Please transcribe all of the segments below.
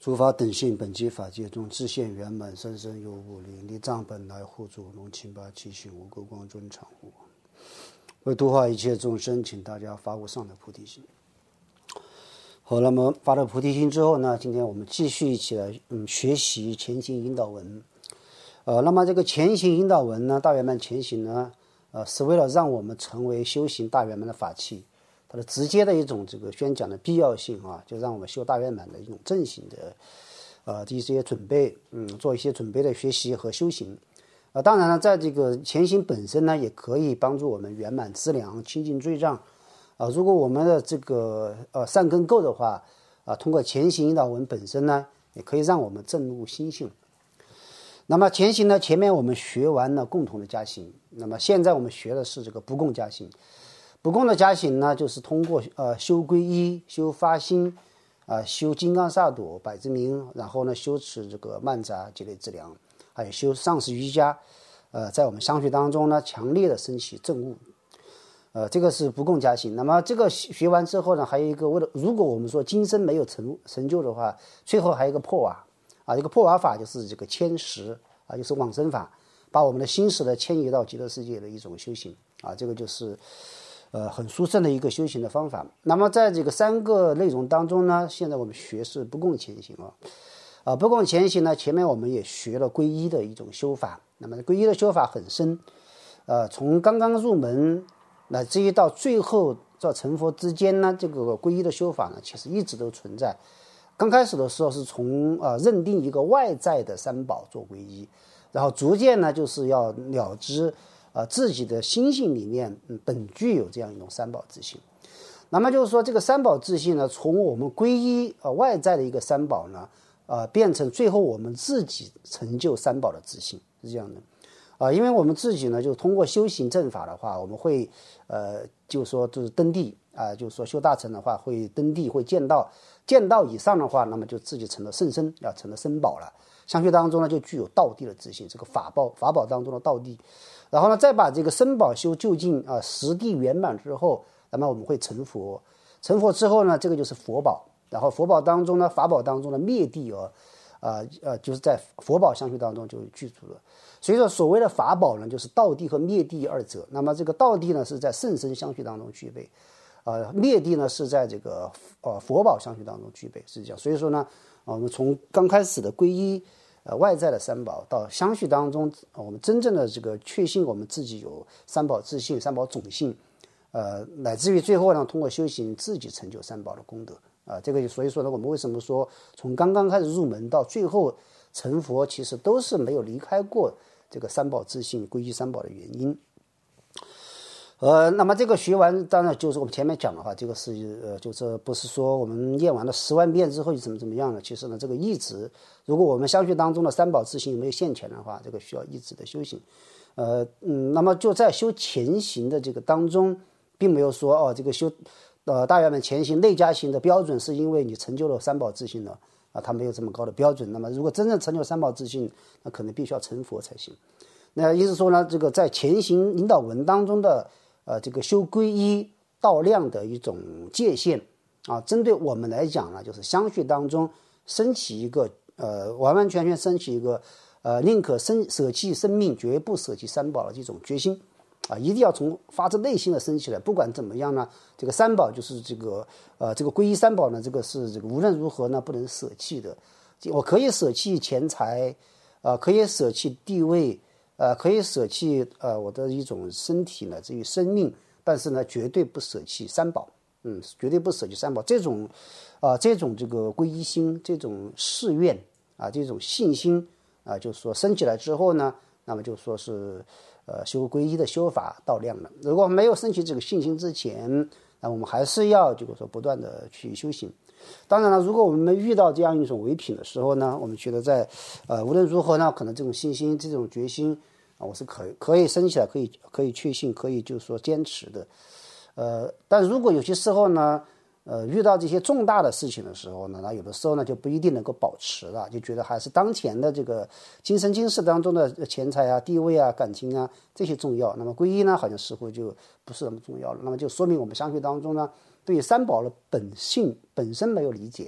诸法等性，本机法界中，自现圆满，生生有无力，力藏本来护助，龙清八七性，无垢光尊常护。为度化一切众生，请大家发无上的菩提心。好，那么发了菩提心之后呢，今天我们继续一起来学习前行引导文。那么这个前行引导文呢，大圆满前行呢，是为了让我们成为修行大圆满的法器。它的直接的一种这个宣讲的必要性啊，就让我们修大圆满的一种正行的这些准备，做一些准备的学习和修行。当然了，在这个前行本身呢，也可以帮助我们圆满资粮、清净罪障。如果我们的这个善根够的话，通过前行引导文本身呢，也可以让我们证悟心性。那么前行呢，前面我们学完了共同的加行，那么现在我们学的是这个不共加行。不共的加行呢，就是通过修皈依、修发心、修金刚萨埵、百字明，然后呢修持这个曼荼积累资粮，还有修上师瑜伽，在我们相续当中呢，强烈的升起证悟。这个是不共加行。那么这个学完之后呢，还有一个如果我们说今生没有成就的话，最后还有一个破瓦这个破瓦法就是这个迁识就是往生法，把我们的心识的迁移到极乐世界的一种修行这个就是很殊胜的一个修行的方法。那么在这个三个内容当中呢，现在我们学是不共前行不共前行呢，前面我们也学了皈依的一种修法。那么皈依的修法很深，从刚刚入门乃至于到最后到成佛之间呢，这个皈依的修法呢，其实一直都存在。刚开始的时候是从认定一个外在的三宝做皈依，然后逐渐呢就是要了知自己的心性里面本具有这样一种三宝自性。那么就是说这个三宝自性呢，从我们皈依外在的一个三宝呢变成最后我们自己成就三宝的自性，是这样的因为我们自己呢，就通过修行正法的话，我们会就是说就是登地就是说修大乘的话会登地，会见道以上的话，那么就自己成了圣身，要成了僧宝了。相续当中呢，就具有道地的自性，这个法宝当中的道地。然后呢，再把这个僧宝修就近实地圆满之后，那么我们会成佛。成佛之后呢，这个就是佛宝。然后佛宝当中呢，法宝当中的灭地就是在佛宝相续当中就具足了。所以说所谓的法宝呢，就是道地和灭地二者。那么这个道地呢，是在圣身相续当中具备，灭地呢是在这个佛宝相续当中具备，是这样。所以说呢，我们从刚开始的皈依外在的三宝，到相续当中我们真正的这个确信我们自己有三宝自性、三宝种性，乃至于最后呢，通过修行自己成就三宝的功德这个所以说呢，我们为什么说从刚刚开始入门到最后成佛，其实都是没有离开过这个三宝自性、皈依三宝的原因。那么这个学完，当然就是我们前面讲的话，这个是就是不是说我们念完了10万遍之后就怎么样了。其实呢，这个一直，如果我们相续当中的三宝自性没有现前的话，这个需要一直的修行。那么就在修前行的这个当中，并没有说这个修大圆满前行内加行的标准是因为你成就了三宝自性了它没有这么高的标准。那么如果真正成就三宝自性，那可能必须要成佛才行。那意思说呢，这个在前行引导文当中的这个修皈依道量的一种界限针对我们来讲呢，就是相续当中升起一个完完全全升起一个宁可舍弃生命，绝不舍弃三宝的这种决心一定要从发自内心的升起来。不管怎么样呢，这个三宝就是这个皈依三宝呢，这个是这个无论如何呢不能舍弃的。我可以舍弃钱财可以舍弃地位可以舍弃我的一种身体乃至于生命，但是呢绝对不舍弃三宝绝对不舍弃三宝。这种这个皈依心，这种誓愿这种信心就是说升起来之后呢，那么就说是修皈依的修法到量了。如果没有升起这个信心之前，那我们还是要就是说不断的去修行。当然了，如果我们遇到这样一种唯品的时候呢，我们觉得在无论如何呢，可能这种信心这种决心我是可以升起来，可以确信，可以就是说坚持的但如果有些时候呢遇到这些重大的事情的时候呢，那有的时候呢就不一定能够保持了，就觉得还是当前的这个今生今世当中的钱财地位感情这些重要。那么皈依呢好像似乎就不是那么重要了。那么就说明我们相续当中呢，对三宝的本性本身没有理解，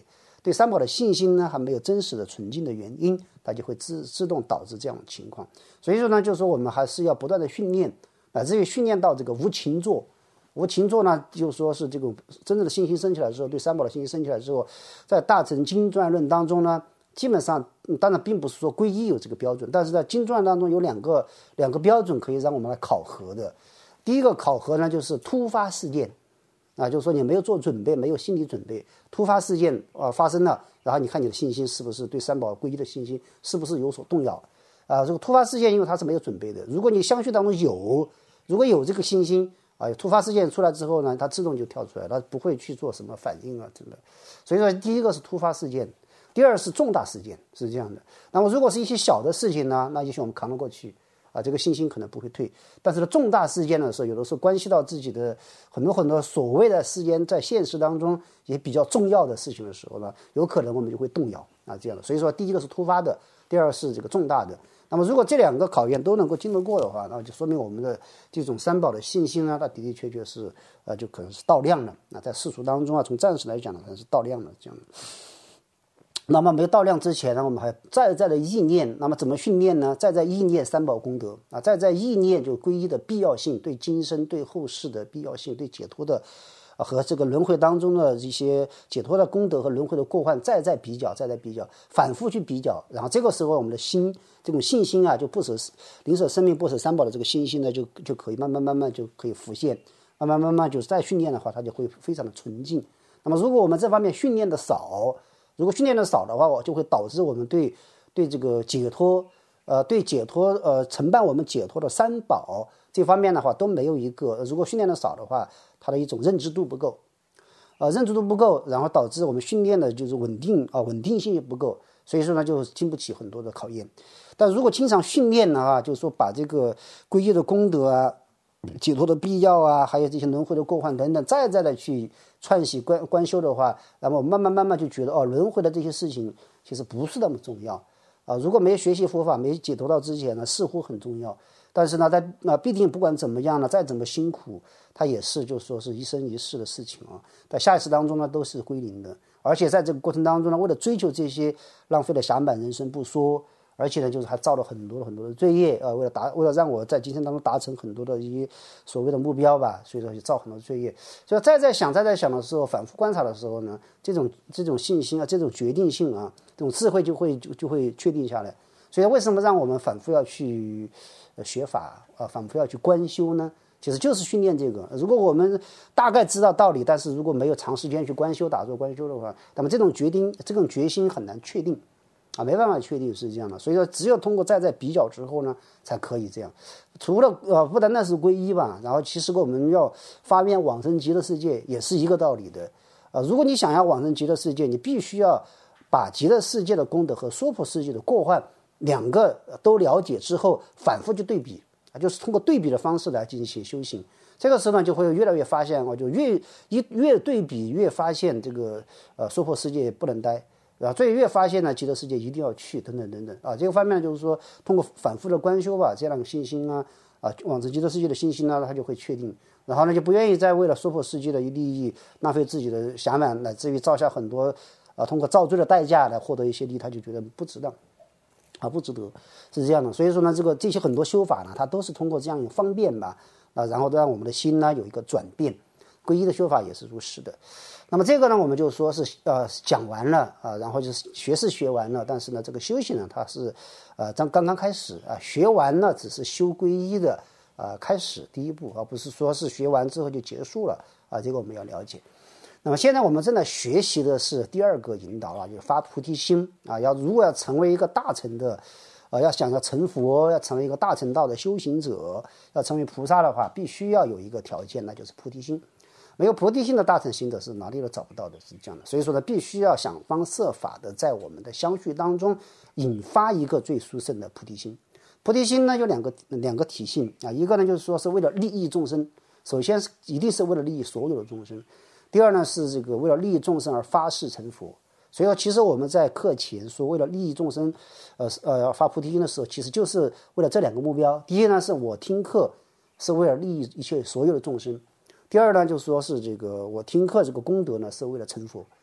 对三宝的信心呢还没有真实的纯净的原因，它就会自动导致这样的情况。所以说呢，就是说我们还是要不断的训练，乃至于训练到这个无情坐。无情坐呢，就说是这个真正的信心升起来之后，对三宝的信心升起来之后，在大乘经传论当中呢，基本上当然并不是说皈依有这个标准，但是在经传当中有两个标准可以让我们来考核的。第一个考核呢，就是突发事件啊，就是说你没有做准备，没有心理准备，突发事件发生了，然后你看你的信心是不是对三宝皈依的信心是不是有所动摇啊？这个突发事件因为它是没有准备的，如果你相续当中如果有这个信心啊，突发事件出来之后呢，它自动就跳出来，它不会去做什么反应啊，真的。所以说，第一个是突发事件，第二是重大事件，是这样的。那么如果是一些小的事情呢，那也许我们扛得过去啊，这个信心可能不会退。但是呢，重大事件的时候，有的时候关系到自己的很多所谓的事件，在现实当中也比较重要的事情的时候呢，有可能我们就会动摇啊，这样的。所以说，第一个是突发的，第二是这个重大的。那么如果这两个考验都能够经得过的话，那就说明我们的这种三宝的信心呢，它的确是就可能是到量了。那在世俗当中啊，从暂时来讲呢，可能是到量了这样的。那么没到量之前呢，我们还在的意念。那么怎么训练呢？在意念三宝功德啊，在意念就皈依的必要性，对今生对后世的必要性，对解脱的和这个轮回当中的一些解脱的功德和轮回的过患，再比较，反复去比较，然后这个时候我们的心这种信心啊，就不舍灵舍生命不舍三宝的这个信心呢，就可以慢慢就可以浮现，慢慢就是再训练的话，它就会非常的纯净。那么如果我们这方面训练的少，的话，就会导致我们对这个解脱承办我们解脱的三宝这方面的话都没有一个，如果训练的少的话，它的一种认知度不够，然后导致我们训练的就是稳定性也不够，所以说呢就经不起很多的考验。但如果经常训练呢就是说把这个皈依的功德啊、解脱的必要啊，还有这些轮回的过患等等，再的去串习观修的话，那么慢慢就觉得轮回的这些事情其实不是那么重要啊。如果没有学习佛法，没解脱到之前呢，似乎很重要。但是呢，必定不管怎么样呢，再怎么辛苦，它也是就是说是一生一世的事情啊。在下一世当中呢，都是归零的。而且在这个过程当中呢，为了追求这些，浪费了暇满人生不说，而且呢，就是还造了很多的罪业为了让我在今生当中达成很多的一些所谓的目标吧，所以说就造很多罪业。所以在想的时候，反复观察的时候呢，这种信心啊，这种决定性啊，这种智慧就会确定下来。所以为什么让我们反复要去学法反复要去观修呢？其实就是训练这个。如果我们大概知道道理，但是如果没有长时间去观修打坐观修的话，那么这种决心很难确定啊，没办法确定是这样的。所以说只有通过在比较之后呢，才可以这样。除了不单单是皈依吧，然后其实我们要发愿往生极乐世界也是一个道理的。如果你想要往生极乐世界，你必须要把极乐世界的功德和娑婆世界的过患两个都了解之后，反复去对比就是通过对比的方式来进行修行。这个时候呢，就会越来越发现就越对比越发现这个娑婆世界不能待所以越发现呢极乐世界一定要去等等这个方面就是说通过反复的观修吧，这样的信心往生极乐世界的信心呢，它就会确定。然后呢，就不愿意再为了娑婆世界的利益浪费自己的暇满，乃至于造下很多通过造罪的代价来获得一些利益，他就觉得不值当不值得，是这样的。所以说呢，这些很多修法呢，它都是通过这样方便吧然后让我们的心呢有一个转变。皈依的修法也是如是的。那么这个呢，我们就说是讲完了然后就是学完了，但是呢，这个修行呢，它是刚刚开始学完了只是修皈依的开始第一步，而不是说是学完之后就结束了这个我们要了解。那么现在我们正在学习的是第二个引导就是发菩提心如果要成为一个大乘的要想要成佛，要成为一个大乘道的修行者，要成为菩萨的话，必须要有一个条件，那就是菩提心。没有菩提心的大乘行者是哪里都找不到的，是这样的。所以说呢，必须要想方设法的在我们的相续当中引发一个最殊胜的菩提心。菩提心呢有两个体性一个呢就是说是为了利益众生，首先是一定是为了利益所有的众生。第二呢是这个为了利益众生而发誓成佛。所以说其实我们在课前说为了利益众生发菩提心的时候，其实就是为了这两个目标。第一呢是我听课是为了利益一切所有的众生，第二呢就是说是这个我听课这个功德呢是为了成佛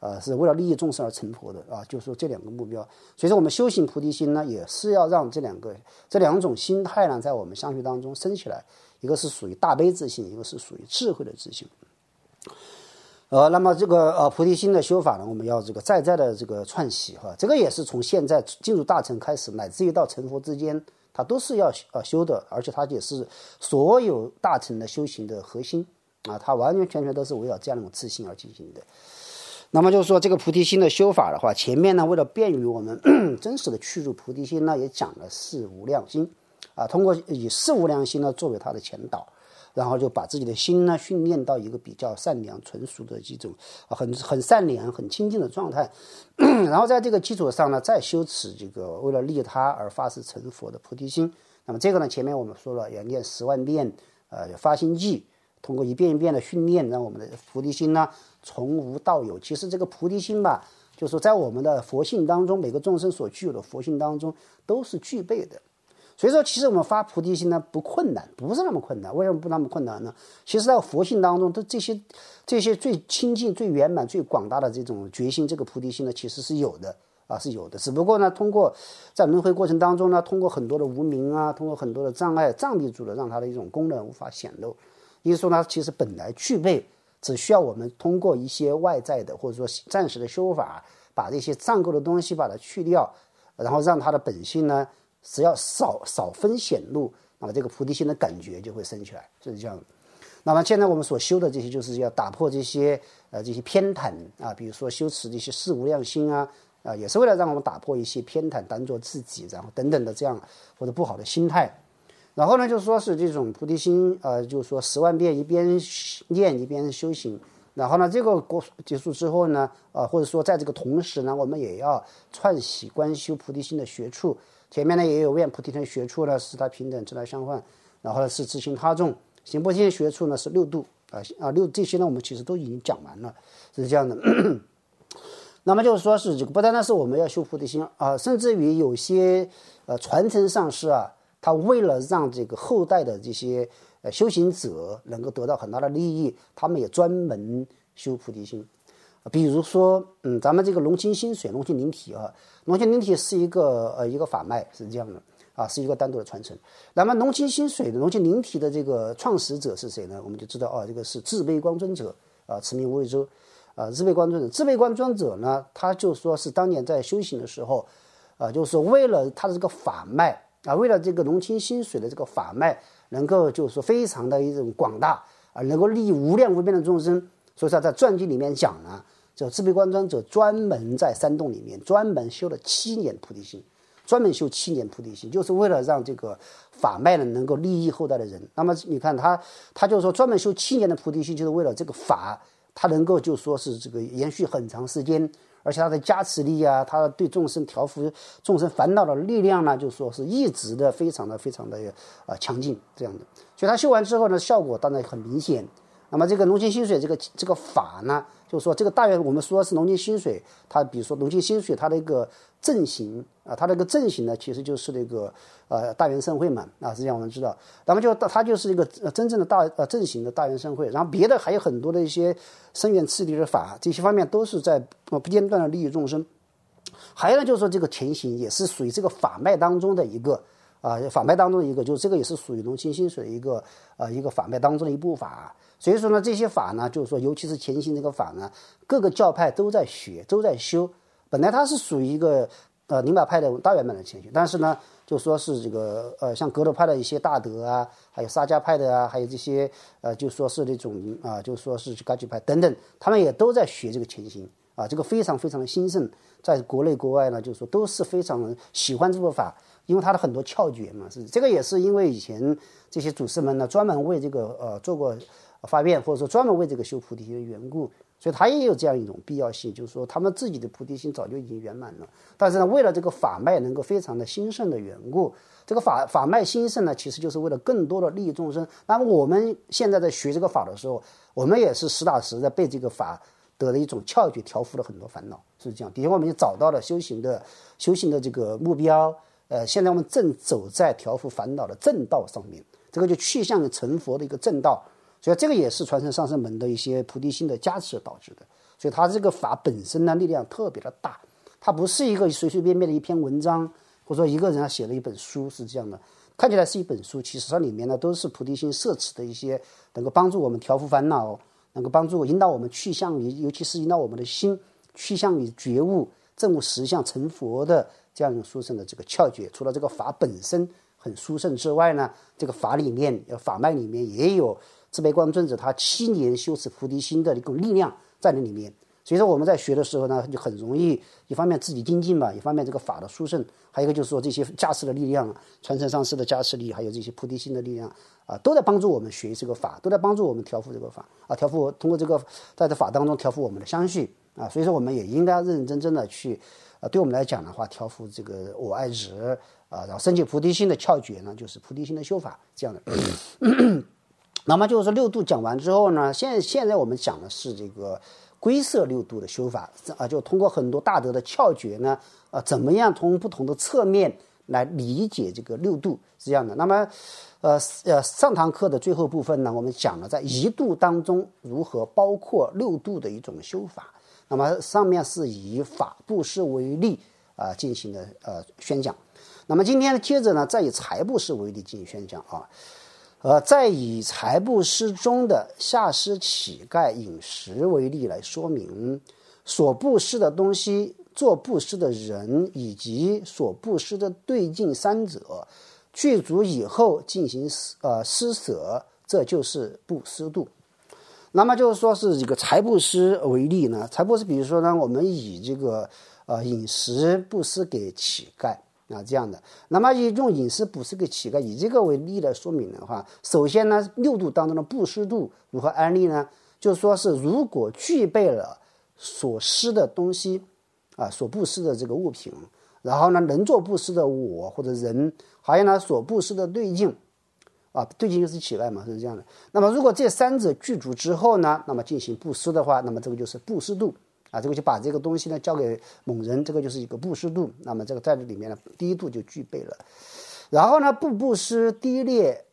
是为了利益众生而成佛的啊，就是说这两个目标。所以说我们修行菩提心呢，也是要让这两种心态呢，在我们相续当中升起来，一个是属于大悲之心，一个是属于智慧的之心。那么这个菩提心的修法呢，我们要这个在的这个串习哈，这个也是从现在进入大乘开始，乃至于到成佛之间，它都是要修的，而且它也是所有大乘的修行的核心啊，它完完全全都是围绕这样一种自信而进行的。那么就是说这个菩提心的修法的话，前面呢为了便于我们真实的去入菩提心呢，也讲了四无量心啊，通过以四无量心呢作为它的前导。然后就把自己的心呢训练到一个比较善良纯熟的这种很善良很清净的状态，然后在这个基础上呢再修持这个为了利他而发誓成佛的菩提心。那么这个呢前面我们说了要念10万遍发心记，通过一遍一遍的训练，让我们的菩提心呢从无到有。其实这个菩提心吧，就是说在我们的佛性当中，每个众生所具有的佛性当中都是具备的。所以说其实我们发菩提心呢不困难，不是那么困难。为什么不那么困难呢？其实在佛性当中，这些最清净最圆满最广大的这种决心，这个菩提心呢其实是有的啊，是有的。只不过呢通过在轮回过程当中呢，通过很多的无明啊，通过很多的障碍障蔽住了，让它的一种功能无法显露。也就是说呢其实本来具备，只需要我们通过一些外在的或者说暂时的修法，把这些障垢的东西把它去掉，然后让它的本性呢只要少分显露，那么这个菩提心的感觉就会升起来，就是这样的。那么现在我们所修的这些，就是要打破这些偏袒啊，比如说修持这些四无量心啊，也是为了让我们打破一些偏袒，当做自己，然后等等的这样或者不好的心态。然后呢，就说是这种菩提心，就是说10万遍一边念一边修行。然后呢，这个结束之后呢，或者说在这个同时呢，我们也要串习观修菩提心的学处。前面呢也有愿菩提心学处呢，是他平等，自他相换，然后呢是自心他众，行菩提心学处呢是6度这些呢我们其实都已经讲完了，是这样的。那么就是说是这个不单单是我们要修菩提心甚至于有些传承上师他为了让这个后代的这些修行者能够得到很大的利益，他们也专门修菩提心。比如说咱们这个龙清心水龙清灵体龙清灵体是一个法脉，是这样的是一个单独的传承。那么龙清心水的龙清灵体的这个创始者是谁呢？我们就知道这个是智悲光尊者慈名无畏洲智悲光尊者。智悲光尊者呢，他就说是当年在修行的时候就是为了他的这个法脉为了这个龙清心水的这个法脉能够就是说非常的一种广大能够利益无量无边的众生，所以说在传记里面讲呢，这智悲光尊者专门在山洞里面专门修了7年菩提心，专门修7年菩提心，就是为了让这个法脉呢能够利益后代的人。那么你看他就是说专门修7年的菩提心，就是为了这个法他能够就说是这个延续很长时间，而且他的加持力他对众生调伏众生烦恼的力量呢，就说是一直的非常的强劲这样的。所以他修完之后呢，效果当然很明显。那么这个龙清心水这个法呢，就是说这个大圆，我们说是龙清心水，它比如说龙清心水它的一个正行它的一个正行呢，其实就是那个大圆盛会嘛实际上我们知道，那么它就是一个真正的正行的大圆盛会。然后别的还有很多的一些深远次第的法，这些方面都是在不间断的利益众生。还有呢，就是说这个前行也是属于这个法脉当中的一个法脉当中的一个，就是这个也是属于龙清心水的一个法脉当中的一部法。所以说呢，这些法呢，就是说尤其是前行这个法呢，各个教派都在学都在修。本来它是属于一个宁玛派的大圆满的前行，但是呢就说是这个像格鲁派的一些大德还有萨迦派的还有这些就说是那种就说是噶举派等等，他们也都在学这个前行这个非常非常的兴盛，在国内国外呢，就是说都是非常喜欢这部法，因为它的很多窍诀嘛，是这个也是因为以前这些祖师们呢专门为这个做过发愿，或者说专门为这个修菩提心的缘故，所以他也有这样一种必要性，就是说他们自己的菩提心早就已经圆满了，但是呢为了这个法脉能够非常的兴盛的缘故，这个法脉兴盛呢，其实就是为了更多的利益众生。那么我们现在在学这个法的时候，我们也是实打实的被这个法得了一种窍诀调伏了很多烦恼，是这样。的确我们也找到了修行的这个目标，现在我们正走在调伏烦恼的正道上面，这个就去向成佛的一个正道。所以这个也是传承上师门的一些菩提心的加持导致的所以它这个法本身呢力量特别的大，它不是一个随随便便的一篇文章，或者说一个人写了一本书，是这样的。看起来是一本书，其实它里面呢都是菩提心摄持的一些能够帮助我们调伏烦恼，能够帮助引导我们去向于，尤其是引导我们的心趋向于觉悟、证悟实相、成佛的这样一种殊胜的这个窍诀。除了这个法本身很殊胜之外呢，这个法里面法脉里面也有智悲光尊者他7年修持菩提心的一种力量在那里面。所以说我们在学的时候呢，就很容易一方面自己精进吧，一方面这个法的殊胜，还有一个就是说这些加持的力量，传承上师的加持力，还有这些菩提心的力量都在帮助我们学这个法，都在帮助我们调伏这个法调伏通过这个在这法当中调伏我们的相续所以说我们也应该认认真真的去对我们来讲的话，调伏这个我爱执然后升起菩提心的窍诀呢，就是菩提心的修法这样的。那么就是说六度讲完之后呢，现在我们讲的是这个归摄六度的修法就通过很多大德的窍诀呢怎么样从不同的侧面来理解这个六度是这样的。那么上堂课的最后部分呢，我们讲了在一度当中如何包括六度的一种修法。那么上面是以法布施为例进行的宣讲。那么今天接着呢，再以财布施为例进行宣讲再以财布施中的下施乞丐饮食为例来说明所布施的东西、做布施的人以及所布施的对境三者具足以后进行施舍，这就是布施度。那么就是说是这个财布施为例呢，财布施比如说呢，我们以这个饮食布施给乞丐这样的。那么用饮食布施给乞丐，以这个为例来说明的话，首先呢，六度当中的布施度如何安立呢？就是说是如果具备了所施的东西所布施的这个物品，然后呢能做布施的我或者人，还有呢所布施的对境对境就是乞丐嘛，是这样的。那么如果这三者具足之后呢，那么进行布施的话，那么这个就是布施度这个就把这个东西呢交给某人，这个就是一个布施度。那么这个在这里面呢，第一度就具备了。然后呢，不布施低劣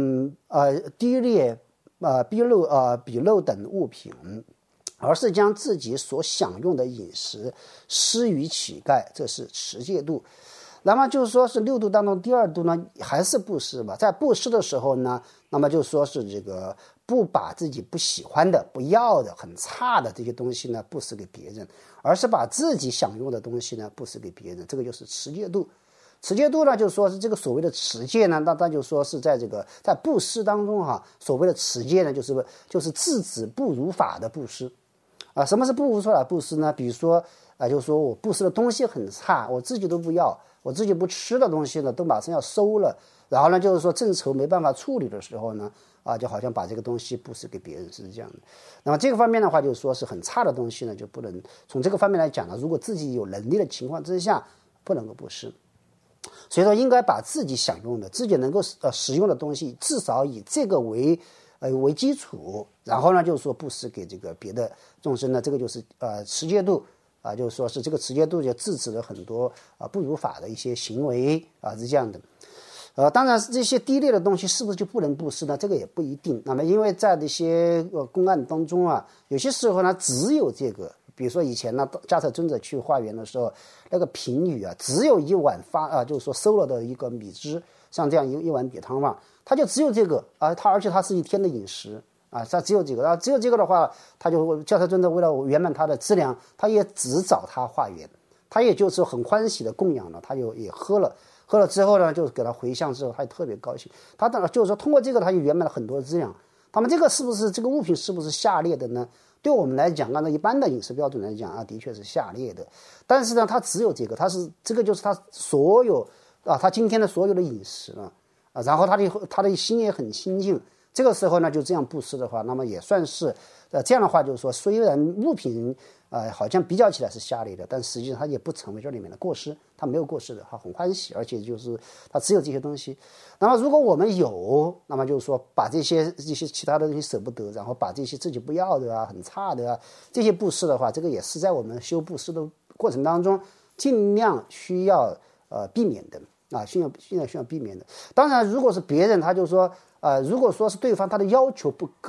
比肉等物品，而是将自己所享用的饮食施于乞丐，这是持戒度。那么就是说是六度当中第二度呢，还是布施吧。在布施的时候呢，那么就说是这个不把自己不喜欢的、不要的、很差的这些东西呢布施给别人，而是把自己享用的东西呢布施给别人，这个就是持戒度。持戒度呢，就是说是这个所谓的持戒呢，那就说是在这个在布施当中所谓的持戒呢，就是制止不如法的布施什么是不如法的布施呢？比如说就是说我布施的东西很差，我自己都不要，我自己不吃的东西呢都马上要收了，然后呢就是说正愁没办法处理的时候呢就好像把这个东西布施给别人，是这样的。那么这个方面的话，就是说是很差的东西呢，就不能从这个方面来讲呢，如果自己有能力的情况之下，不能够布施。所以说应该把自己享用的、自己能够使用的东西，至少以这个为基础，然后呢就是说布施给这个别的众生呢，这个就是持戒度就是说是这个持戒度就制止了很多不如法的一些行为是这样的。当然这些低劣的东西是不是就不能布施呢？这个也不一定。那么因为在这些公案当中有些时候呢只有这个，比如说以前呢迦叶尊者去化缘的时候，那个贫女只有一碗就是说收了的一个米汁，像这样一碗米汤他就只有这个而且他是一天的饮食他只有这个，只有这个的话，他就迦叶尊者为了圆满他的资粮，他也只找他化缘，他也就是很欢喜的供养了，他就也喝了之后呢，就给他回向之后，他也特别高兴。他就是说通过这个，他就圆满了很多资粮。那么这个是不是这个物品是不是下劣的呢？对我们来讲，按照一般的饮食标准来讲的确是下劣的。但是呢，他只有这个，这个就是他所有他今天的所有的饮食然后他的心也很清净。这个时候呢，就这样布施的话，那么也算是这样的话，就是说虽然物品好像比较起来是下劣的，但实际上它也不成为这里面的过失，它没有过失的，它很欢喜，而且就是它只有这些东西。那么如果我们有，那么就是说把这些其他的东西舍不得，然后把这些自己不要的很差的这些布施的话，这个也是在我们修布施的过程当中尽量需要避免的需要避免的。当然如果是别人，他就说如果说是对方他的要求不高，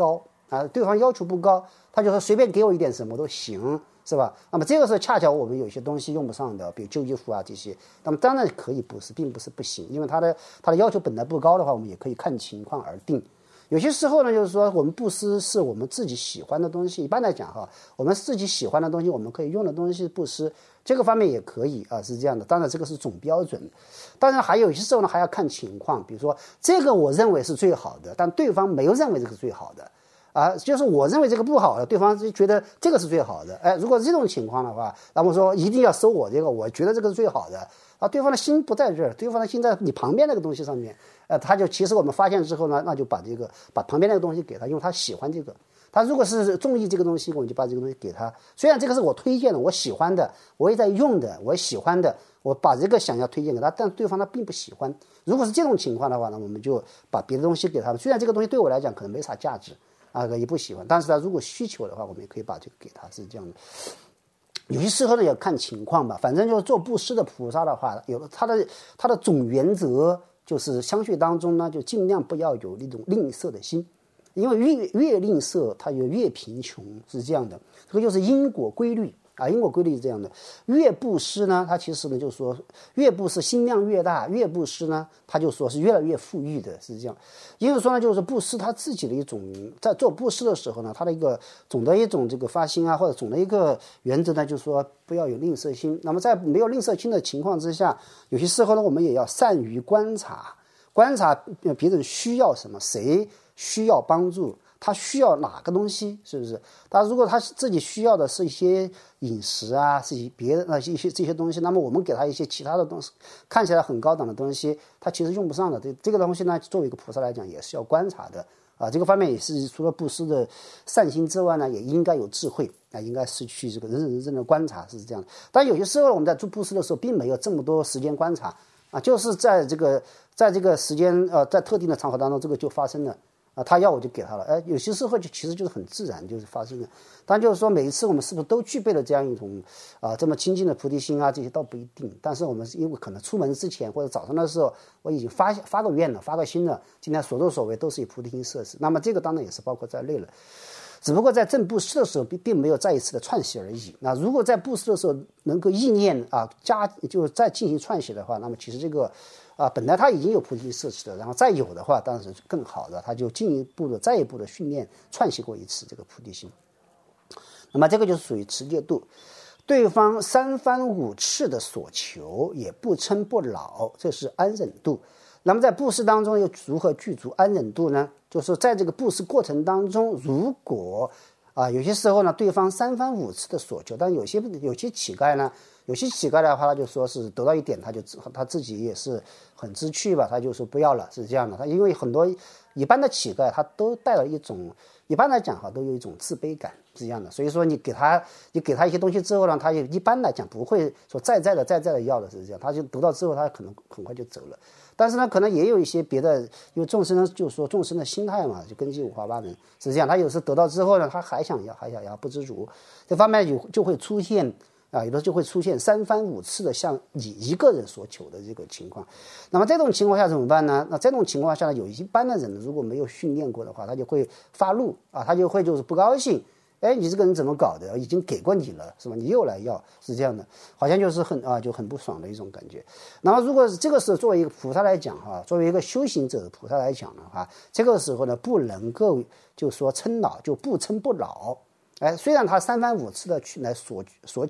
啊，对方要求不高，他就说随便给我一点什么都行，是吧？那么这个时候恰巧我们有些东西用不上的，比如旧衣服啊这些，那么当然可以布施，并不是不行，因为他的要求本来不高的话，我们也可以看情况而定。有些时候呢，就是说我们布施是我们自己喜欢的东西，一般来讲哈，我们自己喜欢的东西，我们可以用的东西布施，这个方面也可以啊，是这样的。当然这个是总标准，当然还有一些时候呢还要看情况，比如说这个我认为是最好的，但对方没有认为这个是最好的。啊，就是我认为这个不好的，对方就觉得这个是最好的。哎，如果这种情况的话，那么说一定要收我这个，我觉得这个是最好的啊。对方的心不在这儿，对方的心在你旁边那个东西上面。他就其实我们发现之后呢，那就把旁边那个东西给他，因为他喜欢这个。他如果是中意这个东西，我们就把这个东西给他。虽然这个是我推荐的，我喜欢的，我也在用的，我喜欢的，我把这个想要推荐给他，但对方他并不喜欢。如果是这种情况的话呢，我们就把别的东西给他。虽然这个东西对我来讲可能没啥价值。啊，也不喜欢，但是他如果需求的话，我们也可以把这个给他，是这样的。有些时候呢，要看情况吧。反正就是做布施的菩萨的话，有他的总原则就是相续当中呢，就尽量不要有那种吝啬的心，因为越吝啬，他就越贫穷，是这样的。这个就是因果规律。啊，因果规律是这样的，越布施呢，它其实呢就是说，越布施心量越大，越布施呢，它就说是越来越富裕的，是这样。因为说呢，就是布施他自己的一种，在做布施的时候呢，他的一个总的一种这个发心啊，或者总的一个原则呢，就是说不要有吝啬心。那么在没有吝啬心的情况之下，有些时候呢，我们也要善于观察别人需要什么，谁需要帮助。他需要哪个东西，是不是？如果他自己需要的是一些饮食啊，是别的这些东西，那么我们给他一些其他的东西，看起来很高档的东西，他其实用不上的。这个东西呢，作为一个菩萨来讲，也是要观察的啊。这个方面也是除了布施的善心之外呢，也应该有智慧啊，应该是去这个认真的观察，是这样的。但有些时候我们在做布施的时候，并没有这么多时间观察啊，就是在这个时间在特定的场合当中，这个就发生了。啊，他要我就给他了，哎，有些时候其实就是很自然，就是发生的。当然，就是说每一次我们是不是都具备了这样一种这么清净的菩提心啊，这些倒不一定。但是我们因为可能出门之前或者早上的时候，我已经发个愿了，发个心了，今天所作所为都是以菩提心摄持。那么这个当然也是包括在内了。只不过在正布施的时候，并没有再一次的串习而已。那如果在布施的时候能够意念啊就是再进行串习的话，那么其实这个本来他已经有菩提摄持的，然后再有的话，当然是更好的，他就再一步的训练串习过一次这个菩提心。那么这个就是属于持戒度，对方三番五次的所求也不嗔不恼，这是安忍度。那么在布施当中又如何具足安忍度呢？就是说在这个布施过程当中，如果有些时候呢，对方三番五次的所求，但有些乞丐呢，有些乞丐的话，他就说是得到一点，他自己也是很知趣吧，他就说不要了，是这样的。他因为很多一般的乞丐，他都带了一种，一般来讲都有一种自卑感，是这样的。所以说你给他一些东西之后呢，他也一般来讲不会说再的要的，是这样。他就得到之后，他可能很快就走了。但是呢，可能也有一些别的，因为众生呢，就是说众生的心态嘛，就根基五花八门，是这样。他有时得到之后呢，他还想要不知足，这方面就会出现有的就会出现三番五次的向你一个人所求的这个情况。那么这种情况下怎么办呢？那这种情况下呢，有一般的人如果没有训练过的话，他就会发怒他就会就是不高兴。哎，你这个人怎么搞的？已经给过你了，是吧？你又来要，是这样的，好像就是就很不爽的一种感觉。那么，如果这个时候作为一个菩萨来讲作为一个修行者的菩萨来讲的话，这个时候呢，不能够就说嗔恼，就不嗔不恼。哎，虽然他三番五次的去来索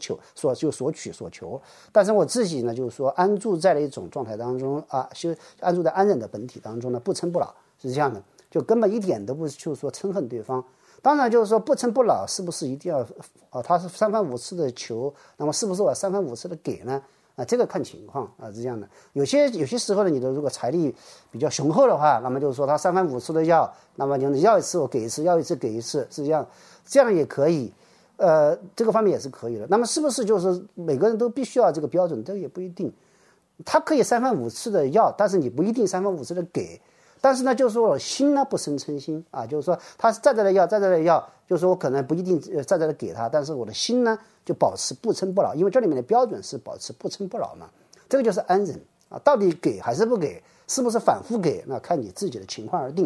求，但是我自己呢，就是说安住在了一种状态当中安住在安忍的本体当中呢，不嗔不恼，是这样的，就根本一点都不就是说嗔恨对方。当然就是说不嗔不恼是不是一定要他是三番五次的求，那么是不是我三番五次的给呢？这个看情况是这样的。有些时候呢，你的如果财力比较雄厚的话，那么就是说他三番五次的要，那么你要一次我给一次，要一次给一次，是这样也可以。这个方面也是可以的。那么是不是就是每个人都必须要这个标准？这个也不一定。他可以三番五次的要，但是你不一定三番五次的给。但是呢，就是说我心呢不生嗔心就是说他在这里要，就是说我可能不一定在这里给他，但是我的心呢就保持不嗔不恼，因为这里面的标准是保持不嗔不恼嘛，这个就是安忍到底给还是不给，是不是反复给，那看你自己的情况而定。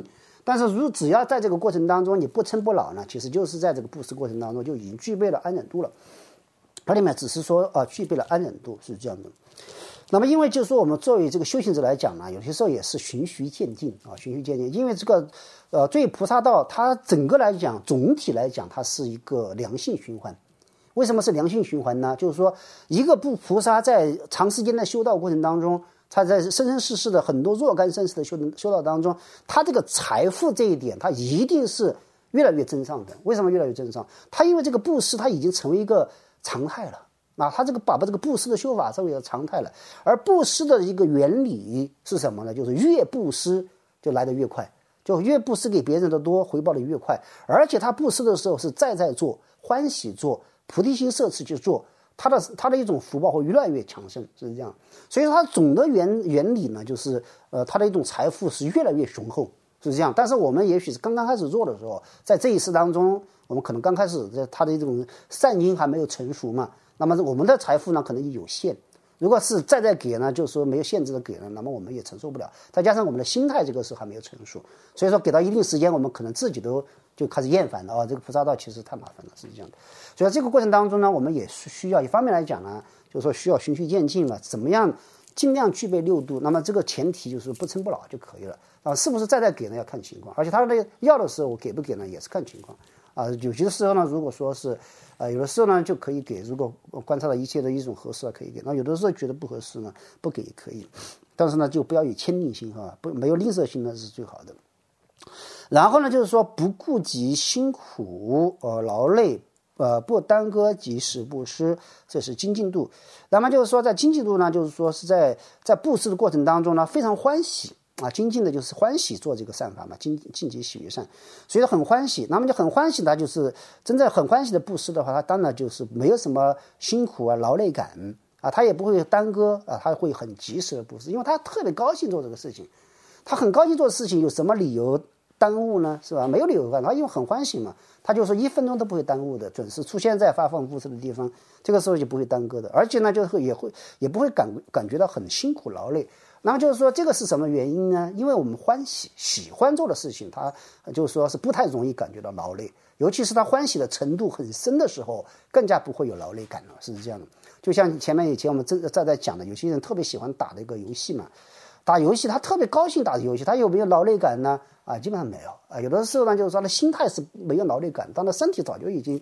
但是只要在这个过程当中你不嗔不恼呢，其实就是在这个布施过程当中就已经具备了安忍度了。它里面只是说具备了安忍度，是这样的。那么因为就是说我们作为这个修行者来讲呢，有些时候也是循序渐进啊，循序渐进。因为这个对于菩萨道，它整个来讲，总体来讲，它是一个良性循环。为什么是良性循环呢？就是说一个菩萨在长时间的修道过程当中，他在生生世世的很多若干生世的修道当中，他这个财富这一点，他一定是越来越增上的。为什么越来越增上？他因为这个布施，他已经成为一个常态了。他这个把这个布施的修法成为了常态了。而布施的一个原理是什么呢？就是越布施就来得越快，就越布施给别人的多，回报的越快。而且他布施的时候是在做，欢喜做，菩提心摄持去做，他的一种福报会越来越强盛，是这样。所以它总的原理呢，就是它的一种财富是越来越雄厚，是这样。但是我们也许是刚刚开始做的时候，在这一世当中，我们可能刚开始它的一种善因还没有成熟嘛，那么我们的财富呢可能有限。如果是再给呢，就是说没有限制的给了，那么我们也承受不了。再加上我们的心态这个时候还没有成熟，所以说给到一定时间，我们可能自己就开始厌烦了。这个菩萨道其实太麻烦了，是这样的。所以这个过程当中呢，我们也需要一方面来讲呢，就是说需要循序渐进嘛，怎么样尽量具备六度。那么这个前提就是不嗔不恼就可以了。是不是再给呢要看情况，而且他的要的时候我给不给呢也是看情况。有些时候呢，如果说是有的时候呢就可以给，如果观察到一切的一种合适可以给，那有的时候觉得不合适呢不给也可以，但是呢就不要有牵吝心没有吝啬心呢是最好的。然后呢就是说不顾及辛苦劳累不耽搁及时布施，这是精进度。那么就是说在精进度呢，就是说是在布施的过程当中呢非常欢喜精进的就是欢喜做这个善法嘛，尽己喜于善，所以很欢喜。那么就很欢喜，他就是真正很欢喜的布施的话，他当然就是没有什么辛苦劳累感他也不会耽搁他会很及时的布施，因为他特别高兴做这个事情。他很高兴做事情，有什么理由耽误呢？是吧？没有理由他因为很欢喜嘛，他就是1分钟都不会耽误的，准时出现在发放布施的地方，这个时候就不会耽搁的。而且呢就是也不会感觉到很辛苦劳累。那么就是说这个是什么原因呢？因为我们欢喜喜欢做的事情，他就是说是不太容易感觉到劳累，尤其是他欢喜的程度很深的时候，更加不会有劳累感了，是这样的。就像以前我们在讲的，有些人特别喜欢打的一个游戏嘛，打游戏他特别高兴打游戏，他有没有劳累感呢？基本上没有有的时候呢就是说他心态是没有劳累感，但他身体早就已经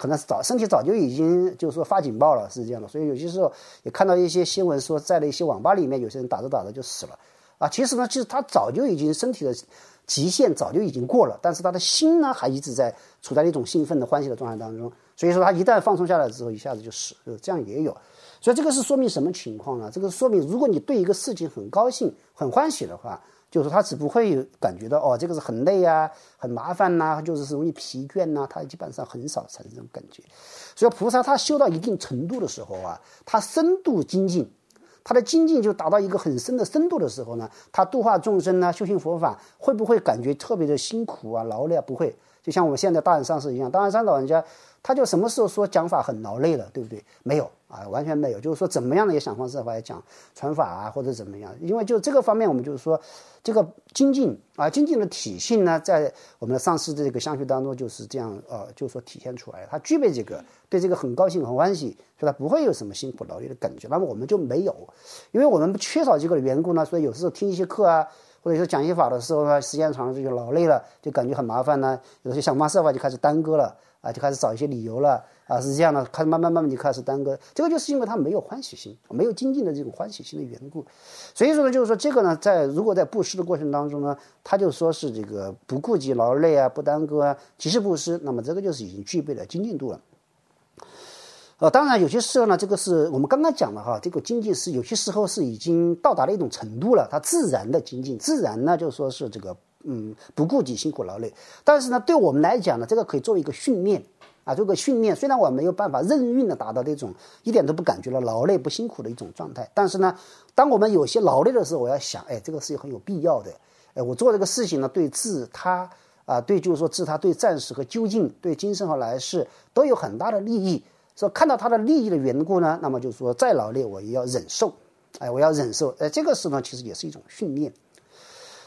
就是说发警报了，是这样的。所以有些时候也看到一些新闻说，在了一些网吧里面，有些人打着打着就死了其实他早就已经身体的极限早就已经过了，但是他的心呢还一直在处在一种兴奋的欢喜的状态当中，所以说他一旦放松下来之后一下子就死，这样也有。所以这个是说明什么情况呢？这个说明如果你对一个事情很高兴很欢喜的话，就是他只不会感觉到这个是很累很麻烦就是容易疲倦他基本上很少产生这种感觉。所以菩萨他修到一定程度的时候他深度精进，他的精进就达到一个很深的深度的时候呢，他度化众生修行佛法会不会感觉特别的辛苦劳累不会。就像我们现在大安上师一样，大安山老人家他就什么时候说讲法很劳累了，对不对？没有完全没有，就是说怎么样的也想方设法也讲传法或者怎么样。因为就这个方面我们就是说这个精进精进的体性呢，在我们的上师的这个相续当中就是这样就是说体现出来，他具备这个对这个很高兴很欢喜，所以他不会有什么辛苦劳累的感觉。那么我们就没有，因为我们缺少这个的缘故呢，所以有时候听一些课或者说讲一法的时候呢，时间长了就劳累了，就感觉很麻烦有些想方设法就开始耽搁了就开始找一些理由了是这样的，开始慢慢就开始耽搁。这个就是因为他没有欢喜心，没有精进的这种欢喜心的缘故。所以说呢，就是说这个呢，如果在布施的过程当中呢，他就说是这个不顾及劳累不耽搁及时布施，那么这个就是已经具备了精进度了。当然有些时候呢，这个是我们刚刚讲的这个精进是有些时候是已经到达了一种程度了，它自然的精进，自然呢就说是这个不顾及辛苦劳累。但是呢对我们来讲呢，这个可以作为一个训练这个训练虽然我没有办法任运的达到这种一点都不感觉到劳累不辛苦的一种状态，但是呢当我们有些劳累的时候，我要想这个是很有必要的我做这个事情呢对自他对就是说自他对暂时和究竟对今生和来世都有很大的利益，所以看到他的利益的缘故呢，那么就是说再劳累我也要忍受我要忍受这个是呢其实也是一种训练。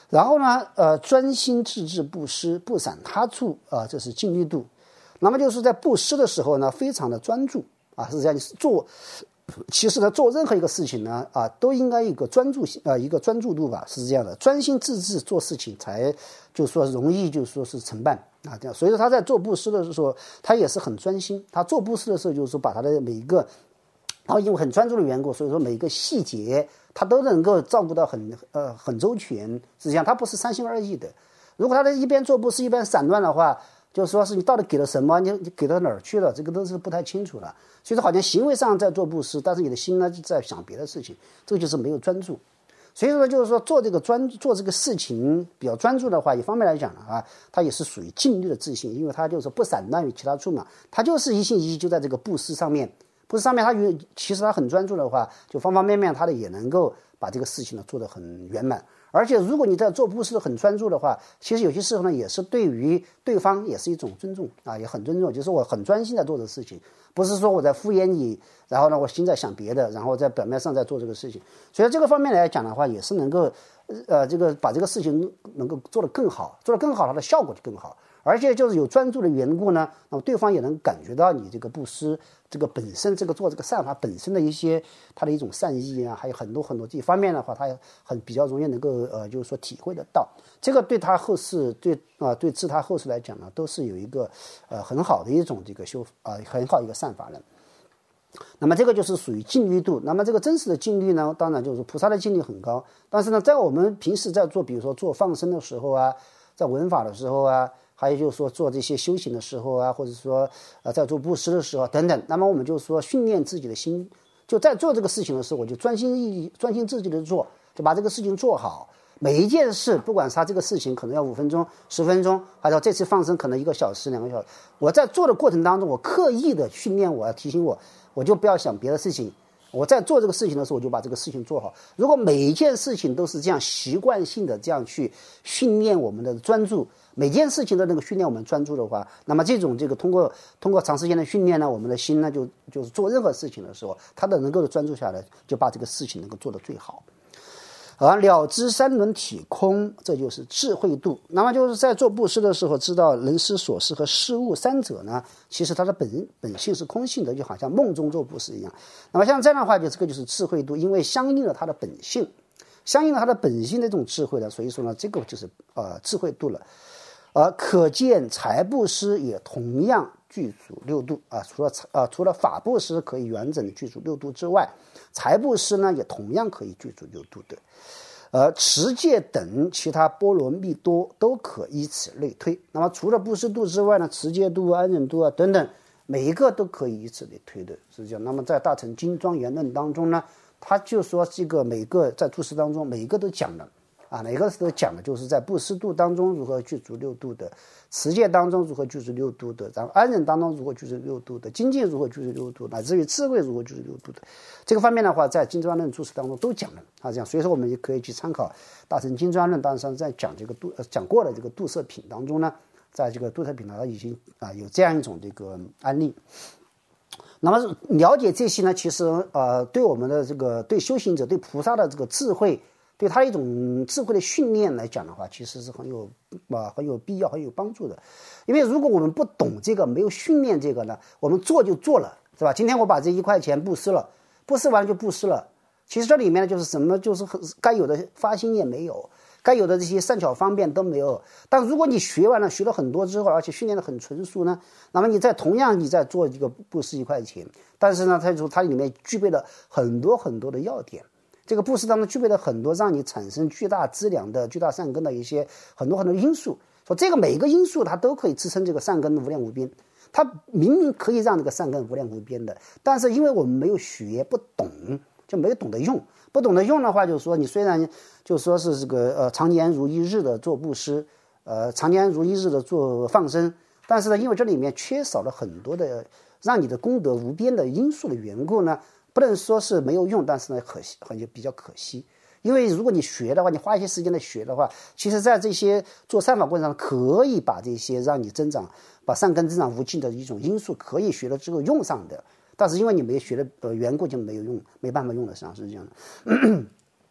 然后呢，专心致志布施，不散他处啊，这是禁律度。那么就是在布施的时候呢，非常的专注啊，是这样做。其实呢，做任何一个事情呢，都应该一个专注性一个专注度吧，是这样的，专心致志做事情才就说容易就说是成办啊，这样。所以说他在做布施的时候，他也是很专心。他做布施的时候，就是说把他的每一个，然后因为很专注的缘故，所以说每一个细节他都能够照顾到很周全。实际上他不是三心二意的。如果他的一边做布施一边散乱的话，就说是你到底给了什么，你给到哪儿去了，这个都是不太清楚了。所以说好像行为上在做布施，但是你的心呢就在想别的事情，这个就是没有专注。所以说就是说做这个事情比较专注的话，一方面来讲呢它也是属于禁律的自信，因为它就是不散乱于其他处嘛，它就是一心一意就在这个布施上面。布施上面其实它很专注的话，就方方面面它的也能够把这个事情呢做得很圆满。而且如果你在做布施很专注的话，其实有些时候呢也是对于对方也是一种尊重啊，也很尊重，就是我很专心在做的事情，不是说我在敷衍你，然后呢我心在想别的，然后在表面上在做这个事情。所以这个方面来讲的话，也是能够这个把这个事情能够做得更好，做得更好，它的效果就更好。而且就是有专注的缘故呢，那么对方也能感觉到你这个布施这个本身这个做这个善法本身的一些它的一种善意啊，还有很多这一方面的话，他比较容易能够就是说体会得到。这个对他后世对治他后世来讲呢，都是有一个很好的一种这个很好一个善法了。那么这个就是属于禁律度。那么这个真实的禁律呢，当然就是菩萨的禁律很高，但是呢，在我们平时在做，比如说做放生的时候啊，在闻法的时候啊，还有就是说做这些修行的时候啊，或者说在做布施的时候等等，那么我们就说训练自己的心，就在做这个事情的时候，我就专心致志的做，就把这个事情做好。每一件事，不管他这个事情可能要5分钟、10分钟，还有这次放生可能1个小时、2个小时，我在做的过程当中，我刻意的训练我，提醒我就不要想别的事情。我在做这个事情的时候，我就把这个事情做好。如果每一件事情都是这样习惯性的这样去训练我们的专注，每件事情都能够训练我们专注的话，那么这个通过长时间的训练呢，我们的心呢就是做任何事情的时候，它都能够专注下来，就把这个事情能够做得最好。而了知三轮体空，这就是智慧度。那么就是在做布施的时候，知道人施所施和施物三者呢，其实它的本性是空性的，就好像梦中做布施一样。那么像这样的话，这个就是智慧度，因为相应了它的本性，相应了它的本性的这种智慧了，所以说呢，这个就是智慧度了。可见财布施也同样具足6度啊，除了法布施可以完整具足6度之外，财布施呢也同样可以具足6度的。持戒等其他波罗蜜多都可依此类推。那么除了布施度之外呢，持戒度、安忍度啊等等，每一个都可以依此类推的，是这样。那么在大乘经庄严论当中呢，他就说这个每个在注释当中每一个都讲了。每个都讲的就是在布施度当中如何具足6度的，持戒当中如何具足6度的，然后安忍当中如何具足6度的，精进如何具足6度，乃至于智慧如何具足6度的，这个方面的话，在经专论注释当中都讲了这样。所以说我们也可以去参考大乘经专论当中在讲这个讲过的这个度摄品当中呢，在这个度摄品当中已经有这样一种这个案例。那么了解这些呢，其实对我们的这个对修行者对菩萨的这个智慧，对他一种智慧的训练来讲的话，其实是很有必要、很有帮助的。因为如果我们不懂这个，没有训练这个呢，我们做就做了，是吧？今天我把这1块钱布施了，布施完就布施了。其实这里面呢，就是什么，就是该有的发心也没有，该有的这些善巧方便都没有。但如果你学完了，学了很多之后，而且训练得很纯熟呢，那么你在做一个布施1块钱，但是呢，它里面具备了很多的要点。这个布施当中具备了很多让你产生巨大资粮的、巨大善根的一些很多因素。说这个每一个因素它都可以支撑这个善根无量无边，它明明可以让这个善根无量无边的，但是因为我们没有学不懂，就没有懂得用。不懂得用的话，就是说你虽然就说是这个常年如一日的做布施，常年如一日的做放生，但是呢，因为这里面缺少了很多的让你的功德无边的因素的缘故呢，不能说是没有用，但是呢比较可惜。因为如果你学的话，你花一些时间来学的话，其实在这些做善法过程中，可以把这些让你把善根增长无尽的一种因素可以学了之后用上的，但是因为你没学的缘故就没有用，没办法用得上，是这样的。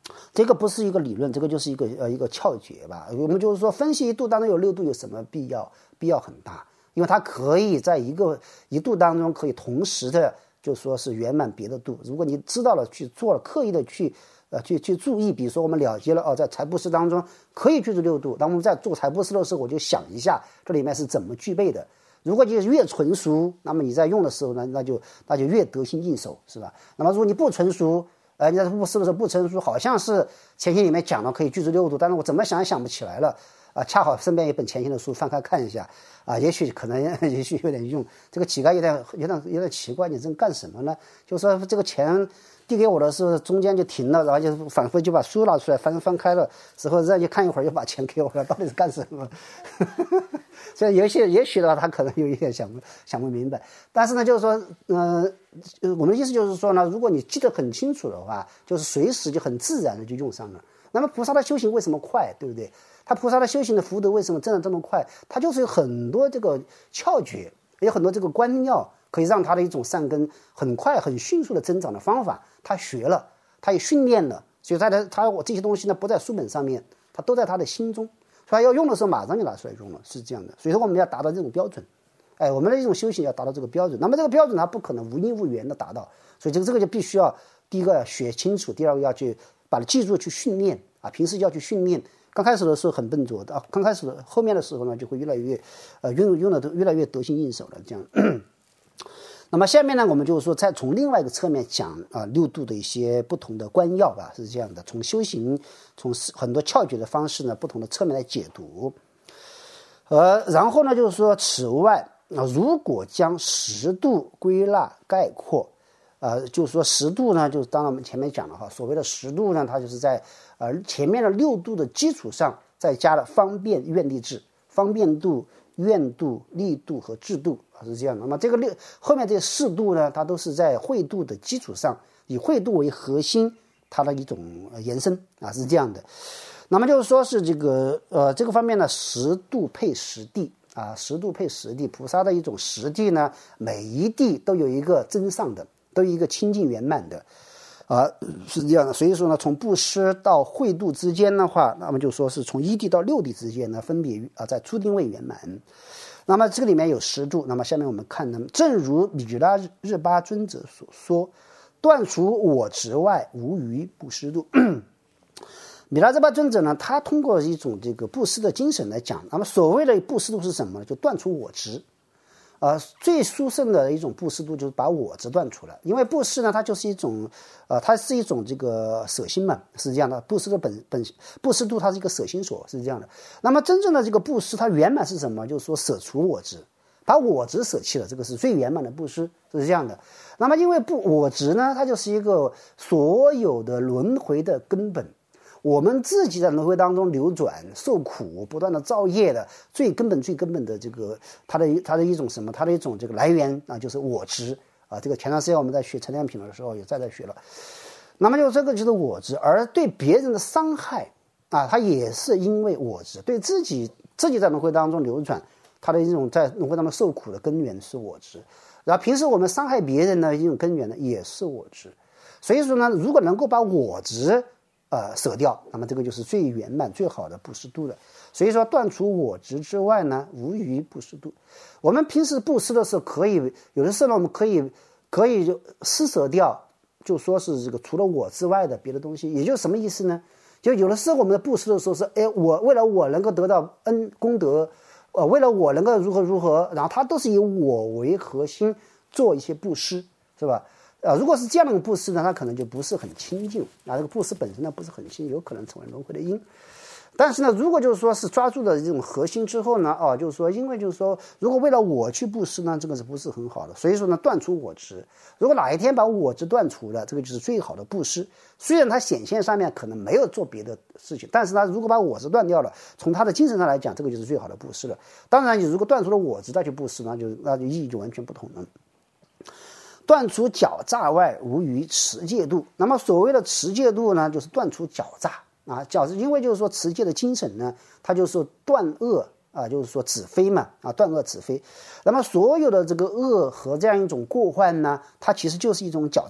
这个不是一个理论，这个就是一个窍诀吧。我们就是说，分析一度当中有6度有什么必要？必要很大，因为它可以在一度当中可以同时的，就说是圆满别的度。如果你知道了去做了，刻意的去注意，比如说我们了结了在财布施当中可以具足6度，当我们在做财布施的时候，我就想一下这里面是怎么具备的。如果你越纯熟，那么你在用的时候呢，那就越得心应手，是吧？那么如果你不纯熟，你在布施的时候不成熟，好像是前行里面讲了可以具足6度，但是我怎么想也想不起来了恰好身边有本前行的书，翻开看一下也许有点用。这个乞丐有点奇怪，你这干什么呢？就说这个钱递给我的时候，中间就停了，然后就反复就把书拿出来翻开了，之后再去看一会儿，又把钱给我了，到底是干什么？所以也许的话，他可能有一点想不明白。但是呢，就是说，我们的意思就是说呢，如果你记得很清楚的话，就是随时就很自然的就用上了。那么菩萨的修行为什么快，对不对？他菩萨的修行的福德为什么真的这么快？他就是有很多这个窍诀，有很多这个关要，可以让他的一种善根很快很迅速的增长的方法，他学了，他也训练了，所以我这些东西呢不在书本上面，他都在他的心中，所以要用的时候马上就拿出来用了，是这样的。所以说我们要达到这种标准，我们的一种修行要达到这个标准。那么这个标准它不可能无因无缘的达到，所以这个就必须要第一个要学清楚，第二个要去把它记住去训练平时要去训练。刚开始的时候很笨拙的刚开始后面的时候呢，就会越来越用的越来越得心应手了这样。那么下面呢，我们就是说再从另外一个侧面讲6度的一些不同的关要吧，是这样的，从修行从很多窍诀的方式呢，不同的侧面来解读。然后呢，就是说此外如果将10度归纳概括就是说10度呢，就是当然我们前面讲了所谓的10度呢，它就是在前面的6度的基础上再加了方便愿力智，方便度、愿度、力度和智度是这样的。那么这个后面这4度呢，它都是在慧度的基础上，以慧度为核心，它的一种延伸是这样的。那么就是说是这个方面呢，10度配10地10度配10地，菩萨的一种10地呢，每一地都有一个真上的，都有一个清净圆满的是这样的。所以说呢，从布施到慧度之间的话，那么就说是从1地到6地之间呢，分别在初定位圆满。那么这个里面有10度，那么下面我们看呢，正如米拉日巴尊者所说，断除我执外，无余布施度。米拉日巴尊者呢，他通过一种这个布施的精神来讲，那么所谓的布施度是什么呢？就断除我执。最殊胜的一种布施度就是把我执断除了，因为布施呢，它就是一种它是一种这个舍心嘛，是这样的。布施的布施度它是一个舍心所，是这样的。那么真正的这个布施它圆满是什么？就是说舍除我执，把我执舍弃了，这个是最圆满的布施，是这样的。那么因为我执呢，它就是一个所有的轮回的根本，我们自己在轮回当中流转受苦不断的造业的最根本的这个它的一种什么，它的一种这个来源就是我执这个前段时间我们在学成量品的时候也在学了。那么就这个就是我执，而对别人的伤害它也是因为我执，对自己在轮回当中流转，它的一种在轮回当中受苦的根源是我执，然后平时我们伤害别人的一种根源呢也是我执。所以说呢，如果能够把我执舍掉，那么这个就是最圆满最好的布施度了。所以说断除我执之外呢，无余布施度。我们平时布施的时候可以有的时候呢，我们可以就施舍掉，就说是这个除了我之外的别的东西。也就是什么意思呢？就有的时候我们的布施的时候是我为了我能够得到功德，为了我能够如何，然后它都是以我为核心做一些布施，是吧？如果是这样的布施呢，它可能就不是很清净这个布施本身呢不是很清净，有可能成为轮回的因。但是呢，如果就是说是抓住了这种核心之后呢，就是说因为就是说如果为了我去布施呢，这个是不是很好的？所以说呢，断除我执，如果哪一天把我执断除了，这个就是最好的布施。虽然它显现上面可能没有做别的事情，但是呢，如果把我执断掉了，从他的精神上来讲，这个就是最好的布施了。当然你如果断除了我执再去布施，那就意义就完全不同了。断除狡诈外，无余持戒度。那么所谓的持戒度呢，就是断除狡诈因为就是说持戒的精神呢，它就是说断恶就是说止非嘛断恶止非。那么所有的这个恶和这样一种过患呢，它其实就是一种狡诈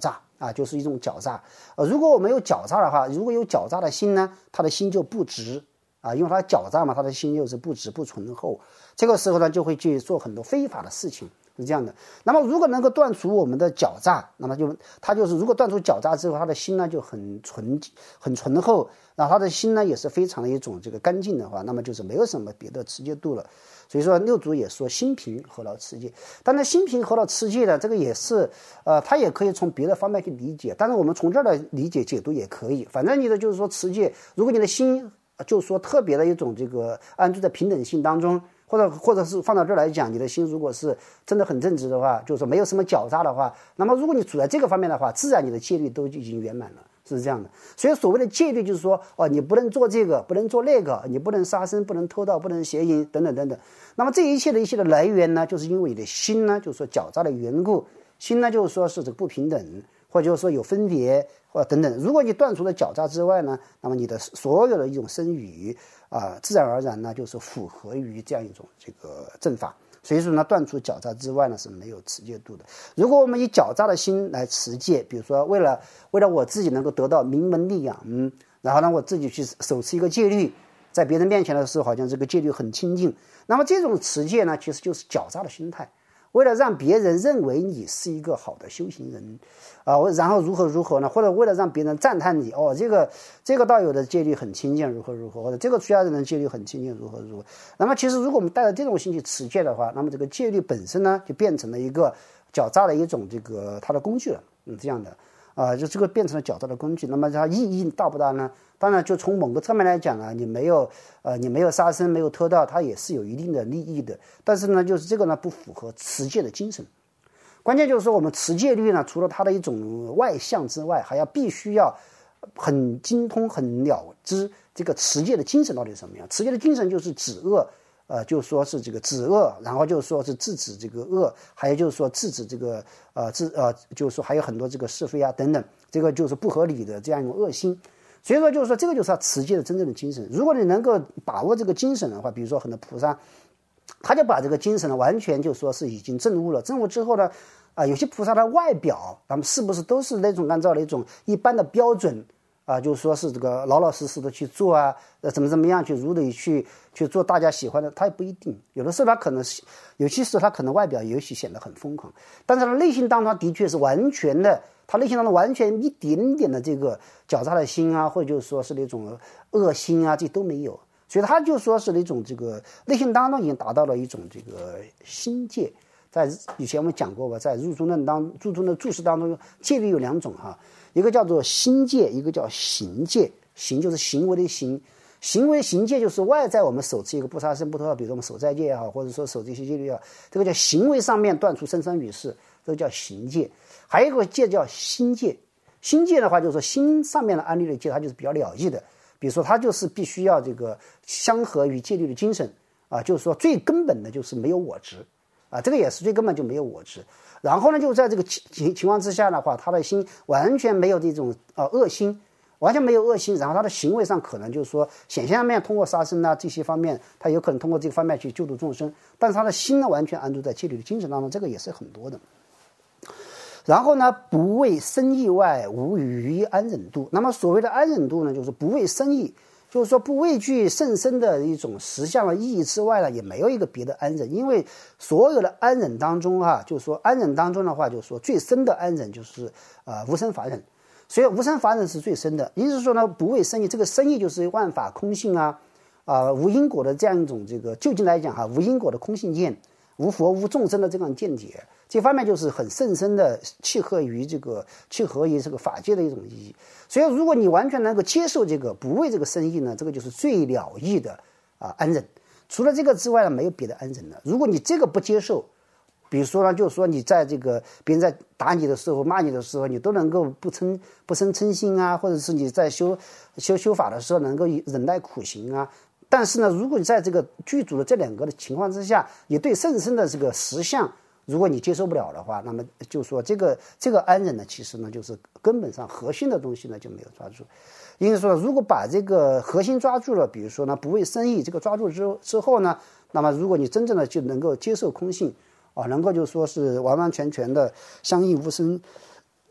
就是一种狡诈。如果我没有狡诈的话，如果有狡诈的心呢，他的心就不直因为他狡诈嘛，他的心就是不直不醇厚，这个时候呢就会去做很多非法的事情，是这样的。那么如果能够断除我们的狡诈，那么他就是如果断除狡诈之后，他的心呢就很醇厚，然后他的心呢也是非常的一种这个干净的话，那么就是没有什么别的持戒度了。所以说六祖也说心平何劳持戒，当然心平何劳持戒呢，这个也是他也可以从别的方面去理解，但是我们从这儿的理解解读也可以。反正你的就是说持戒，如果你的心就是说特别的一种这个安住在平等性当中，或者是放到这儿来讲，你的心如果是真的很正直的话，就是说没有什么狡诈的话，那么如果你处在这个方面的话，自然你的戒律都已经圆满了，是这样的。所以所谓的戒律就是说你不能做这个，不能做那个，你不能杀生，不能偷盗，不能邪淫等等等等。那么这一切的来源呢，就是因为你的心呢就是说狡诈的缘故，心呢就是说是这个不平等，或者就是说有分别或等等。如果你断除了狡诈之外呢，那么你的所有的一种身语自然而然呢就是符合于这样一种这个正法。所以说呢，断除狡诈之外呢是没有持戒度的。如果我们以狡诈的心来持戒，比如说为了我自己能够得到名闻利养，然后呢我自己去手持一个戒律，在别人面前的时候好像这个戒律很清净，那么这种持戒呢其实就是狡诈的心态，为了让别人认为你是一个好的修行人然后如何呢，或者为了让别人赞叹你这个道友的戒律很清净如何，或者这个出家人的戒律很清净如何。那么其实如果我们带着这种心去持戒的话，那么这个戒律本身呢就变成了一个狡诈的一种这个它的工具了，这样的就这个变成了狡诈的工具。那么它意义大不大呢？当然就从某个侧面来讲你没有杀生，没有偷盗，它也是有一定的利益的，但是呢就是这个呢不符合持戒的精神。关键就是说我们持戒律呢，除了它的一种外象之外，还要必须要很精通很了知这个持戒的精神到底是什么样。持戒的精神就是止恶就是说是这个止恶，然后就是说是制止这个恶，还有就是说制止这个就是说还有很多这个是非等等，这个就是不合理的这样一种恶心。所以说就是说这个就是他持戒的真正的精神。如果你能够把握这个精神的话，比如说很多菩萨他就把这个精神呢完全就说是已经证悟了，证悟之后呢有些菩萨的外表他们是不是都是那种按照那种一般的标准就是说是这个老老实实的去做怎么样去如理去做大家喜欢的，他也不一定。有的时候他可能有些时候他可能外表也许显得很疯狂，但是他内心当中他的确是完全的，他内心当中完全一点点的这个狡诈的心或者就是说是那种恶心这都没有。所以他就说是那种这个内心当中已经达到了一种这个心戒。在以前我们讲过吧，在入中的注释当中，戒律有两种一个叫做心戒，一个叫行戒。行就是行为的行，行戒就是外在我们守持一个不杀生不偷盗，比如说我们守斋戒也好，或者说守这些戒律也好，这个叫行为上面断除生生与世，这个叫行戒。还有一个戒叫心戒，心戒的话就是说心上面的安立的戒，它就是比较了义的，比如说它就是必须要这个相合于戒律的精神就是说最根本的就是没有我执这个也是最根本就没有我执。然后呢就在这个情况之下的话，他的心完全没有这种恶心，完全没有恶心，然后他的行为上可能就是说显现面通过杀生这些方面，他有可能通过这个方面去救度众生，但是他的心呢完全安住在戒律的精神当中，这个也是很多的。然后呢不为生意外，无余安忍度。那么所谓的安忍度呢，就是不为生意，就是说不畏惧甚深的一种实相的意义之外呢，也没有一个别的安忍。因为所有的安忍当中就是说安忍当中的话，就是说最深的安忍就是无生法忍，所以无生法忍是最深的。也就是说呢，不为生意，这个生意就是万法空性无因果的这样一种这个究竟来讲无因果的空性见，无佛无众生的这样见解，这方面就是很甚深的契合于这个法界的一种意义。所以如果你完全能够接受这个不为这个生意呢，这个就是最了义的安忍。除了这个之外呢，没有别的安忍了。如果你这个不接受，比如说呢，就是说你在这个别人在打你的时候骂你的时候，你都能够不生嗔心或者是你在修法的时候能够忍耐苦行但是呢，如果你在这个具足的这两个的情况之下，你对甚深的这个实相如果你接受不了的话，那么就说这个安忍呢，其实呢就是根本上核心的东西呢就没有抓住。因为说如果把这个核心抓住了，比如说呢不为生意这个抓住之后呢，那么如果你真正的就能够接受空性能够就说是完完全全的相应无生，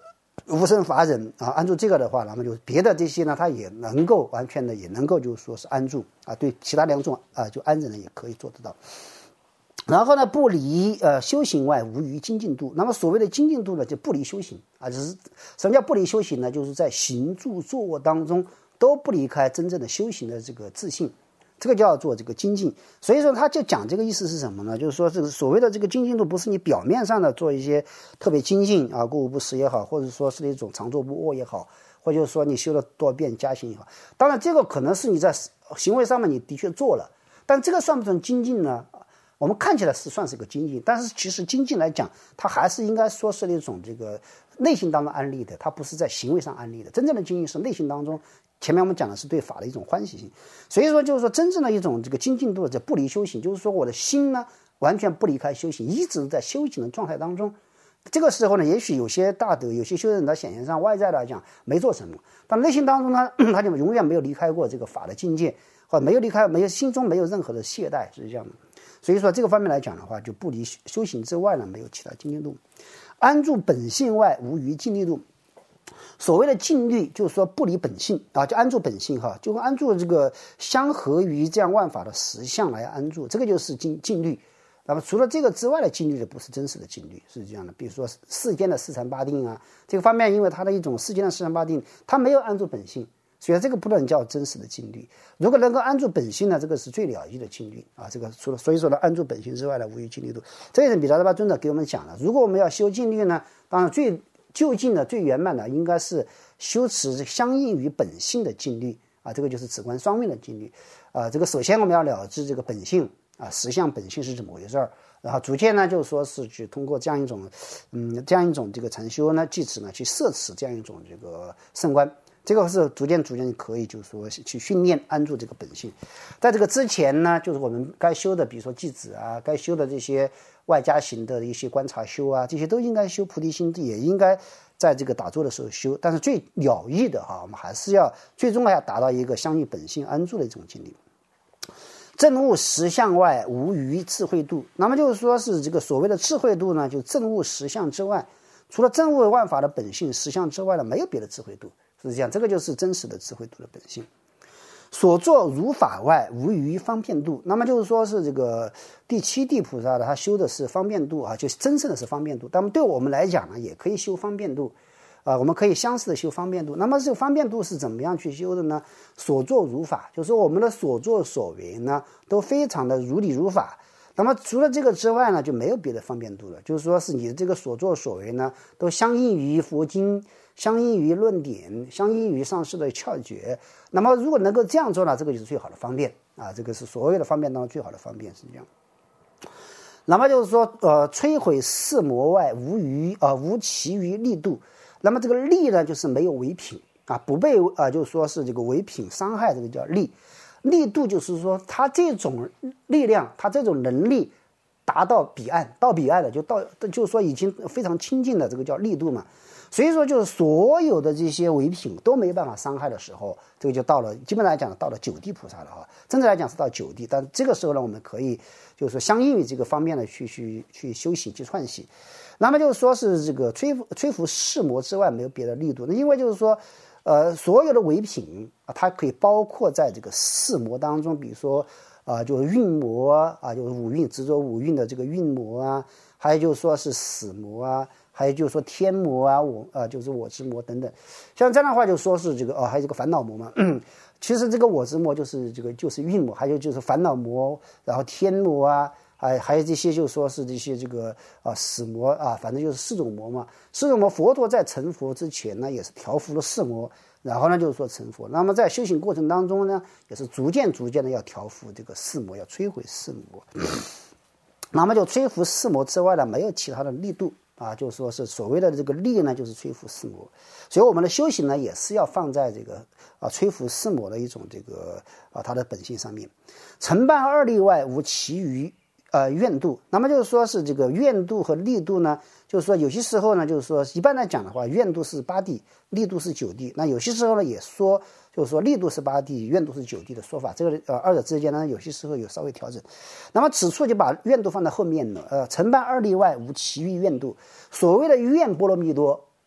无生法忍啊，安住这个的话，那么就别的这些呢，它也能够完全的也能够就是说是安住啊，对其他两种啊就安忍呢也可以做得到。然后呢，不离修行外，无余精进度。那么所谓的精进度呢，就不离修行啊。就是什么叫不离修行呢？就是在行住坐卧当中都不离开真正的修行的这个自信，这个叫做这个精进。所以说他就讲这个意思是什么呢？就是说这个所谓的这个精进度，不是你表面上的做一些特别精进啊，过午不食也好，或者说是那种常坐不卧也好，或者就是说你修了多遍加行也好。当然这个可能是你在行为上面你的确做了，但这个算不算精进呢？我们看起来是算是个精进，但是其实精进来讲，它还是应该说是那种这个内心当中安利的，它不是在行为上安利的。真正的精进是内心当中，前面我们讲的是对法的一种欢喜心。所以说就是说真正的一种这个精进度，这不离修行，就是说我的心呢完全不离开修行，一直在修行的状态当中。这个时候呢，也许有些大德，有些修人的显现上外在来讲没做什么，但内心当中呢，他就永远没有离开过这个法的境界，或者没有离开，没有心中没有任何的懈怠，是这样的。所以说这个方面来讲的话，就不离修行之外呢，没有其他精进度。安住本性外，无余静虑度。所谓的静虑，就是说不离本性啊，就安住本性哈，就安住这个相合于这样万法的实相来安住，这个就是静虑。那么除了这个之外的静虑的不是真实的静虑，是这样的。比如说世间的四禅八定啊，这个方面因为它的一种世间的四禅八定，它没有安住本性，所以这个不能叫真实的静虑。如果能够安住本性呢，这个是最了义的静虑啊。这个除了所以说呢，安住本性之外呢，无余静虑度。这也是比达拉巴尊者给我们讲的。如果我们要修静虑呢，当然最就近的、最圆满的，应该是修持相应于本性的静虑啊。这个就是止观双运的静虑啊。这个首先我们要了知这个本性啊，实相本性是怎么回事儿。然后逐渐呢，就是说是去通过这样一种，这个禅修呢，即此呢去摄持这样一种这个圣观。这个是逐渐可以就是说去训练安住这个本性。在这个之前呢，就是我们该修的，比如说寂止啊，该修的这些外加行的一些观察修啊，这些都应该修菩提心，也应该在这个打坐的时候修。但是最了义的哈，我们还是要最终要达到一个相应本性安住的一种境地。证悟实相外，无余智慧度。那么就是说是这个所谓的智慧度呢，就证悟实相之外，除了证悟万法的本性实相之外呢，没有别的智慧度，是这样。这个就是真实的智慧度的本性。所作如法外，无余方便度。那么就是说是这个第七地菩萨的，他修的是方便度啊，就是真正的是方便度。那么对我们来讲呢，也可以修方便度。我们可以相似的修方便度。那么这个方便度是怎么样去修的呢？所作如法，就是说我们的所作所为呢，都非常的如理如法。那么除了这个之外呢，就没有别的方便度了。就是说是你的这个所作所为呢，都相应于佛经，相应于论点，相应于上师的窍诀。那么如果能够这样做呢，这个就是最好的方便啊！这个是所有的方便当中最好的方便，是这样。那么就是说，摧毁四魔外，无其余力度。那么这个力呢，就是没有违品啊，不被就是说是这个违品伤害，这个叫力。力度就是说，它这种力量，它这种能力达到彼岸，到彼岸了，就是说已经非常亲近的，这个叫力度嘛。所以说，就是所有的这些违品都没办法伤害的时候，这个就到了，基本来讲到了九地菩萨了哈。真正来讲是到九地，但这个时候呢，我们可以就是说相应于这个方面呢去修行去串习。那么就是说是这个摧伏四魔之外没有别的力度，因为就是说，所有的违品啊，它可以包括在这个四魔当中，比如说就是蕴魔啊，就是五蕴执着五蕴的这个蕴魔啊，还有就是说是死魔啊，还有就是说天魔啊，就是我执魔等等。像这样的话就说是这个还有这个烦恼魔嘛。其实这个我执魔就是就是蕴魔，还有就是烦恼魔，然后天魔啊。还有这些就说是这些这个死魔啊，反正就是四种魔嘛。四种魔，佛陀在成佛之前呢，也是调伏了四魔，然后呢就是说成佛。那么在修行过程当中呢，也是逐渐的要调伏这个四魔，要摧毁四魔。那么就摧伏四魔之外呢，没有其他的力度啊，就是说是所谓的这个力呢，就是摧伏四魔。所以我们的修行呢，也是要放在这个摧伏四魔的一种这个它的本性上面。承办二力外，无其余愿度。那么就是说是这个愿度和力度呢，就是说有些时候呢，就是说一般来讲的话，愿度是8地，力度是9地。那有些时候呢，也说就是说力度是8地，愿度是9地的说法。这个二者之间呢，有些时候有稍微调整。那么此处就把愿度放在后面了。承办二力外，无其余愿度。所谓的愿波罗蜜多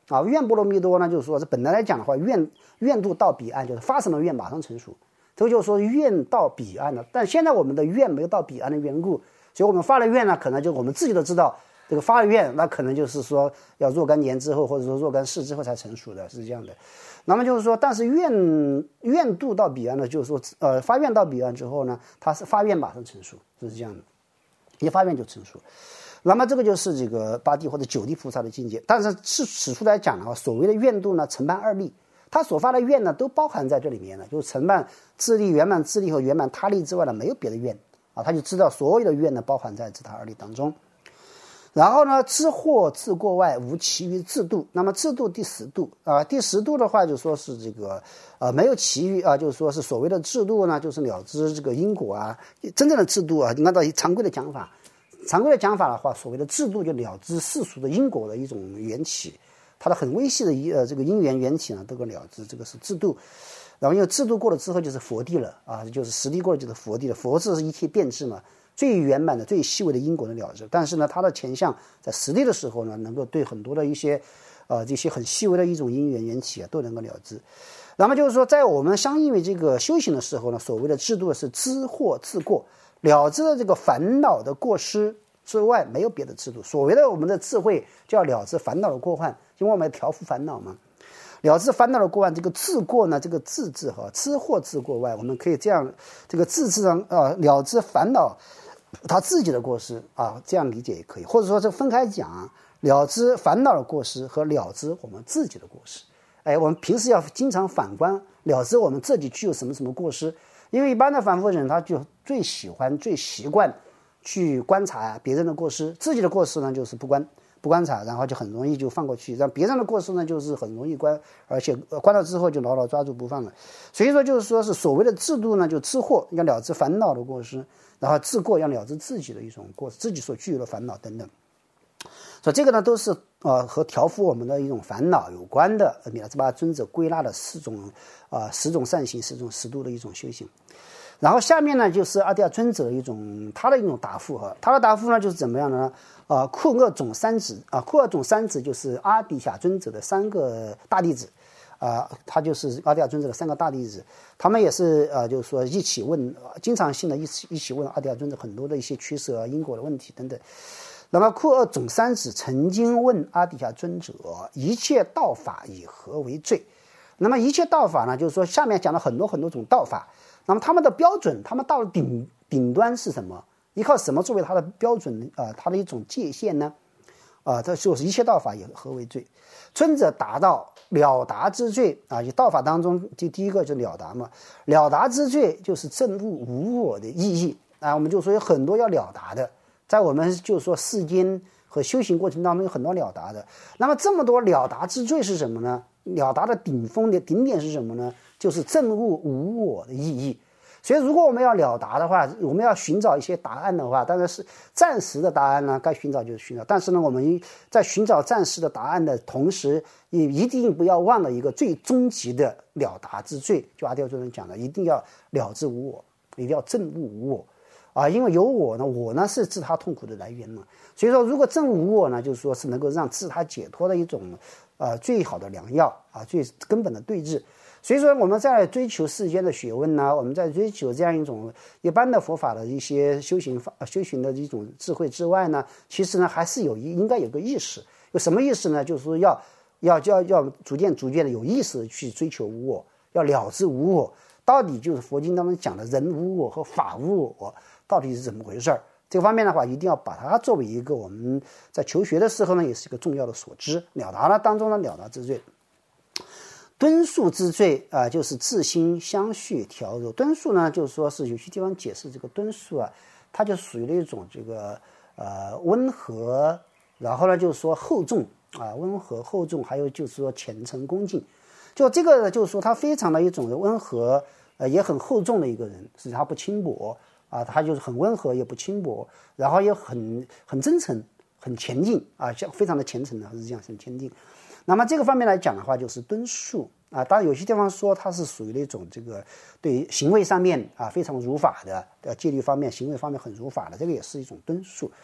啊，愿波罗蜜多呢，就是说是本来来讲的话，愿度到彼岸，就是发什么愿马上成熟，这个就是说愿到彼岸了。但现在我们的愿没有到彼岸的缘故，所以我们发了愿呢，可能就我们自己都知道，这个发了愿，那可能就是说要若干年之后，或者说若干世之后才成熟的，是这样的。那么就是说，但是愿度到彼岸呢，就是说发愿到彼岸之后呢，它是发愿马上成熟，是这样的，一发愿就成熟。那么这个就是这个八地或者九地菩萨的境界。但是此处来讲的话，所谓的愿度呢，承办二力，他所发的愿呢，都包含在这里面了，就是承办自利、圆满自利和圆满他利之外呢，没有别的愿啊，他就知道所有的愿呢，包含在自他二力当中。然后呢，知惑自过外，无其余自度。那么自度第10度啊，第10度的话就说是这个没有其余啊，就是说是所谓的制度呢，就是了知这个因果啊，真正的制度啊，按照常规的讲法。常规的讲法的话，所谓的制度就了知世俗的因果的一种缘起，它的很微细的这个因缘缘起呢，都可了知，这个是制度。然后因为制度过了之后就是佛地了啊，就是10地过了就是佛地了。佛字是一切变质嘛，最圆满的、最细微的因果的了知。但是呢，它的前相在10地的时候呢，能够对很多的一些这些很细微的一种因缘缘起啊，都能够了知。那么就是说，在我们相应于这个修行的时候呢，所谓的制度是知惑自过。了知的这个烦恼的过失之外，没有别的制度。所谓的我们的智慧，就要了知烦恼的过患，因为我们要调伏烦恼嘛。了知烦恼的过患，这个自过呢，这个自字哈，知惑自过外，我们可以这样，这个自上了知烦恼他自己的过失啊，这样理解也可以，或者说这分开讲，了知烦恼的过失和了知我们自己的过失。哎，我们平时要经常反观，了知我们自己具有什么什么过失。因为一般的凡夫人，他就最喜欢、最习惯去观察别人的过失，自己的过失呢就是不观察，然后就很容易就放过去；让别人的过失呢，就是很容易观，而且观了之后就牢牢抓住不放了。所以说，就是说是所谓的制度呢，就知惑要了知烦恼的过失，然后自过要了知自己的一种过失，自己所具有的烦恼等等。所以这个呢，都是和调伏我们的一种烦恼有关的。米拉兹巴尊者归纳了10种善行、10度的一种修行。然后下面呢，就是阿底亚尊者的他的一种答复哈。他的答复呢，就是怎么样的呢？库厄总三子啊，库厄总三子就是阿底峡尊者的3个大弟子他就是阿底亚尊者的3个大弟子，他们也是就是说一起问，经常性的一起问阿底亚尊者很多的一些趋势因果的问题等等。那么库厄总三子曾经问阿底峡尊者，一切道法以何为最？那么一切道法呢，就是说下面讲了很多种道法，那么他们的标准，他们到了顶端是什么？依靠什么作为他的标准他的一种界限呢？这就是一切道法以何为最？尊者答道：了达之最就道法当中第一个就了达嘛，了达之最就是证悟无我的意义我们就说有很多要了达的。在我们就是说世间和修行过程当中有很多了达的，那么这么多了达之最是什么呢？了达的顶峰的顶点是什么呢？就是证悟无我的意义。所以如果我们要了达的话，我们要寻找一些答案的话，当然是暂时的答案呢，该寻找就是寻找。但是呢，我们在寻找暂时的答案的同时，也一定不要忘了一个最终极的了达之最，就阿底亚尊者讲的，一定要了知无我，一定要证悟无我。因为有我呢，我呢是自他痛苦的来源嘛，所以说如果证悟无我呢，就是说是能够让自他解脱的一种最好的良药最根本的对治。所以说我们在追求世间的学问呢，我们在追求这样一种一般的佛法的一些修行的一种智慧之外呢，其实呢还是应该有个意识。有什么意识呢？就是说要逐渐的有意识的去追求无我，要了知无我。到底就是佛经当中讲的人无我和法无我到底是怎么回事？这个方面的话，一定要把它作为一个我们在求学的时候呢，也是一个重要的所知。了达了当中呢，了达之最。敦恕之最就是自心相续调柔。敦恕呢，就是说是有些地方解释这个敦恕它就属于一种这个温和，然后呢就是说厚重温和厚重，还有就是说虔诚恭敬。就这个就是说他非常的一种温和也很厚重的一个人，实际上他不轻薄他就是很温和也不轻薄，然后也很真诚很虔敬非常的虔诚的，是这样很虔敬。那么这个方面来讲的话，就是敦恕当然有些地方说它是属于那种这个对行为上面非常如法的戒律方面行为方面很如法的，这个也是一种敦恕。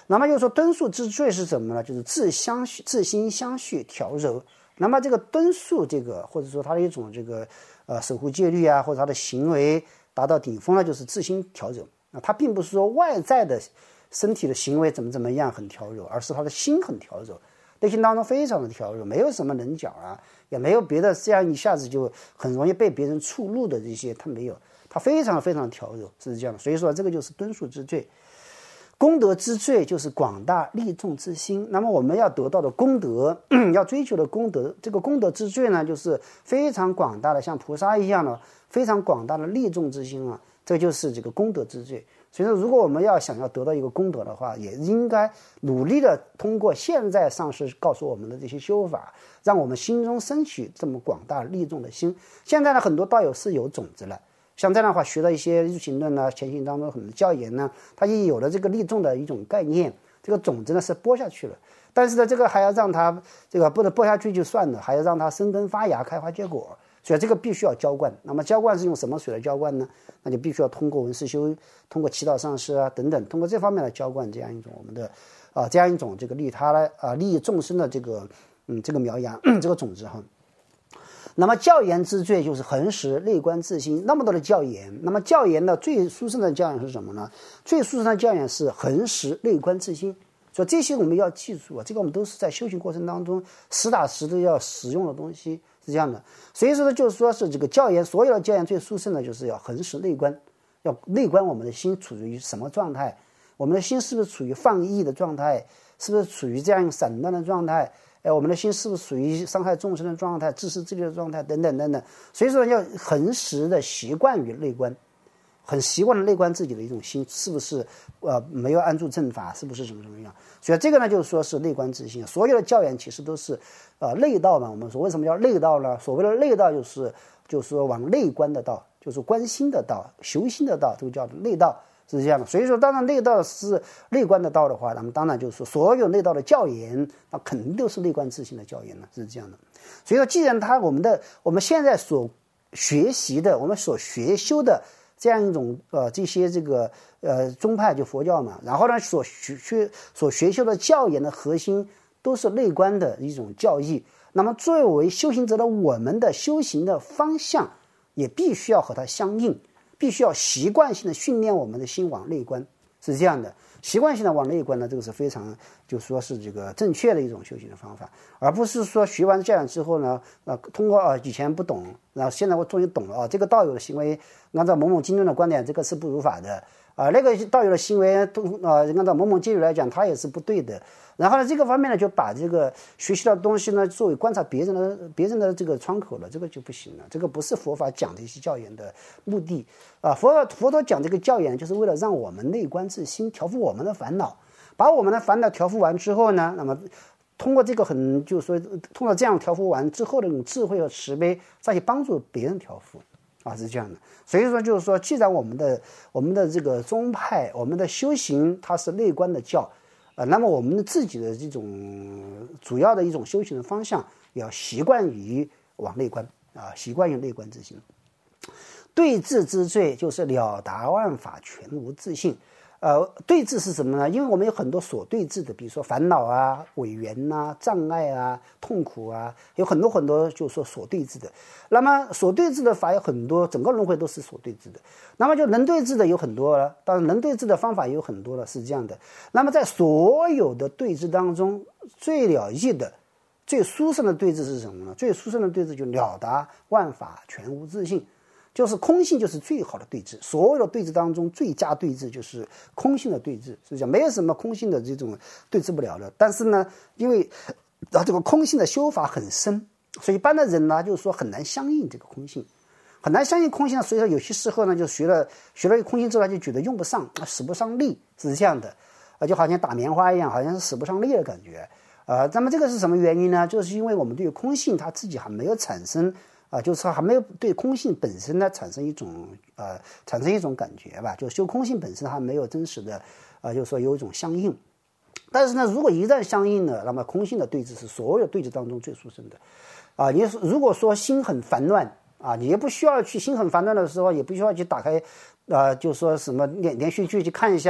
那么就是说敦促之最是什么呢？就是自心相续调柔。那么这个敦促这个或者说他的一种这个守护戒律啊，或者他的行为达到顶峰呢，就是自心调柔。他并不是说外在的身体的行为怎么样很调柔，而是他的心很调柔，内心当中非常的调柔，没有什么棱角啊，也没有别的这样一下子就很容易被别人触怒的这些，他没有，他非常非常调柔，是这样的。所以说这个就是敦促之最。功德之最就是广大利众之心。那么我们要得到的功德，要追求的功德，这个功德之最呢，就是非常广大的，像菩萨一样的非常广大的利众之心啊，这就是这个功德之最。所以说，如果我们想要得到一个功德的话，也应该努力的通过现在上师告诉我们的这些修法，让我们心中升起这么广大利众的心。现在呢，很多道友是有种子了。像这样的话，学了一些入行论呢、前行当中很多教研呢，它也有了这个利众的一种概念，这个种子呢是播下去了。但是呢，这个还要让它这个不能播下去就算了，还要让它生根发芽、开花结果，所以这个必须要浇灌。那么浇灌是用什么水来浇灌呢？那就必须要通过文思修、通过祈祷上师啊等等，通过这方面来浇灌这样一种我们的这样一种这个利他来利益众生的这个这个苗芽这个种子哈。那么教言之最就是恒时内观自心，那么多的教言，那么教言的最殊胜的教言是什么呢？最殊胜的教言是恒时内观自心。所以这些我们要记住啊，这个我们都是在修行过程当中实打实的要使用的东西，是这样的。所以说呢，就是说是这个教言，所有的教言最殊胜的就是要恒时内观，要内观我们的心处于什么状态，我们的心是不是处于放逸的状态，是不是处于这样散乱的状态，我们的心是不是属于伤害众生的状态、自私自利的状态等等等等。所以说要恒时的习惯于内观，很习惯的内观自己的一种心是不是没有安住正法，是不是怎么样。所以这个呢就是说是内观自心。所有的教言其实都是内道嘛。我们说为什么叫内道呢？所谓的内道就是说往内观的道，就是观心的道、修心的道，这个叫内道，是这样的。所以说当然内道是内观的道的话，那么当然就是说所有内道的教言那肯定都是内观自心的教言了，是这样的。所以说既然我们现在所学习的，我们所学修的这样一种这些这个宗派就佛教嘛，然后呢所学修的教言的核心都是内观的一种教义。那么作为修行者的我们的修行的方向也必须要和它相应，必须要习惯性的训练我们的心往内观，是这样的。习惯性的往内观呢，这个是非常就说是这个正确的一种修行的方法，而不是说学完这样之后呢，通过以前不懂，然后现在我终于懂了这个道友的行为按照某某经论的观点，这个是不如法的那个道友的行为按照某某戒律来讲，他也是不对的。然后呢，这个方面呢，就把这个学习的东西呢，作为观察别人的这个窗口了，这个就不行了。这个不是佛法讲的一些教言的目的佛陀讲这个教言，就是为了让我们内观自心，调伏我们的烦恼。把我们的烦恼调伏完之后呢，那么通过这个就是说，通过这样调伏完之后的这种智慧和慈悲，再去帮助别人调伏是这样的。所以说就是说，既然我们的这个宗派，我们的修行它是内观的教那么我们自己的这种主要的一种修行的方向，也要习惯于往内观习惯于内观自心。对治之最就是了达万法全无自性。对治是什么呢？因为我们有很多所对治的，比如说烦恼违缘障碍痛苦有很多很多就是说所对治的。那么所对治的法有很多，整个轮回都是所对治的。那么就能对治的有很多了，当然能对治的方法也有很多了，是这样的。那么在所有的对治当中，最了义的、最殊胜的对治是什么呢？最殊胜的对治就了达万法全无自性。就是空性就是最好的对治，所有的对治当中最佳对治就是空性的对治，是讲没有什么空性的这种对治不了的。但是呢，因为这个空性的修法很深，所以一般的人呢，就是说很难相应这个空性，很难相信空性，所以说有些时候呢，就学了空性之后，他就觉得用不上，使不上力，是这样的就好像打棉花一样，好像是使不上力的感觉那么这个是什么原因呢？就是因为我们对空性它自己还没有产生就是还没有对空性本身呢产生一种感觉吧，就修空性本身还没有真实的就是说有一种相应。但是呢，如果一旦相应了，那么空性的对治是所有对治当中最殊胜的你如果说心很烦乱你也不需要去心很烦乱的时候，也不需要去打开就是说什么连续剧去看一下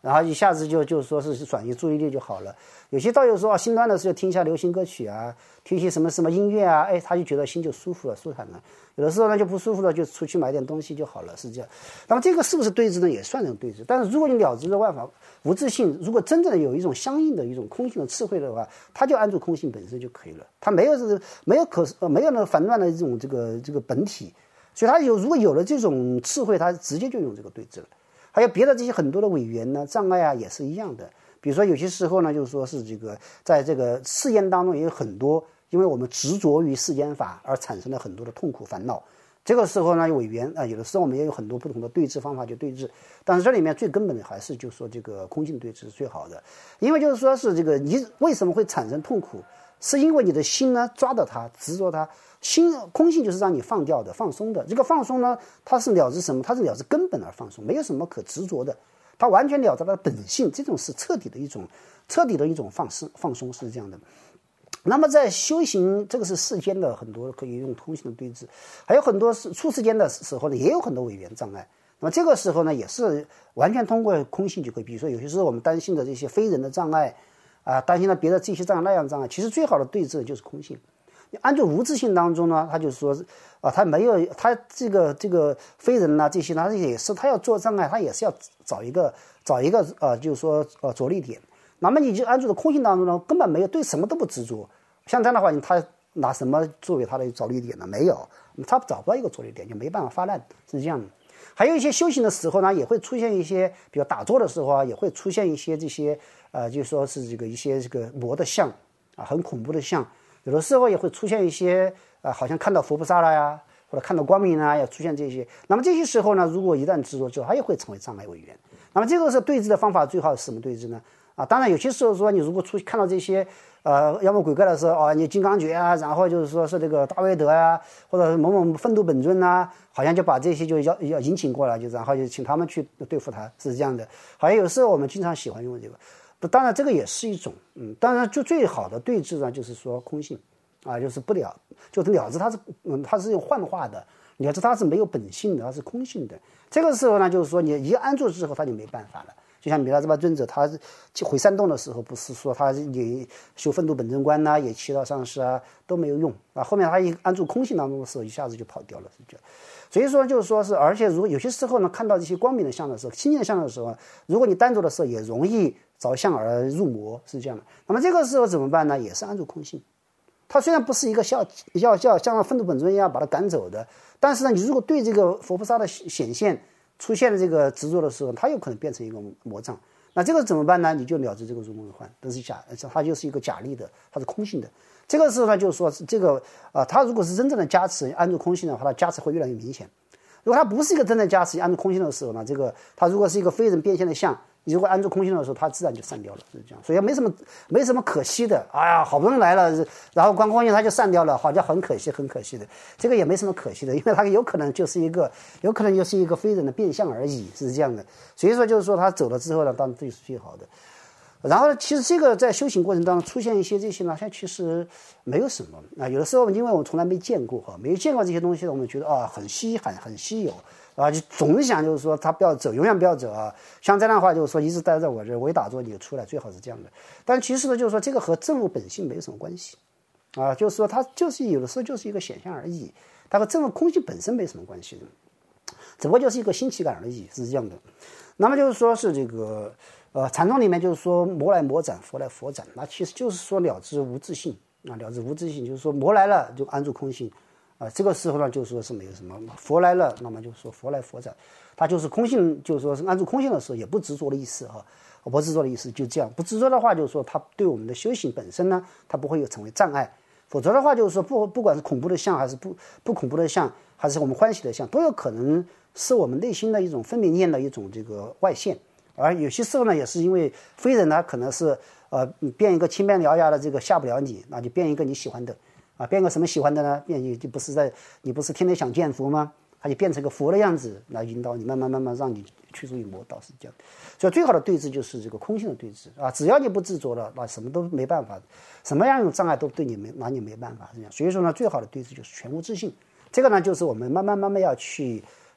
然后一下子就说是转移注意力就好了。有些道友说心乱的时候听一下流行歌曲啊，听一些什么音乐啊，他就觉得心就舒服了舒坦了。有的时候呢就不舒服了，就出去买点东西就好了，是这样。那么这个是不是对治呢？也算一种对治。但是如果你了知的办法无自性，如果真正的有一种相应的一种空性的智慧的话，他就安住空性本身就可以了。他没有那个烦乱的这种这个本体，所以他如果有了这种智慧，他直接就用这个对治了。还有别的这些很多的违缘呢、障碍啊，也是一样的。比如说有些时候呢，就是说是这个在这个世间当中也有很多，因为我们执着于世间法而产生了很多的痛苦烦恼。这个时候呢，违缘啊，有的时候我们也有很多不同的对治方法去对治，但是这里面最根本的还是就是说这个空性对治是最好的。因为就是说是这个你为什么会产生痛苦，是因为你的心呢抓到它，执着它。空性就是让你放掉的、放松的。这个放松呢，它是了知什么？它是了知根本而放松，没有什么可执着的。它完全了知它的本性，这种是彻底的一种放松，是这样的。那么在修行，这个是世间的很多可以用空性的对治，还有很多是出世间的时候呢，也有很多违缘障碍。那么这个时候呢，也是完全通过空性就可以。比如说有些时候我们担心的这些非人的障碍啊，担心了别的这些障碍那样障碍，其实最好的对治就是空性。按照无自性当中呢，他就说啊，他没有他这个非人呐、这些呢，也是他要做障碍，他也是要找一个就是说着力点。那么你就按住的空性当中呢，根本没有对什么都不执着。像这样的话，他拿什么作为他的着力点呢？没有，他找不到一个着力点，就没办法发难，是这样的。还有一些修行的时候呢，也会出现一些，比如打坐的时候啊，也会出现一些这些就是说是这个一些这个魔的像啊，很恐怖的像。有的时候也会出现一些好像看到佛菩萨了呀，或者看到光明啊，要出现这些。那么这些时候呢，如果一旦执着之后，它也会成为障碍违缘。那么这个是对治的方法，最好是什么对治呢？啊，当然有些时候说你如果看到这些妖魔鬼怪的时候你金刚诀啊，然后就是说是这个大威德啊，或者某某奋斗本尊啊，好像就把这些就要引请过来，就然后就请他们去对付他，是这样的。好像有时候我们经常喜欢用这个。当然这个也是一种当然就最好的对治呢，就是说空性啊，就是不了，就是了知它是用幻化的，了知它是没有本性的，它是空性的。这个时候呢，就是说你一安住之后，他就没办法了。就像弥勒这巴尊者，他回山洞的时候，不是说他也修奋斗本尊观呐，也祈祷上师啊，都没有用啊。后面他一安住空性当中的时候，一下子就跑掉了，是这样。所以说就是说是，而且如果有些时候呢，看到这些光明的相的时候，清净的相的时候，如果你单独的时候，也容易着相而入魔，是这样的。那么这个时候怎么办呢？也是安住空性。它虽然不是一个要像奋斗本尊一样把它赶走的，但是呢，你如果对这个佛菩萨的显现出现的这个执着的时候，它有可能变成一个魔障。那这个怎么办呢？你就了知这个如梦如幻，都是它就是一个假立的，它是空性的。这个时候呢，就是说这个它如果是真正的加持安住空性的话，它加持会越来越明显。如果它不是一个真正加持安住空性的时候呢，这个它如果是一个非人变现的相，你如果安住空性的时候，它自然就散掉了，是这样。所以没什么可惜的。哎呀，好不容易来了，然后光空性它就散掉了，好像很可惜的。这个也没什么可惜的，因为它有可能就是一个非人的变相而已，是这样的。所以说就是说他走了之后呢，当然这是最好的。然后其实这个在修行过程当中出现一些这些呢，它其实没有什么啊。有的时候因为我们从来没见过没见过这些东西，我们觉得很稀罕很稀有啊，就总想就是说他不要走，永远不要走啊。像这样的话就是说一直待在我这，我一打坐你就出来，最好是这样的。但其实呢，就是说这个和正悟本性没有什么关系啊，就是说它就是有的时候就是一个显象而已，它和正悟空性本身没什么关系的，只不过就是一个新奇感而已，是这样的。那么就是说是这个禅宗里面就是说魔来魔斩，佛来佛斩，那其实就是说了知无自性啊，了知无自性就是说魔来了就安住空性啊，这个时候呢就说是没有什么，佛来了那么就是说佛来佛斩，它就是空性，就是说是安住空性的时候也不执着的意思不执着的意思就这样，不执着的话就是说它对我们的修行本身呢，它不会有成为障碍，否则的话就是说不管是恐怖的相还是不恐怖的相，还是我们欢喜的相，都有可能是我们内心的一种分别念的一种这个外现。而有些时候呢，也是因为非人呢，可能是变一个轻便獠牙的这个吓不了你，那就变一个你喜欢的啊，变个什么喜欢的呢？变就不是你不是天天想见佛吗？它就变成个佛的样子来引导你，慢慢让你去除于魔道，是这样。所以最好的对治就是这个空性的对治啊，只要你不执着了，那什么都没办法，什么样的障碍都对你拿你没办法，是这样。所以说呢，最好的对治就是全无自性。这个呢，就是我们慢慢要去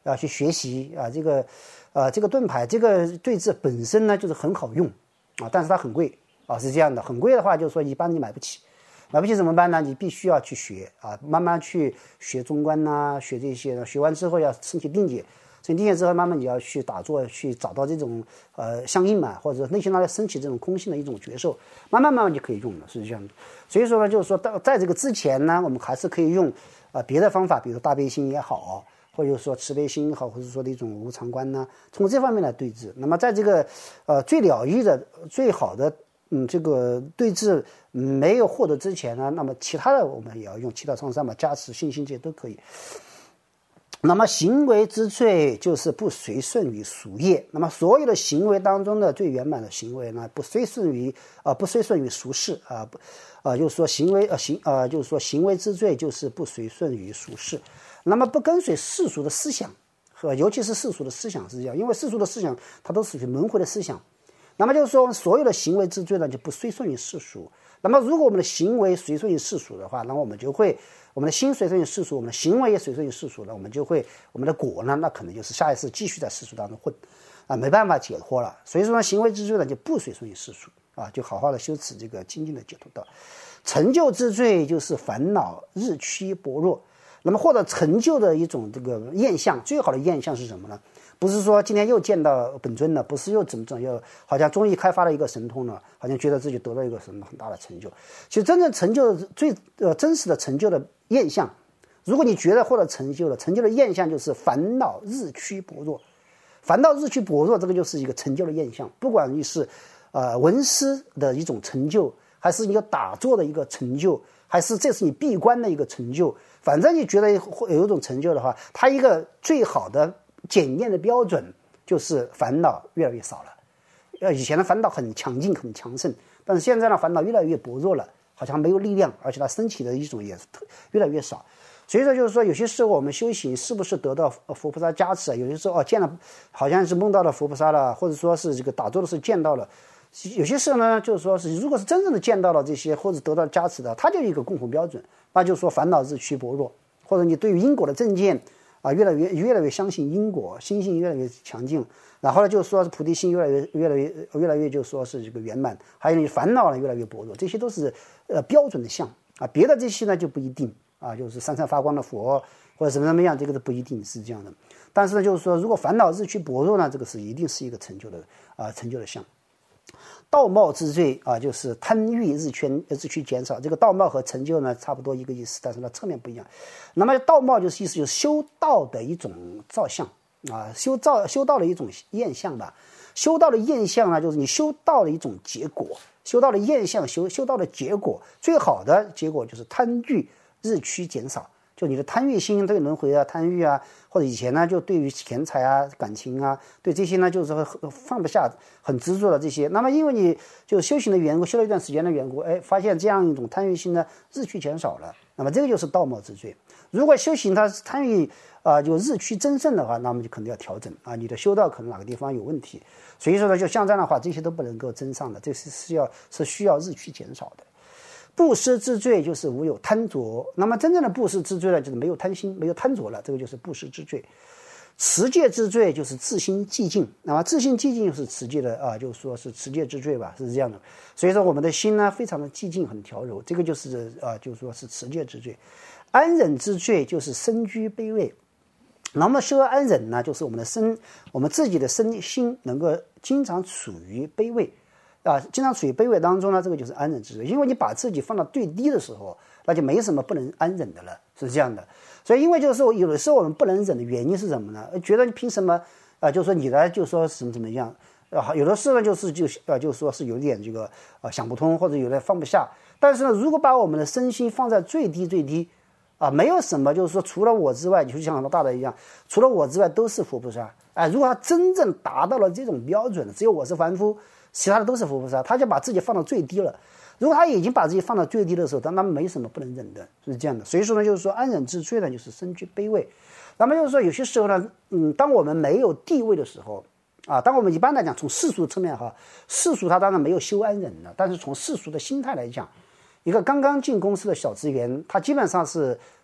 去学习啊，这个盾牌这个对峙本身呢就是很好用啊，但是它很贵啊，是这样的，很贵的话就是说一般你买不起。买不起怎么办呢？你必须要去学啊，慢慢去学中观呐，学这些，学完之后要升起定解，升起定解之后，慢慢你要去打坐，去找到这种相应嘛，或者内心当中升起这种空性的一种觉受，慢慢就可以用了，是这样的。所以说呢，就是说在这个之前呢，我们还是可以用别的方法，比如说大悲心也好，或者说慈悲心也好，或者说的一种无常观呢，从这方面来对治。那么在这个最了义的、最好的这个对治没有获得之前呢，那么其他的我们也要用其他方式嘛，加持信心这些都可以。那么行为之最就是不随顺于俗业。那么所有的行为当中的最圆满的行为呢，不随顺于俗世就是说就是说行为之最就是不随顺于俗世。那么不跟随世俗的思想尤其是世俗的思想是这样，因为世俗的思想它都属于轮回的思想。那么就是说，所有的行为之最呢，就不随顺于世俗。那么，如果我们的行为随顺于世俗的话，那么我们的心随顺于世俗，我们的行为也随顺于世俗了，我们的果呢，那可能就是下一次继续在世俗当中混，没办法解脱了。所以说呢，行为之最呢，就不随顺于世俗就好好的修持这个精进的解脱道。成就之最就是烦恼日趋薄弱。那么获得成就的一种这个验相，最好的验相是什么呢？不是说今天又见到本尊了，不是又怎么又好像终于开发了一个神通了，好像觉得自己得到一个什么很大的成就。其实真正成就最真实的成就的验相，如果你觉得获得成就了，成就的验相就是烦恼日趋薄弱。烦恼日趋薄弱，这个就是一个成就的验相。不管你是闻思的一种成就，还是你打坐的一个成就，还是这是你闭关的一个成就，反正你觉得有一种成就的话，它一个最好的检验的标准就是烦恼越来越少了。以前的烦恼很强劲很强盛，但是现在呢，烦恼越来越薄弱了，好像没有力量，而且它升起的一种也越来越少。所以说就是说，有些时候我们修行是不是得到佛菩萨加持有些时候见了，好像是梦到了佛菩萨了，或者说是这个打坐的时候见到了。有些时候呢，就是说是如果是真正的见到了这些或者得到加持的，它就有一个共同标准，那就是说烦恼日趋薄弱，或者你对于因果的正见越来越相信因果，心性越来越强劲，然后呢就是说是菩提心越来越就是说是这个圆满，还有你烦恼呢越来越薄弱，这些都是标准的相别的这些呢就不一定就是闪闪发光的佛或者什么样，这个是不一定是这样的。但是呢就是说，如果烦恼日趋薄弱呢，这个是一定是一个成就的相。道貌之最就是贪欲日趋减少。这个道貌和成就呢差不多一个意思，但是呢侧面不一样。那么道貌就是意思就是修道的一种造相修道的一种验相吧。修道的验相呢，就是你修道的一种结果。修道的验相，修道的结果，最好的结果就是贪欲日趋减少。就你的贪欲心，对轮回贪欲或者以前呢就对于钱财感情对这些呢就是放不下，很执着的这些。那么因为你就修行的缘故，修了一段时间的缘故，发现这样一种贪欲心呢日趋减少了，那么这个就是道貌之最。如果修行它贪欲就日趋增盛的话，那么就可能要调整你的修道可能哪个地方有问题。所以说呢，就像这样的话，这些都不能够增上的，这是需要日趋减少的。布施之最就是无有贪着。那么真正的布施之最呢，就是没有贪心，没有贪着了，这个就是布施之最。持戒之最就是自心寂静。那么自心寂静是持戒的就是说是持戒之最吧，是这样的。所以说我们的心呢非常的寂静，很调柔，这个就是就是说是持戒之最。安忍之最就是身居卑微。那么修安忍呢，就是我们自己的身心能够经常处于卑微经常处于卑微当中呢，这个就是安忍之最。因为你把自己放到最低的时候，那就没什么不能安忍的了，是这样的。所以因为就是说有的时候我们不能忍的原因是什么呢？觉得你凭什么就是说你来就说怎么样有的时候就是说是有点这个想不通，或者有点放不下。但是呢，如果把我们的身心放在最低没有什么就是说除了我之外，就像大的一样，除了我之外都是佛菩萨如果他真正达到了这种标准，只有我是凡夫，其他的都是佛菩萨，他就把自己放到最低了。如果他已经把自己放到最低的时候，那没什么不能忍的，是这样的。所以说呢，就是说安忍之最呢，就是身居卑微。那么就是说有些时候呢，当我们没有地位的时候当我们一般来讲从世俗侧面世俗他当然没有修安忍的，但是从世俗的心态来讲，一个刚刚进公司的小职员，他基本上是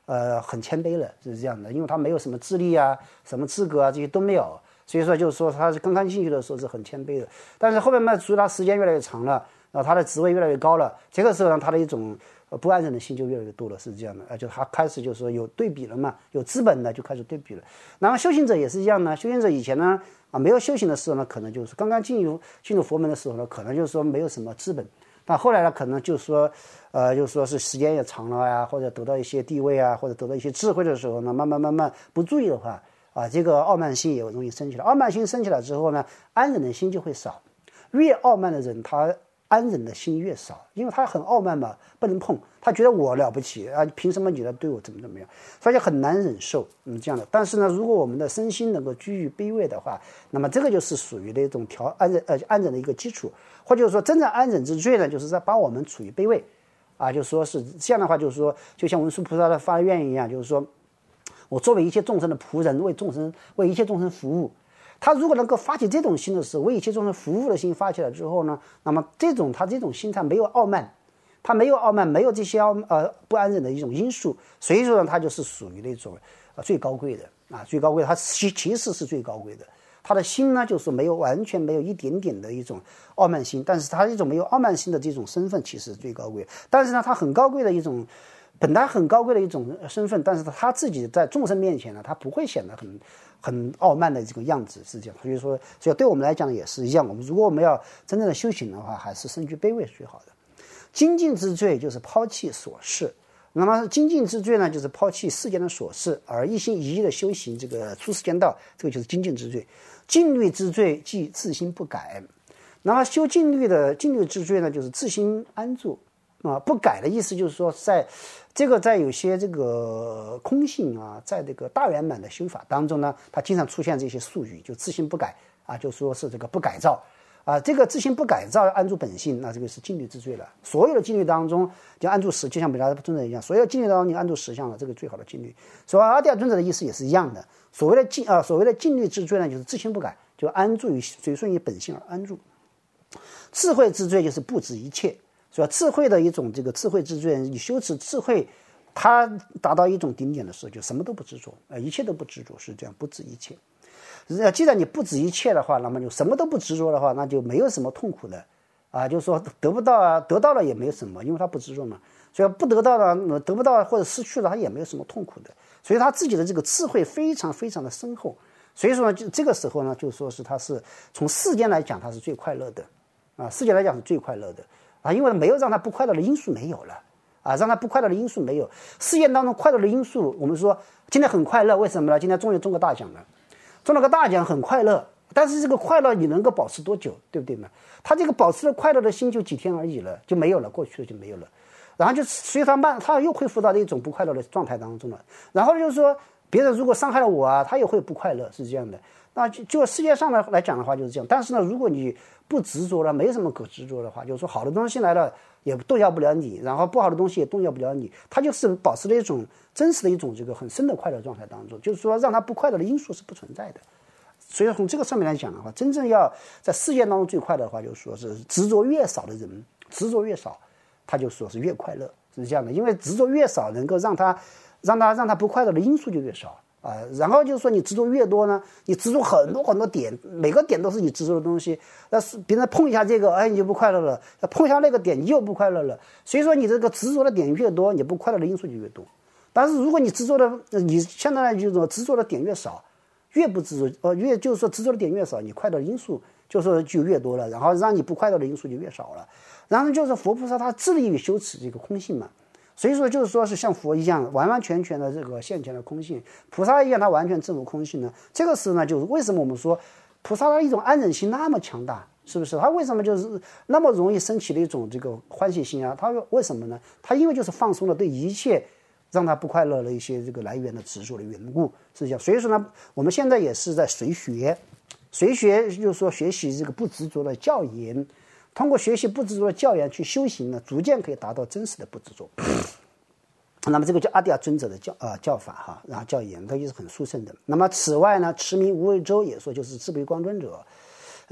很谦卑了，是这样的，因为他没有什么智力啊、什么资格啊，这些都没有，所以说就是说他是刚刚进去的时候是很谦卑的，但是后面嘛，随着他时间越来越长了，然后他的职位越来越高了，这个时候呢，他的一种不安忍的心就越来越多了，是这样的，就他开始就是说有对比了嘛，有资本的就开始对比了。然后修行者也是一样呢，修行者以前呢没有修行的时候呢，可能就是刚刚进入佛门的时候呢，可能就是说没有什么资本。但后来呢，可能就是说，就是说是时间也长了呀，或者得到一些地位啊，或者得到一些智慧的时候呢，慢慢不注意的话，这个傲慢心也容易升起来。傲慢心升起来之后呢，安忍的心就会少。越傲慢的人，他安忍的心越少，因为他很傲慢嘛，不能碰，他觉得我了不起啊，凭什么你来对我怎么样，所以很难忍受，这样的。但是呢，如果我们的身心能够居于卑微的话，那么这个就是属于那种安忍的一个基础，或者说真正安忍之最呢，就是在把我们处于卑微，就说是这样的话，就是说，就像文殊菩萨的发愿一样，就是说我作为一切众生的仆人，为一切众生服务。他如果能够发起这种心的时候，为一切众生服务的心发起来之后呢，那么他这种心态没有傲慢，他没有傲慢，没有这些不安忍的一种因素，所以说呢，他就是属于那种最高贵的最高贵的，他其实是最高贵的。他的心呢，就是完全没有一点点的一种傲慢心，但是他一种没有傲慢心的这种身份其实是最高贵的。但是呢，他很高贵的一种。本来很高贵的一种身份，但是他自己在众生面前呢，他不会显得很傲慢的这个样子，是这样。所以对我们来讲也是一样。如果我们要真正的修行的话，还是身居卑微是最好的。精进之最就是抛弃琐事。那么精进之最呢，就是抛弃世间的琐事，而一心一意的修行这个出世间道，这个就是精进之最。禁律之最即自心不改。那么修禁律之最呢，就是自心安住。不改的意思就是说，在有些这个空性在这个大圆满的修法当中呢，它经常出现这些术语，就自心不改就说是这个不改造这个自心不改造安住本性，那这个是禁律之最了。所有的禁律当中，就安住实，就像比拉尊者一样，所有禁律当中你安住实相了，这个最好的禁律。所以阿底亚尊者的意思也是一样的。所谓的禁律之最呢，就是自心不改，就安住于随顺于本性而安住。智慧之最就是不执一切。所以智慧的一种这个智慧之最，你修持智慧，它达到一种顶点的时候，就什么都不执着，一切都不执着，是这样，不执一切。既然你不执一切的话，那么就什么都不执着的话，那就没有什么痛苦的就是说得不到得到了也没有什么，因为他不执着嘛。所以不得到了，得不到或者失去了，他也没有什么痛苦的。所以他自己的这个智慧非常非常的深厚。所以说呢，就这个时候呢，就说是他是从世间来讲，他是最快乐的世间来讲是最快乐的。因为没有让他不快乐的因素没有了让他不快乐的因素没有。事业当中快乐的因素，我们说今天很快乐，为什么呢？今天终于中个大奖了，中了个大奖很快乐，但是这个快乐你能够保持多久，对不对呢？他这个保持了快乐的心就几天而已了，就没有了，过去了就没有了，然后就随他又恢复到那种不快乐的状态当中了。然后就是说别人如果伤害了我他也会不快乐，是这样的。那就世界上来讲的话就是这样。但是呢，如果你不执着了，没什么可执着的话，就是说好的东西来了也动摇不了你，然后不好的东西也动摇不了你，它就是保持了一种真实的一种这个很深的快乐状态当中，就是说让它不快乐的因素是不存在的。所以从这个上面来讲的话，真正要在世界当中最快乐的话，就是说是执着越少的人，执着越少，他就说是越快乐，是这样的。因为执着越少，能够让他不快乐的因素就越少然后就是说你执着越多呢，你执着很多点，每个点都是你执着的东西，那是别人碰一下这个你就不快乐了，碰一下那个点你又不快乐了。所以说你这个执着的点越多，你不快乐的因素就越多。但是如果你你相当于就是说执着的点越少，越不执着越就是说执着的点越少，你快乐的因素就越多了，然后让你不快乐的因素就越少了。然后就是佛菩萨他致力于修持这个空性嘛。所以说就是说是像佛一样完完全全的这个现前的空性，菩萨一样他完全证悟空性呢。这个时呢，就是为什么我们说菩萨的一种安忍心那么强大，是不是？他为什么就是那么容易升起的一种这个欢喜心他为什么呢？他因为就是放松了对一切让他不快乐的一些这个来源的执着的缘故，是这样。所以说呢，我们现在也是在随学就是说学习这个不执着的教言。通过学习不执着的教言去修行呢，逐渐可以达到真实的不执着。那么这个叫阿底亚尊者的教法然后教言它也是很殊胜的。那么此外呢，持名无畏洲也说就是智悲光尊者，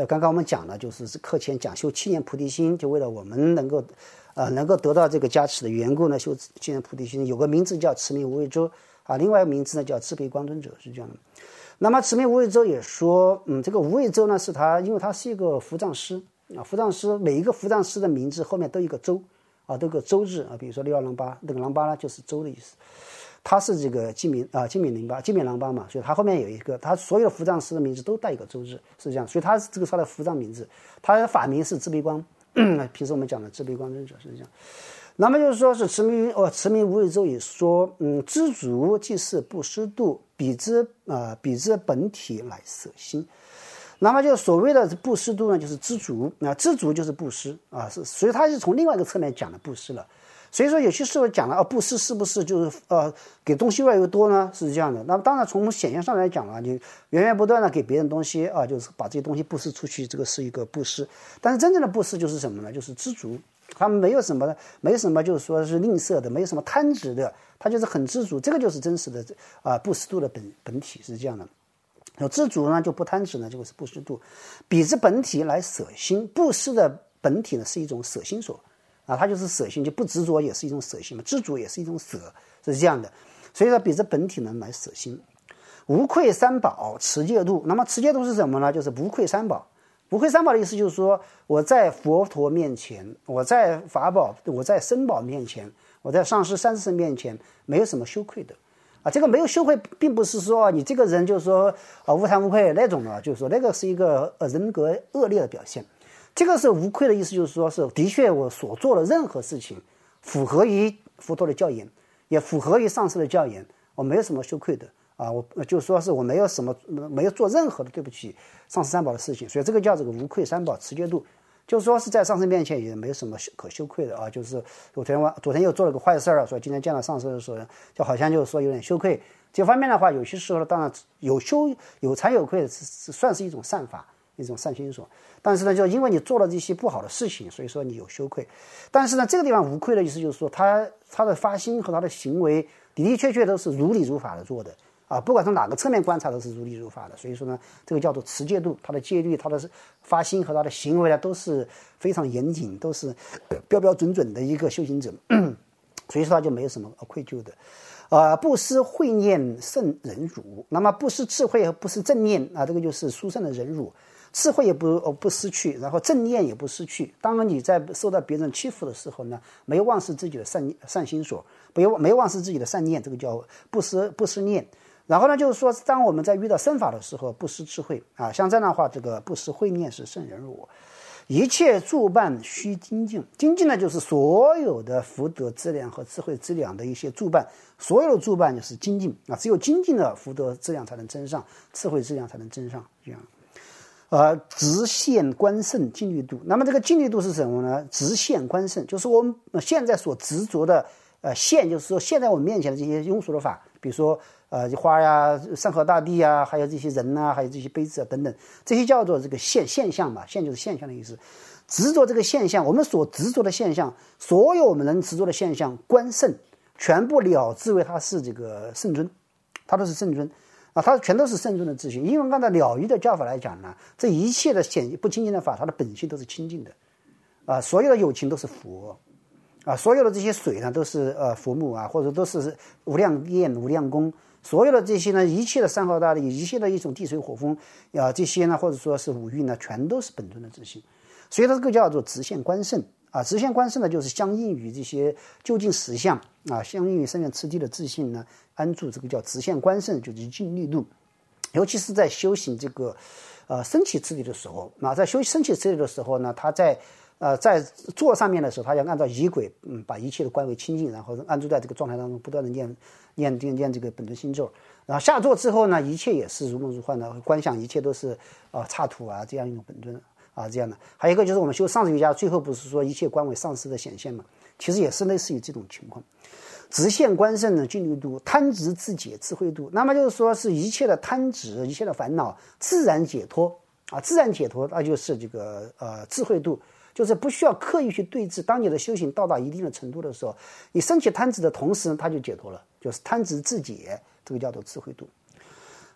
刚刚我们讲了，就是课前讲修7年菩提心，就为了我们能够得到这个加持的缘故呢，修7年菩提心，有个名字叫持名无畏洲啊，另外一个名字呢叫智悲光尊者，是这样的。那么持名无畏洲也说，这个无畏洲呢是他，因为他是一个伏藏师啊，伏藏师每一个伏藏师的名字后面都有一个洲啊，都有个洲字啊，比如说六二郎巴，那个郎巴呢就是洲的意思。他是这个金敏郎巴嘛，所以他后面有一个，他所有的伏藏师的名字都带一个洲字，是这样，所以他这个是他的伏藏名字，他的法名是智悲光，平时我们讲的智悲光尊者是这样。那么就是说是持名无畏洲也说，知足即是不失度，彼之本体乃舍心。那么就所谓的不失度呢，就是知足，知足就是布施啊，所以他是从另外一个侧面讲的布施了。所以说有些时候讲了布施是不是就是给东西越来越多呢？是这样的。那么当然从显现上来讲啊，你源源不断的给别人东西啊，就是把这些东西布施出去，这个是一个布施。但是真正的布施就是什么呢？就是知足，他们没有什么就是说是吝啬的，没有什么贪执的，他就是很知足，这个就是真实的布施度的本体是这样的。有知足呢就不贪执呢，就是布施度。彼之本体来舍心，布施的本体呢是一种舍心所。它就是舍心，就不执着也是一种舍心嘛，知足也是一种舍，是这样的。所以说比这本体呢来舍心，无愧三宝，持戒度。那么持戒度是什么呢？就是无愧三宝。无愧三宝的意思就是说，我在佛陀面前，我在法宝，我在僧宝面前，我在上师三世面前，没有什么羞愧的。这个没有羞愧，并不是说你这个人就是说无惭无愧那种的，就是说那个是一个人格恶劣的表现。这个是无愧的意思，就是说是的确我所做的任何事情符合于佛陀的教言，也符合于上师的教言，我没有什么羞愧的我就是说是我没有做任何的对不起上师三宝的事情，所以这个叫这个无愧三宝持戒度，就是说是在上师面前也没有什么可羞愧的就是昨天又做了个坏事所以今天见到上师的时候就好像就是说有点羞愧。这方面的话，有些时候当然有惭有愧算是一种善法，一种善心所。但是呢，就因为你做了这些不好的事情，所以说你有羞愧。但是呢，这个地方无愧的意思就是说，他的发心和他的行为的的确确都是如理如法的做的不管从哪个侧面观察都是如理如法的。所以说呢，这个叫做持戒度，他的戒律、他的发心和他的行为呢都是非常严谨，都是标标准准的一个修行者。所以说他就没有什么愧疚的。不失慧念胜忍辱。那么不失智慧和不失正念这个就是殊胜的忍辱。智慧也不失去，然后正念也不失去。当你在受到别人欺负的时候呢，没有忘失自己的善心所，没有忘失自己的善念，这个叫不失念。然后呢，就是说，当我们在遇到生法的时候，不失智慧像这样的话，这个不失慧念是胜忍辱。一切诸伴须精进，精进呢就是所有的福德资粮和智慧资粮的一些诸伴，所有的诸伴就是精进只有精进的福德资粮才能增上，智慧资粮才能增上，这样。直线观胜净律度。那么这个净律度是什么呢？直线观胜就是我们现在所执着的线，就是说现在我们面前的这些庸俗的法，比如说花呀、山河大地还有这些人还有这些杯子等等，这些叫做这个现象嘛，现就是现象的意思。执着这个现象，我们所执着的现象，所有我们能执着的现象，观胜全部了知为它是这个圣尊，它都是圣尊它全都是圣尊的自性。因为按照了义的教法来讲呢，这一切的不清净的法，它的本性都是清净的所有的有情都是佛所有的这些水呢都是佛母或者都是无量焰无量功，所有的这些呢，一切的山河大地，一切的一种地水火风这些呢，或者说是五蕴呢，全都是本尊的自性。所以它这个叫做直线观胜直线观胜呢，就是相应于这些究竟实相相应于深远次第的自信呢，安住，这个叫直线观胜，就是净律度。尤其是在修行这个升起次第的时候在修升起次第的时候呢，他在坐上面的时候，他要按照仪轨把一切的观为清净，然后安住在这个状态当中，不断的念这个本尊心咒。然后下坐之后呢，一切也是如梦如幻的，观想一切都是刹土这样一种本尊这样的。还有一个就是我们修上师瑜伽，最后不是说一切观为上师的显现嘛？其实也是类似于这种情况。直线观胜呢，净律度，贪执自解，智慧度。那么就是说是一切的贪执，一切的烦恼自然解脱自然解脱，那就是这个智慧度，就是不需要刻意去对治。当你的修行到达一定的程度的时候，你升起贪执的同时，它就解脱了，就是贪执自解，这个叫做智慧度。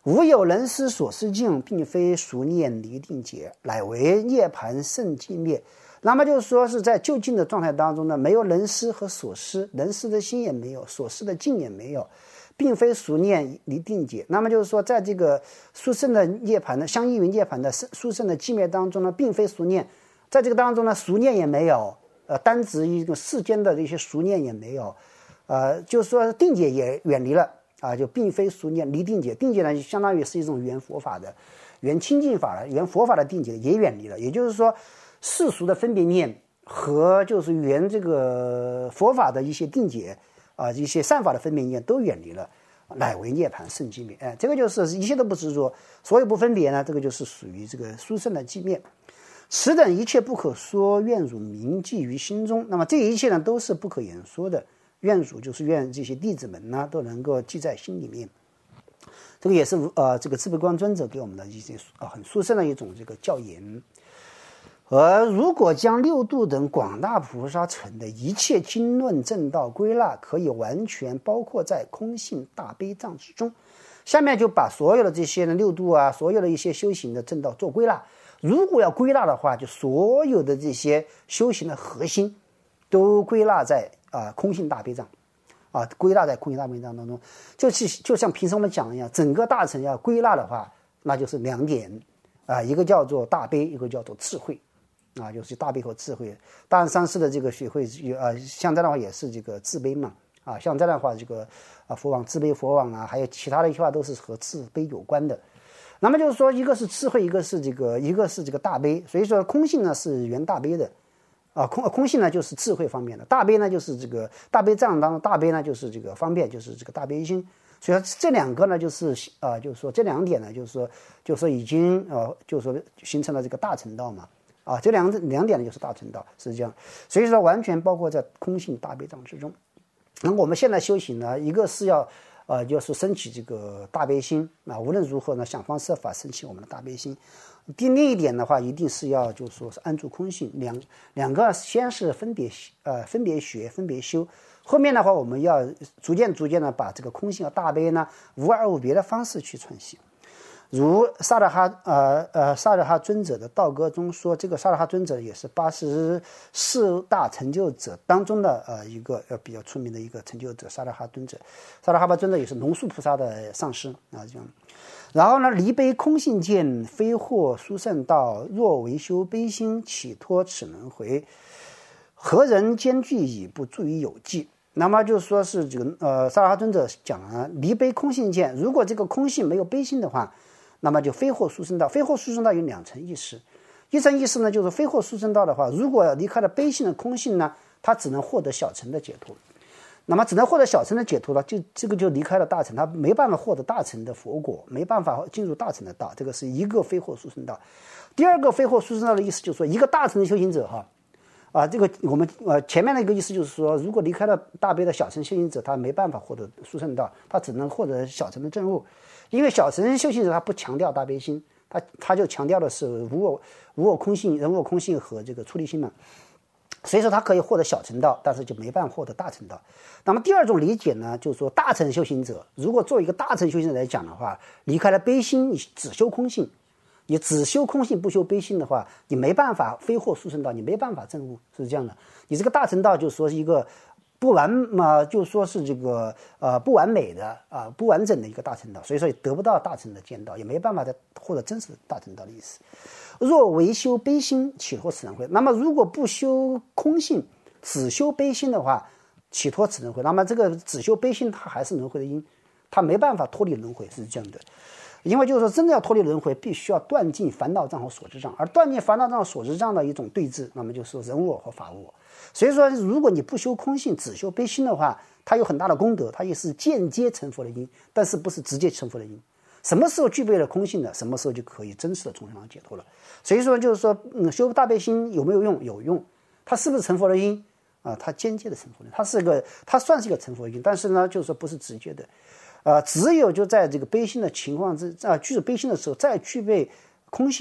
无有能思所思境，并非俗念离定解，乃为涅槃圣寂灭。那么就是说是在究竟的状态当中呢，没有能思和所思，能思的心也没有，所思的境也没有，并非俗念离定解。那么就是说，在这个殊胜的涅槃的相依于涅槃的殊胜的寂灭当中呢，并非俗念，在这个当中呢，俗念也没有，单指一个世间的一些俗念也没有，就是说定解也远离了啊，就并非俗念离定解。定解呢，相当于是一种原佛法的、原清净法的、原佛法的定解也远离了。也就是说，世俗的分别念和就是原这个佛法的一些定解一些善法的分别念都远离了，乃为涅槃圣寂灭。这个就是一切都不执着，所有不分别呢，这个就是属于这个殊胜的寂灭。此等一切不可说，愿汝铭记于心中。那么这一切呢，都是不可言说的。愿汝就是愿这些弟子们呢，都能够记在心里面。这个也是这个智悲光尊者给我们的一些很殊胜的一种这个教言。而如果将六度等广大菩萨成的一切经论正道归纳，可以完全包括在空性大悲藏之中。下面就把所有的这些六度啊，所有的一些修行的正道做归纳。如果要归纳的话，就所有的这些修行的核心都归纳在空性大悲藏归纳在空性大悲藏当中。就像平时我们讲一样，整个大乘要归纳的话，那就是两点一个叫做大悲，一个叫做智慧就是大悲和智慧。大乘三世的这个学会像这样的话也是这个自悲嘛像这样的话这个佛往自悲佛往还有其他的一些话都是和自悲有关的。那么就是说，一个是智慧，一个是这个大悲。所以说空性呢是原大悲的空性呢就是智慧方面的，大悲呢就是这个大悲藏当中，大悲呢就是这个方便，就是这个大悲心。所以说这两个呢就是说这两点呢就是说已经就是说形成了这个大乘道嘛这两点呢就是大乘道，是这样。所以说完全包括在空性大悲藏之中。那我们现在修行呢，一个是要就是升起这个大悲心无论如何呢，想方设法升起我们的大悲心。另一点的话，一定是要就是说是安住空性，两个先是分别学分别修，后面的话我们要逐渐的把这个空性和大悲呢无二无别的方式去传习。如萨德哈尊者的道歌中说，这个萨德哈尊者也是84大成就者当中的一个比较出名的一个成就者。萨德哈尊者也是龙树菩萨的上师这样。然后呢，离悲空性见，非获殊胜道，若为修悲心，岂脱此轮回？何人兼具以不助于有记？那么就说是这个萨德哈尊者讲了离悲空性见，如果这个空性没有悲心的话，那么就非获殊胜道。非获殊胜道有两层意思，一层意思呢，就是非获殊胜道的话，如果离开了悲性的空性呢，他只能获得小乘的解脱。那么只能获得小乘的解脱了，这个就离开了大乘，他没办法获得大乘的佛果，没办法进入大乘的道。这个是一个非获殊胜道。第二个非获殊胜道的意思就是说，一个大乘的修行者这个我们前面的一个意思就是说，如果离开了大悲的小乘修行者，他没办法获得殊胜道，他只能获得小乘的证悟。因为小乘修行者他不强调大悲心，他就强调的是无我空性、人我空性和这个出离心嘛。所以说他可以获得小乘道，但是就没办法获得大乘道。那么第二种理解呢，就是说大乘修行者，如果作为一个大乘修行者来讲的话，离开了悲心，你只修空性，你只修空性不修悲心的话，你没办法非获殊胜道，你没办法证悟，是这样的。你这个大乘道就是说是一个就是说是这个不完美的不完整的一个大乘道，所以说也得不到大乘的见道，也没办法再获得真实的大乘道的意思。若为修悲心，岂脱此轮回？那么如果不修空性，只修悲心的话，岂脱此轮回？那么这个只修悲心，它还是轮回的因，它没办法脱离轮回，是这样的。因为就是说，真的要脱离轮回，必须要断尽烦恼障和所知障，而断尽烦恼障和所知障的一种对峙，那么就是说人我和法我。所以说，如果你不修空性，只修悲心的话，它有很大的功德，它也是间接成佛的因，但是不是直接成佛的因。什么时候具备了空性的，什么时候就可以真实的从上解脱了。所以说就是说，修大悲心有没有用？有用。它是不是成佛的因它间接的成佛的因，它算是一个成佛因，但是呢，就是说不是直接的。只有就在这个悲心的情况具备悲心的时候，再具备空性，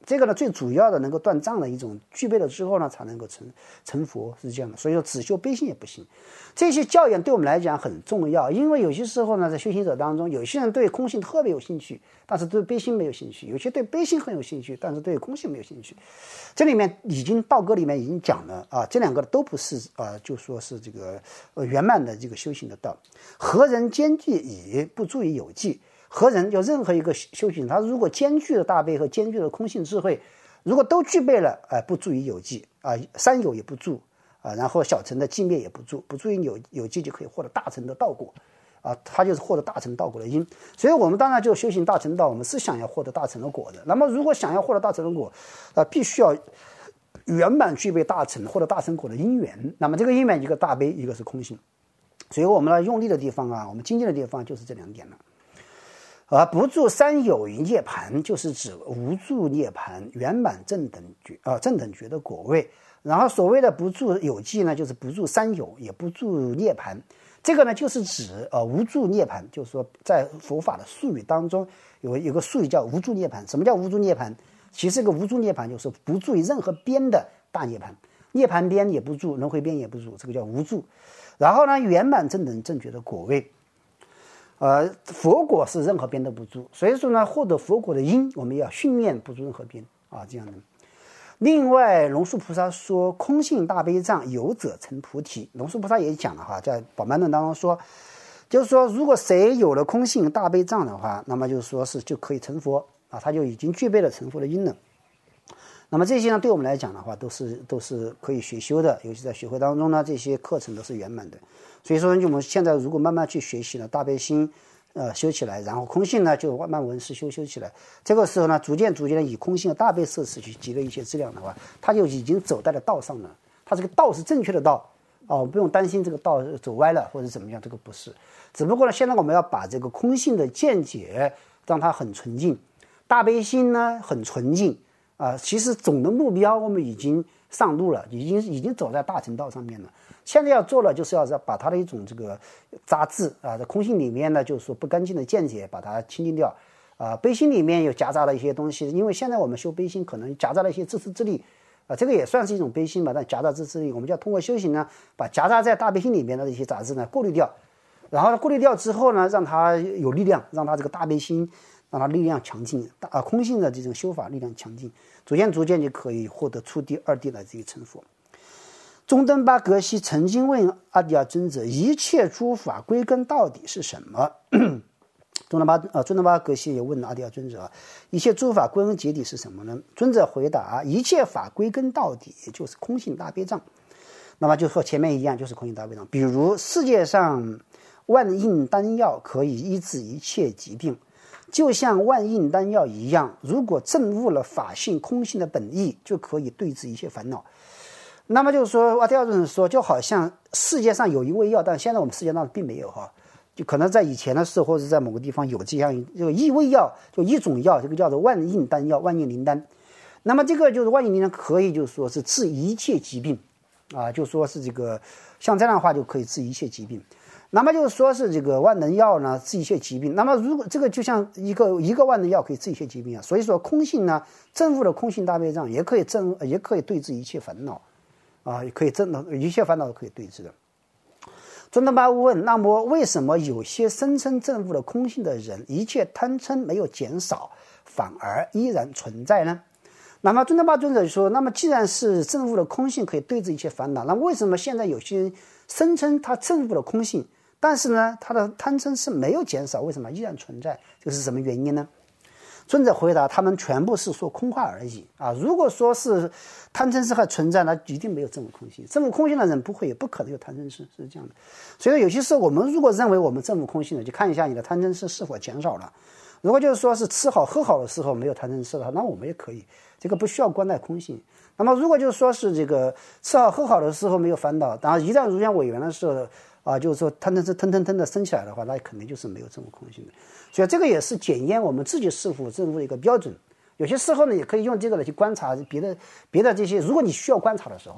这个呢最主要的能够断障的一种，具备了之后呢才能够成佛，是这样的。所以说只修悲心也不行。这些教研对我们来讲很重要，因为有些时候呢在修行者当中，有些人对空性特别有兴趣，但是对悲心没有兴趣；有些对悲心很有兴趣，但是对空性没有兴趣。这里面已经道歌里面已经讲了啊，这两个都不是就说是这个圆满的这个修行的道。何人兼具以不足以有记？何人就任何一个修行，他如果兼具了大悲和兼具了空性智慧，如果都具备了，不足以有记啊，三有也不住啊，然后小乘的寂灭也不住，不足以有记就可以获得大乘的道果啊，他就是获得大乘道果的因。所以我们当然就修行大乘道，我们是想要获得大乘的果的。那么如果想要获得大乘的果，必须要圆满具备大乘，获得大乘果的因缘。那么这个因缘一个大悲，一个是空性。所以我们用力的地方啊，我们精进的地方就是这两点了。而不住三有于涅盘，就是指无住涅盘圆满正等觉的果位。然后所谓的不住有记呢，就是不住三有，也不住涅盘。这个呢，就是指无住涅盘，就是说在佛法的术语当中有个术语叫无住涅盘。什么叫无住涅盘？其实这个无住涅盘就是不住于任何边的大涅盘，涅盘边也不住，轮回边也不住，这个叫无住。然后呢，圆满正等正觉的果位。佛果是任何边都不住，所以说呢，获得佛果的因，我们要训练不住任何边啊，这样的。另外，龙树菩萨说，空性大悲藏有者成菩提。龙树菩萨也讲了哈，在宝鬘论当中说，就是说，如果谁有了空性大悲藏的话，那么就是说是就可以成佛啊，他就已经具备了成佛的因了。那么这些呢，对我们来讲的话，都是可以学修的，尤其在学会当中呢，这些课程都是圆满的。所以说，我们现在如果慢慢去学习呢，大悲心，修起来，然后空性呢就慢慢闻思修起来。这个时候呢，逐渐的以空性的大悲摄持去积累一些质量的话，他就已经走在了道上了。他这个道是正确的道不用担心这个道走歪了或者怎么样，这个不是。只不过呢，现在我们要把这个空性的见解让它很纯净，大悲心呢很纯净其实总的目标我们已经上路了，已经走在大乘道上面了。现在要做了，就是要把它的一种这个杂质在空性里面呢，就是说不干净的见解把它清净掉悲心里面有夹杂了一些东西，因为现在我们修悲心可能夹杂了一些自私自利这个也算是一种悲心吧，但夹杂自私自利，我们就要通过修行呢，把夹杂在大悲心里面的一些杂质呢过滤掉，然后过滤掉之后呢，让它有力量，让它这个大悲心让它力量强劲空性的这种修法力量强劲，逐渐就可以获得初地二地的这个成佛。中登巴格西曾经问阿底亚尊者，一切诸法归根到底是什么？中登巴格西也问阿底亚尊者，一切诸法归根结底是什么呢？尊者回答，一切法归根到底就是空性大悲藏。那么就和前面一样，就是空性大悲藏。比如世界上万应丹药可以医治一切疾病，就像万应丹药一样，如果证悟了法性空性的本意，就可以对治一切烦恼。那么就是说，阿底亚尊者说，就好像世界上有一味药，但现在我们世界上并没有就可能在以前的时候，或者在某个地方有这样这个一味药，就一种药，这个叫做万应丹药，万应灵丹。那么这个就是万应灵丹，可以就是说是治一切疾病就说是这个像这样的话就可以治一切疾病。那么就是说是这个万能药呢治一切疾病，那么如果这个就像一个万能药可以治一切疾病所以说空性呢，证悟的空性大悲藏也可以对治一切烦恼也可以一切烦恼都可以对治的。尊登巴问，那么为什么有些声称证悟了空性的人，一切贪嗔没有减少，反而依然存在呢？那么尊登巴尊者说，那么既然是证悟了空性可以对治一切烦恼，那为什么现在有些人声称他证悟了空性，但是呢他的贪嗔是没有减少，为什么依然存在？这是什么原因呢？尊者回答，他们全部是说空话而已如果说是贪嗔痴还存在，那一定没有证悟空性。证悟空性的人不可能有贪嗔痴，是这样的。所以有些时候我们如果认为我们证悟空性了，就看一下你的贪嗔痴是否减少了。如果就是说是吃好喝好的时候没有贪嗔痴的话，那我们也可以，这个不需要观待空性。那么如果就是说是这个吃好喝好的时候没有烦恼，然后一旦如愿违缘的时候就是说贪嗔痴腾的升起来的话，那肯定就是没有证悟空性的。所以这个也是检验我们自己是否证悟的一个标准。有些时候呢，也可以用这个来去观察别的这些。如果你需要观察的时候，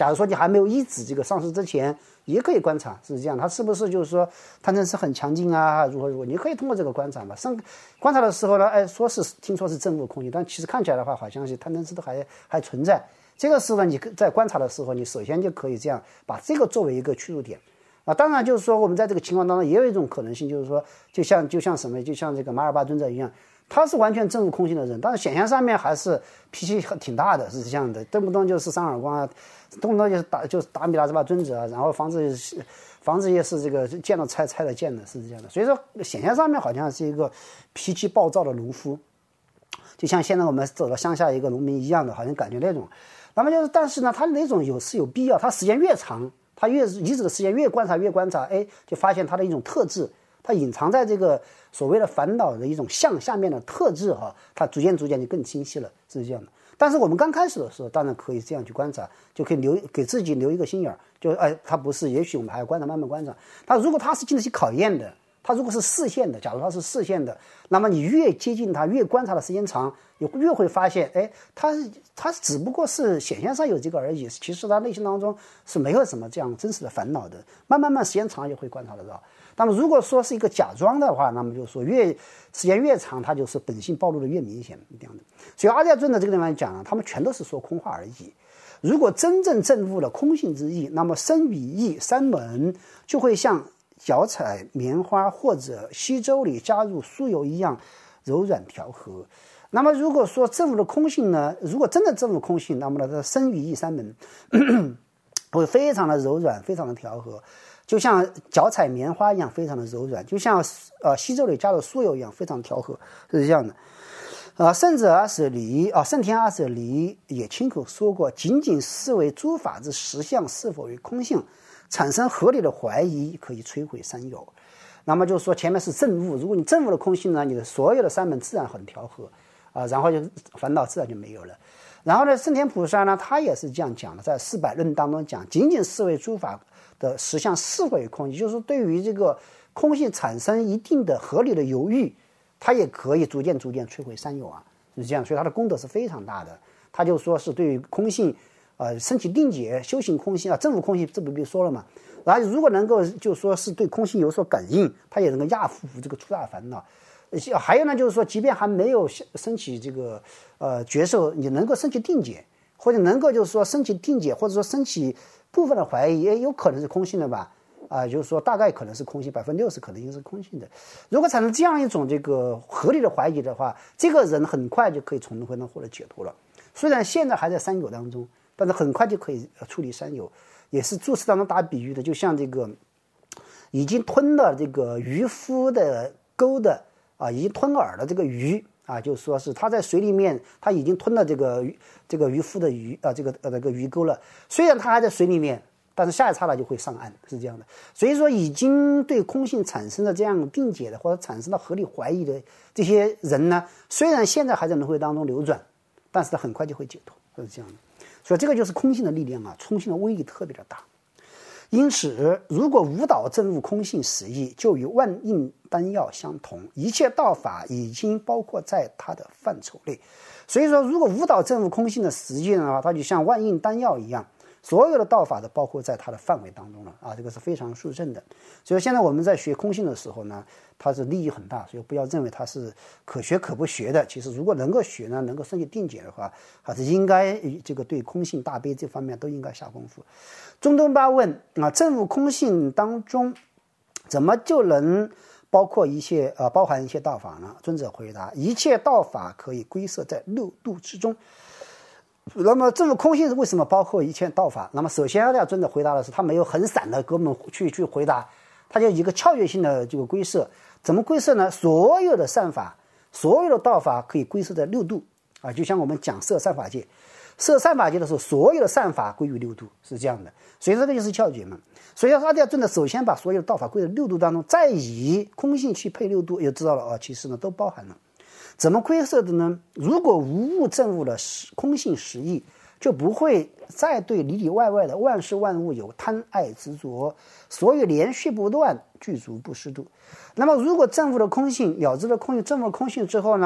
假如说你还没有一子这个上市之前，也可以观察是这样，它是不是就是说贪嗔痴很强劲啊，如何如何，你可以通过这个观察嘛。观察的时候呢，听说是正悟空性，但其实看起来的话，好像是贪嗔痴都还存在。这个时候呢，你在观察的时候，你首先就可以这样把这个作为一个切入点啊。当然就是说，我们在这个情况当中也有一种可能性，就是说，就像什么，就像这个马尔巴尊者一样。他是完全正悟空性的人，但是显现上面还是脾气挺大的，是这样的，动不动就是扇耳光啊，动不动就是打米拉兹巴尊者啊，然后房子也是这个见了拆了见的，是这样的。所以说显现上面好像是一个脾气暴躁的农夫，就像现在我们走到乡下一个农民一样的，好像感觉那种。那么就是，但是呢，他那种有必要，他时间越长，他遗址的时间越观察，就发现他的一种特质。它隐藏在这个所谓的烦恼的一种下面的特质它逐渐就更清晰了，是这样的。但是我们刚开始的时候，当然可以这样去观察，就可以给自己留一个心眼儿，就它不是，也许我们还要观察，慢慢观察。它如果它是经得起考验的，它如果是视线的，假如它是视线的，那么你越接近它，越观察的时间长，你越会发现，它只不过是显现上有这个而已，其实它内心当中是没有什么这样真实的烦恼的。慢慢时间长也会观察得到。那么如果说是一个假装的话，那么就是说时间越长，它就是本性暴露的越明显这样的。所以阿底尊的这个地方讲他们全都是说空话而已。如果真正证悟了空性之意，那么身语意三门就会像脚踩棉花或者稀粥里加入酥油一样柔软调和。那么如果说证悟了空性呢，如果真的证悟空性，那么呢身语意三门会非常的柔软，非常的调和，就像脚踩棉花一样非常的柔软，就像稀粥里加了酥油一样非常调和，是这样的。甚至圣天阿舍离也亲口说过，仅仅视为诸法之实相是否为空性，产生合理的怀疑，可以摧毁三有。那么就是说前面是证悟，如果你证悟了空性呢，你的所有的三门自然很调和然后就烦恼自然就没有了。然后呢，圣天菩萨呢，他也是这样讲的，在400论当中讲，仅仅视为诸法的实相是否为空，也就是说对于这个空性产生一定的合理的犹豫，他也可以逐渐摧毁三有是这样。所以他的功德是非常大的。他就说是对于空性升起定解，修行空性证悟空性，这不必说了嘛。然后如果能够就说是对空性有所感应，他也能够压服这个诸大烦恼。还有呢，就是说即便还没有升起这个觉受，你能够升起定解，或者能够就是说升起定解，或者说升起部分的怀疑，也有可能是空性的吧。就是说大概可能是空性，60%可能是空性的。如果产生这样一种这个合理的怀疑的话，这个人很快就可以从轮回中获得解脱了。虽然现在还在三有当中，但是很快就可以处理三有。也是注释当中打比喻的，就像这个已经吞了这个渔夫的钩的已经吞饵的这个鱼就说是他在水里面，他已经吞了这个渔夫的鱼这个鱼钩了。虽然他还在水里面，但是下一刹那就会上岸，是这样的。所以说，已经对空性产生了这样定解的，或者产生了合理怀疑的这些人呢，虽然现在还在轮回当中流转，但是他很快就会解脱，是这样的。所以这个就是空性的力量空性的威力特别的大。因此如果无导证悟空性实义，就与万应丹药相同，一切道法已经包括在它的范畴内。所以说如果无导证悟空性的实义的话，它就像万应丹药一样，所有的道法都包括在它的范围当中了这个是非常殊胜的。所以现在我们在学空性的时候呢，它是利益很大，所以不要认为它是可学可不学的。其实如果能够学呢，能够升起定解的话，还是应该这个对空性大悲这方面都应该下功夫。中东巴问证悟空性当中怎么就能包含一切道法呢？尊者回答，一切道法可以归摄在六度之中。那么证悟空性是为什么包括一切道法？那么首先尊者回答的是，他没有很散的给我们去回答，他就一个窍诀性的这个归摄。怎么归摄呢？所有的善法，所有的道法可以归摄在六度就像我们讲摄善法界，摄善法界的时候，所有的善法归于六度，是这样的。所以这个就是窍诀嘛。所以阿底尊者首先把所有的道法归在六度当中，再以空性去配六度，也知道了其实呢都包含了。怎么归摄的呢？如果无物证悟了空性实义，就不会再对里里外外的万事万物有贪爱执着，所以连续不断，具足不失度。那么如果证悟了空性，了知了空性，证悟了空性之后呢，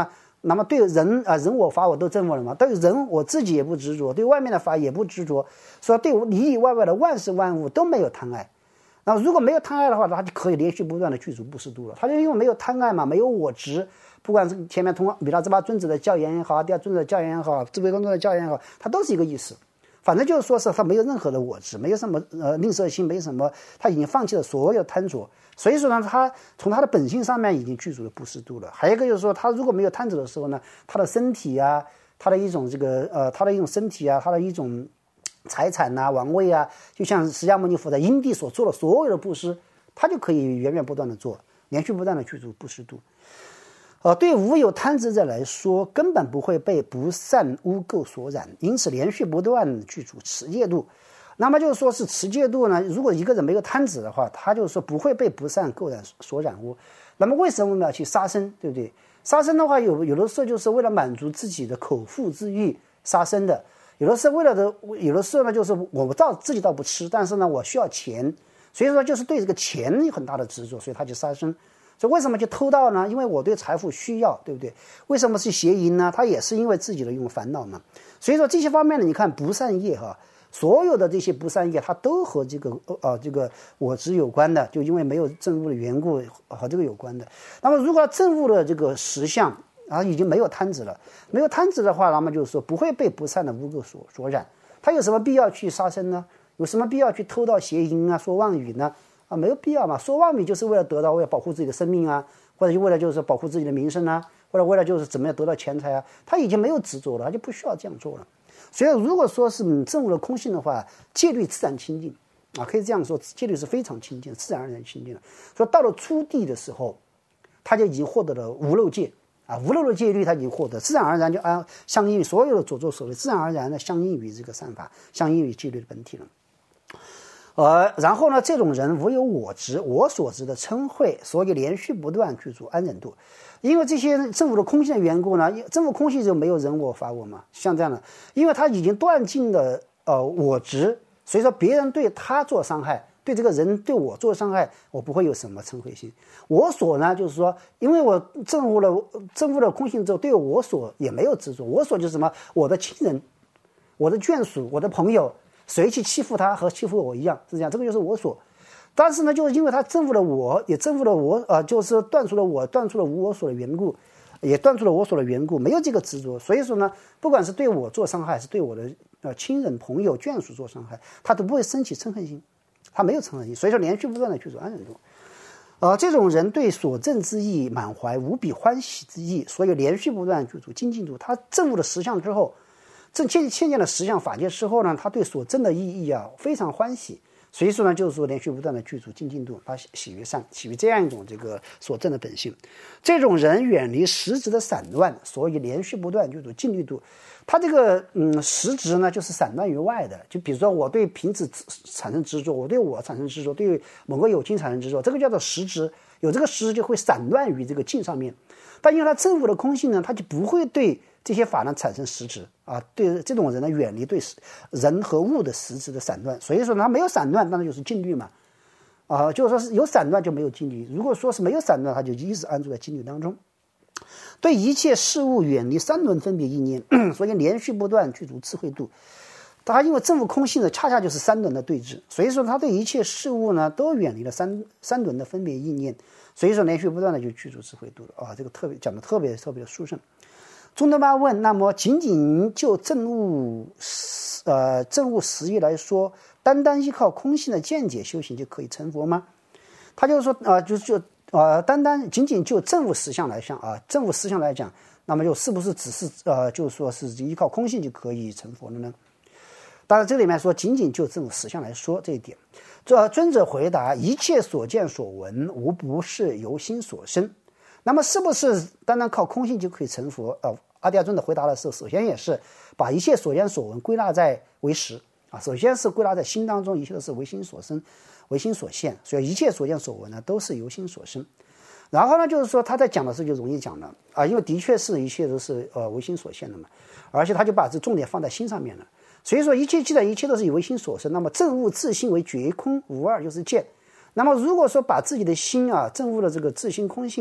那么对人人我法我都证悟了嘛，对人我自己也不执着，对外面的法也不执着，说对里里外外的万事万物都没有贪爱。那如果没有贪爱的话，他就可以连续不断的具足不识度了。他就因为没有贪爱嘛，没有我执，不管是前面通过弥勒支巴尊者的教言也好，第二尊者的教言也好，智慧光宗的教言也好，它都是一个意思。反正就是说是他没有任何的我执，没有什么吝啬心，没什么，他已经放弃了所有贪着。所以说呢，他从他的本性上面已经具足了不识度了。还有一个就是说，他如果没有贪着的时候呢，他的身体啊，他的一种他的一种身体啊，他的一种财产啊、王位啊，就像释迦牟尼佛在因地所做的所有的布施，他就可以源源不断的做，连续不断的具足不识度。对无有贪执者来说，根本不会被不善污垢所染，因此连续不断具足持戒度。那么就是说是持戒度呢，如果一个人没有贪执的话，他就是说不会被不善垢染所染污。那么为什么我们要去杀生，对不对？杀生的话，有的时候就是为了满足自己的口腹之欲杀生的，有的时候有的时候呢，就是我自己倒不吃，但是呢我需要钱，所以说就是对这个钱有很大的执着，所以他就杀生。所以为什么去偷盗呢？因为我对财富需要，对不对？为什么是邪淫呢？他也是因为自己的一种烦恼嘛。所以说这些方面呢，你看不善业所有的这些不善业，它都和这个我执有关的，就因为没有证悟的缘故和这个有关的。那么如果证悟了这个实相，已经没有贪执了，没有贪执的话，那么就是说不会被不善的污垢所染。他有什么必要去杀生呢？有什么必要去偷盗邪淫啊、说妄语呢？没有必要嘛。说妄语就是为了为了保护自己的生命啊，或者就为了就是保护自己的名声啊，或者为了就是怎么样得到钱财啊，他已经没有执着了，他就不需要这样做了。所以如果说是证悟了空性的话，戒律自然清净可以这样说，戒律是非常清净，自然而然清净的。所以到了初地的时候，他就已经获得了无漏戒无漏的戒律，他已经获得，自然而然就相应于所有的所作所为，自然而然的相应于这个善法，相应于戒律的本体了。然后呢，这种人无有我执，我所执的嗔恚，所以连续不断具足安忍度。因为这些证悟的空性的缘故呢，证悟空性就没有人我法我嘛，像这样的，因为他已经断尽了我执，所以说别人对他做伤害，对这个人对我做伤害，我不会有什么嗔恚心。我所呢，就是说，因为我证悟了空性之后，对我所也没有执着。我所就是什么？我的亲人、我的眷属、我的朋友。谁去欺负他和欺负我一样，是这样，这个就是我所。但是呢，就是因为他证悟了我，也证悟了我，就是断除了我，断除了无我所的缘故，也断除了我所的缘故，没有这个执着。所以说呢，不管是对我做伤害，还是对我的亲人、朋友、眷属做伤害，他都不会升起嗔恨心，他没有嗔恨心，所以说连续不断的去做安忍度。这种人对所证之意满怀无比欢喜之意，所以连续不断具足精进度。他证悟了实相之后。见见了实相法界之后呢，他对所证的意义非常欢喜，所以说呢，就是说连续不断的具足精进度，他喜于善，喜于这样一种这个所证的本性。这种人远离实执的散乱，所以连续不断具足静虑度。他这个实执呢，就是散乱于外的，就比如说我对瓶子产生执着，我对我产生执着，对某个有情产生执着，这个叫做实执。有这个实执就会散乱于这个境上面。但因为他证悟了空性呢，他就不会对这些法呢产生实执对这种人呢远离对人和物的实质的散乱，所以说他没有散乱，当然就是静虑嘛就是说是有散乱就没有静虑，如果说是没有散乱，他就一直安住在静虑当中。对一切事物远离三轮分别意念，所以连续不断具足智慧度。他因为证悟空性的恰恰就是三轮的对峙，所以说他对一切事物呢都远离了三轮的分别意念，所以说连续不断的就具足智慧度了这个讲的特别的殊胜。宗德巴问：那么仅仅就证悟实义来说，单单依靠空性的见解修行就可以成佛吗？他就是说单单仅仅就证悟实相来讲证悟实相来讲，那么就是不是只是就是说是依靠空性就可以成佛了呢？当然这里面说仅仅就证悟实相来说这一点，尊者回答：一切所见所闻无不是由心所生。那么是不是单单靠空性就可以成佛？阿底亚尊者回答的是，首先也是把一切所见所闻归纳在为实首先是归纳在心当中，一切都是为心所生，为心所现，所以一切所见所闻呢都是由心所生。然后呢，就是说他在讲的时候就容易讲了因为的确是一切都是为心所现的嘛，而且他就把这重点放在心上面了。所以说既然一切都是以为心所生，那么证悟自心为觉空无二就是见。那么如果说把自己的心证悟了这个自心空性，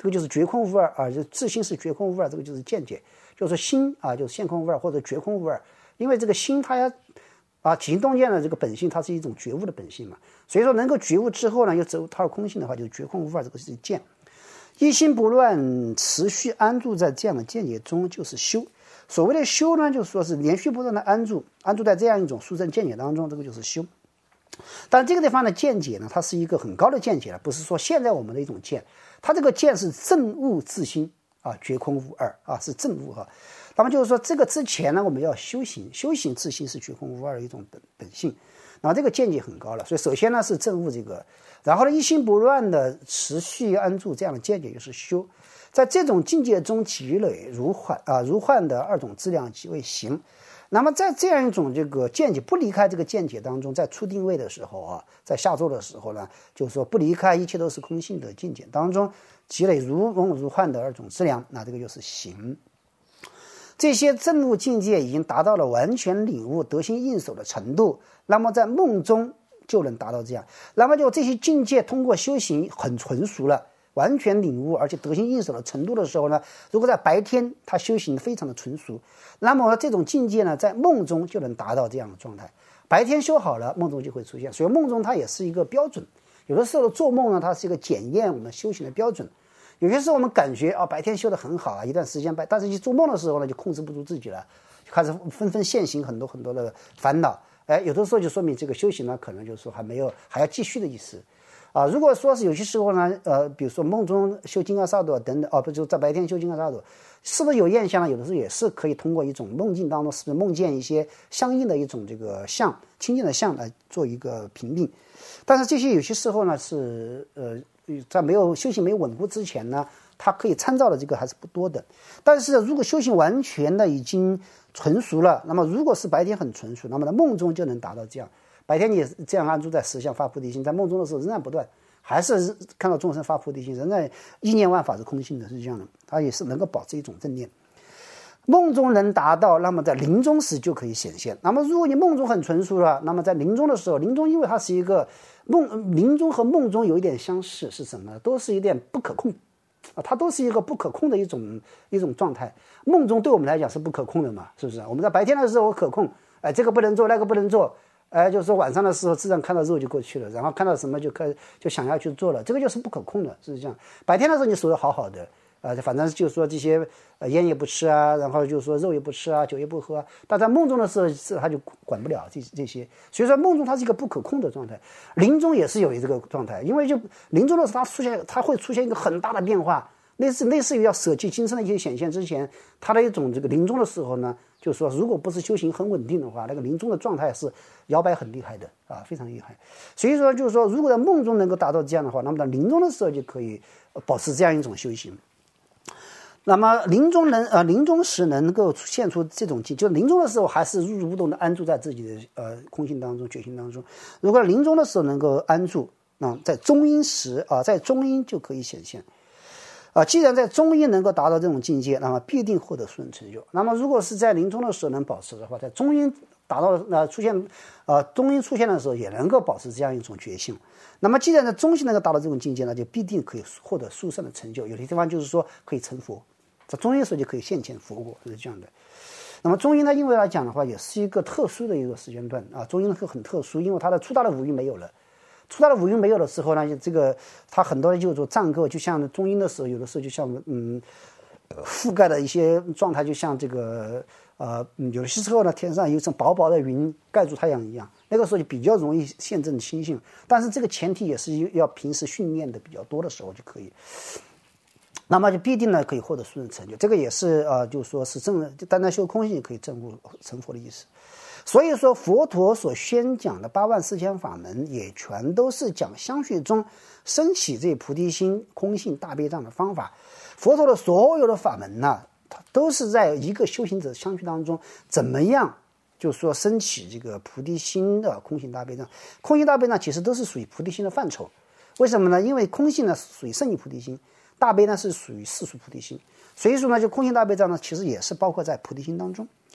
这个就是绝空无二啊，就自心是绝空无二，这个就是见解，就是心啊，就是现空无二或者绝空无二。因为这个心它要起心动念的这个本性，它是一种觉悟的本性嘛，所以说能够觉悟之后呢，又走它的空性的话，就是绝空无二，这个是见。一心不乱，持续安住在这样的见解中，就是修。所谓的修呢，就是说是连续不断的安住在这样一种殊胜见解当中，这个就是修。但这个地方的见解呢，它是一个很高的见解了，不是说现在我们的一种见，它这个见是正悟自心啊，绝空无二啊，是正悟哈。那么就是说，这个之前呢，我们要修行自心是绝空无二的一种本性，然后这个见解很高了。所以首先呢是正悟这个，然后呢一心不乱的持续安住这样的见解就是修。在这种境界中积累如幻的二种质量即为行。那么在这样一种这个见解不离开这个见解当中，在初定位的时候啊，在下座的时候呢，就是说不离开一切都是空性的境界当中积累如梦如幻的二种质量，那这个就是行。这些正悟境界已经达到了完全领悟得心应手的程度，那么在梦中就能达到这样，那么就这些境界通过修行很纯熟了，完全领悟而且得心应手的程度的时候呢，如果在白天他修行非常的纯熟，那么这种境界呢在梦中就能达到这样的状态。白天修好了，梦中就会出现，所以梦中它也是一个标准。有的时候做梦呢，它是一个检验我们修行的标准。有些时候我们感觉白天修得很好啊，一段时间但是一做梦的时候呢，就控制不住自己了，就开始纷纷现行很多很多的烦恼。有的时候就说明这个修行呢，可能就是说还要继续的意思啊。如果说是有些时候呢，比如说梦中修金刚萨埵等等，不就在白天修金刚萨埵，是不是有现象呢？有的时候也是可以通过一种梦境当中，是不是梦见一些相应的一种这个相清净的相来做一个评定。但是这些有些时候呢是在修行没有稳固之前呢，它可以参照的这个还是不多的。但是如果修行完全的已经纯熟了，那么如果是白天很纯熟，那么在梦中就能达到这样。白天你这样安住在实相发菩提心，在梦中的时候仍然不断，还是看到众生发菩提心，仍然意念万法是空性的，是这样的，它也是能够保持一种正念。梦中能达到，那么在临终时就可以显现。那么如果你梦中很纯熟了，那么在临终的时候，临终因为它是一个临终和梦中有一点相似，是什么呢？都是一点不可控它都是一个不可控的一种状态。梦中对我们来讲是不可控的嘛，是不是？我们在白天的时候可控，这个不能做，那个不能做，就是说晚上的时候自然看到肉就过去了，然后看到什么就想要去做了，这个就是不可控的，是这样。白天的时候你守得好好的，反正就是说这些烟也不吃啊，然后就是说肉也不吃啊，酒也不喝啊，但在梦中的时候他就管不了这些，所以说梦中它是一个不可控的状态。临终也是有这个状态，因为就临终的时候它会出现一个很大的变化，类似于要舍弃今生的一些显现之前，它的一种这个临终的时候呢，就是说如果不是修行很稳定的话，那个临终的状态是摇摆很厉害的非常厉害。所以说就是说如果在梦中能够达到这样的话，那么在临终的时候就可以保持这样一种修行。那么临终时能够现出这种境，就临终的时候还是如如不动的安住在自己的空性当中、觉性当中。如果临终的时候能够安住，那在中阴时在中阴就可以显现。既然在中阴能够达到这种境界，那么必定获得殊胜成就。那么如果是在临终的时候能保持的话，在中阴达到中阴出现的时候也能够保持这样一种觉性。那么既然在中心能够达到这种境界呢，就必定可以获得殊胜的成就。有些地方就是说可以成佛，在中阴的时候就可以现前佛果，是这样的。那么中阴呢，因为来讲的话也是一个特殊的一个时间段中阴很特殊，因为它的粗大的五蕴没有了。粗大的五蕴没有的时候呢，这个它很多人就做障垢，就像中阴的时候，有的时候就像覆盖的一些状态，就像这个有些时候呢，天上有一层薄薄的云盖住太阳一样，那个时候就比较容易现证心性。但是这个前提也是要平时训练的比较多的时候就可以，那么就必定呢可以获得殊胜成就。这个也是就是说是单单修空性也可以证悟成佛的意思。所以说佛陀所宣讲的84000法门也全都是讲相续中升起这菩提心空性大悲障的方法。佛陀的所有的法门呢，它都是在一个修行者相续当中怎么样就是说升起这个菩提心的空性大悲障。空性大悲障其实都是属于菩提心的范畴。为什么呢？因为空性呢属于圣意菩提心，大悲呢是属于世俗菩提心，所以说呢就空性大悲障呢其实也是包括在菩提心当中。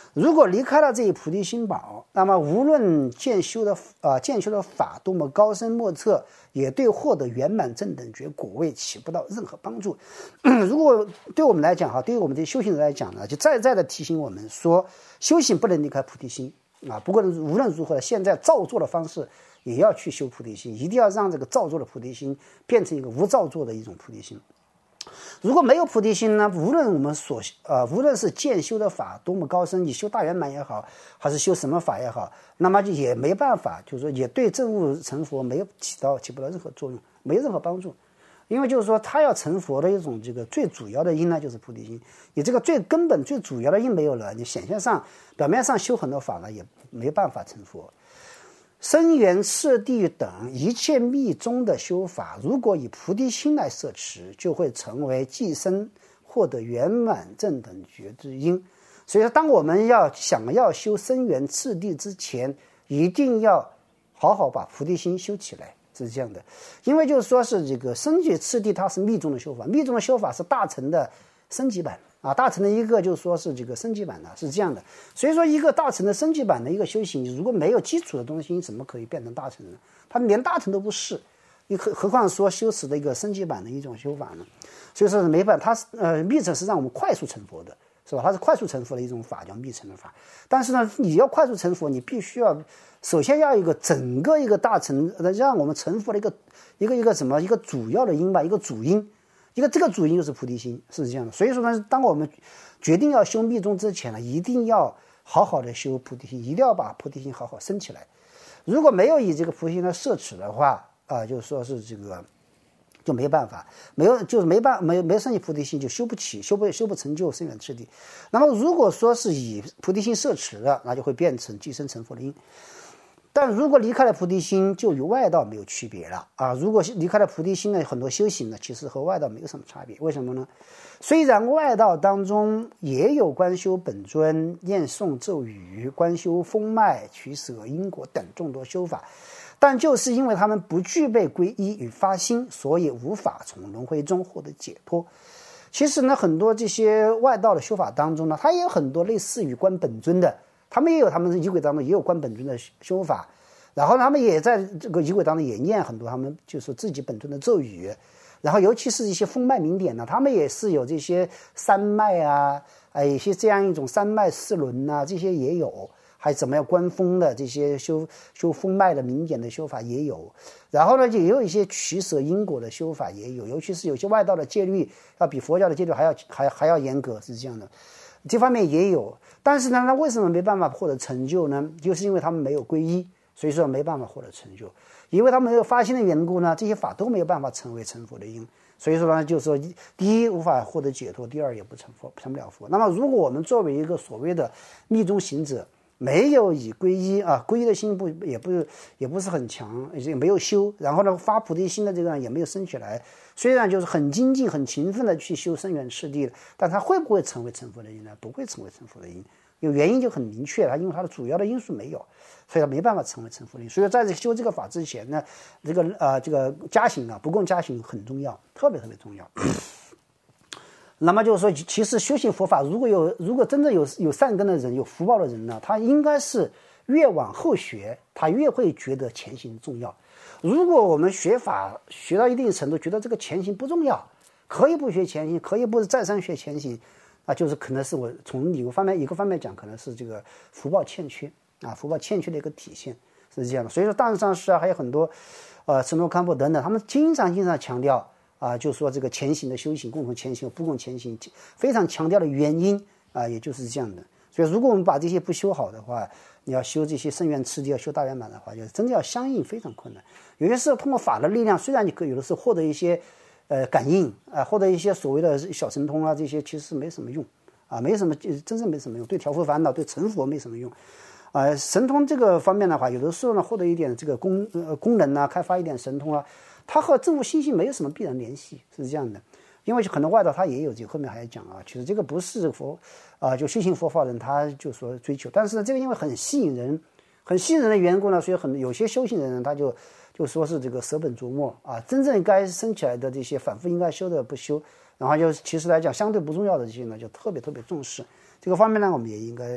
如果离开了这一菩提心宝，那么无论渐修的法多么高深莫测，也对获得圆满正等觉果位起不到任何帮助。如果对我们来讲对于我们这些修行人来讲呢，就再的提醒我们说，修行不能离开菩提心啊。不过无论如何，现在造作的方式也要去修菩提心，一定要让这个造作的菩提心变成一个无造作的一种菩提心。如果没有菩提心呢，无论是渐修的法多么高深，你修大圆满也好，还是修什么法也好，那么就也没办法，就是说也对证悟成佛没有起不到任何作用，没有任何帮助。因为就是说他要成佛的一种这个最主要的因呢，就是菩提心。你这个最根本最主要的因没有了，你显现上表面上修很多法呢，也没办法成佛。声缘次第等一切密宗的修法，如果以菩提心来摄持，就会成为寄生获得圆满正等觉之因。所以说，当我们想要修声缘次第之前，一定要好好把菩提心修起来，是这样的。因为就是说是这个声觉次第，它是密宗的修法，密宗的修法是大乘的升级版啊，大乘的一个就是说是这个升级版的，是这样的。所以说，一个大乘的升级版的一个修行，如果没有基础的东西，你怎么可以变成大乘呢？它连大乘都不是，你何况说修持的一个升级版的一种修法呢？所以说是没办法，它密乘是让我们快速成佛的，是吧？它是快速成佛的一种法，叫密乘的法。但是呢，你要快速成佛，你必须要首先要一个整个一个大乘，让我们成佛的一个什么一个主要的因吧，一个主因。这个主因就是菩提心，是这样的。所以说呢，当我们决定要修密宗之前呢，一定要好好的修菩提心，一定要把菩提心好好升起来。如果没有以这个菩提心来摄持的话，就是说是这个就没办法，没升起菩提心就修不成就声缘次第。那么如果说是以菩提心摄持的，那就会变成寄生成佛的因。但如果离开了菩提心，就与外道没有区别了啊！如果离开了菩提心呢，很多修行呢，其实和外道没有什么差别。为什么呢？虽然外道当中也有观修本尊、念诵咒语、观修风脉、取舍因果等众多修法，但就是因为他们不具备皈依与发心，所以无法从轮回中获得解脱。其实呢，很多这些外道的修法当中呢，它也有很多类似于观本尊的。他们也有他们的仪轨当中也有观本尊的修法，然后他们也在这个仪轨当中也念很多他们就是自己本尊的咒语，然后尤其是一些风脉名典呢，他们也是有这些三脉啊，一些这样一种三脉四轮啊，这些也有，还怎么样观风的这些修风脉的名典的修法也有，然后呢也有一些取舍因果的修法也有，尤其是有些外道的戒律要比佛教的戒律还要严格，是这样的。这方面也有，但是呢，那为什么没办法获得成就呢？就是因为他们没有皈依，所以说没办法获得成就。因为他们没有发心的缘故呢，这些法都没有办法成为成佛的因。所以说呢，就是说，第一无法获得解脱，第二也成不了佛。那么，如果我们作为一个所谓的密宗行者，没有以皈依皈依的心也不是很强，也没有修，然后呢发菩提心的这个也没有升起来。虽然就是很精进、很勤奋的去修声缘次第，但他会不会成为成佛的因呢？不会成为成佛的因，有原因就很明确，因为他的主要的因素没有，所以他没办法成为成佛的因。所以在修这个法之前呢，这个加行不共加行很重要，特别特别重要。那么就是说，其实修行佛法，如果真的有善根的人、有福报的人呢，他应该是越往后学，他越会觉得前行重要。如果我们学法学到一定程度，觉得这个前行不重要，可以不学前行，可以不再三学前行，就是可能是我从一个方面讲，可能是这个福报欠缺福报欠缺的一个体现，是这样的。所以说，大乘上师还有很多神通堪布等等，他们经常强调就是说这个前行的修行，共同前行、不共前行，非常强调的原因也就是这样的。所以，如果我们把这些不修好的话，你要修这些声缘次第，要修大圆满的话，就真的要相应非常困难。有些时候通过法的力量，虽然你可以有的时候获得一些感应获得一些所谓的小神通这些其实没什么用没什么真正没什么用，对调伏烦恼、对成佛没什么用。神通这个方面的话，有的时候呢获得一点这个功能开发一点神通它和证悟心性没有什么必然联系，是这样的。因为很多外道他也有这个，后面还要讲其实这个不是佛就修行佛法人他就说追求，但是呢这个因为很吸引人的缘故呢，所以有些修行人他就说是这个舍本逐末真正该升起来的这些反复应该修的不修，然后就其实来讲相对不重要的这些呢就特别特别重视。这个方面呢我们也应该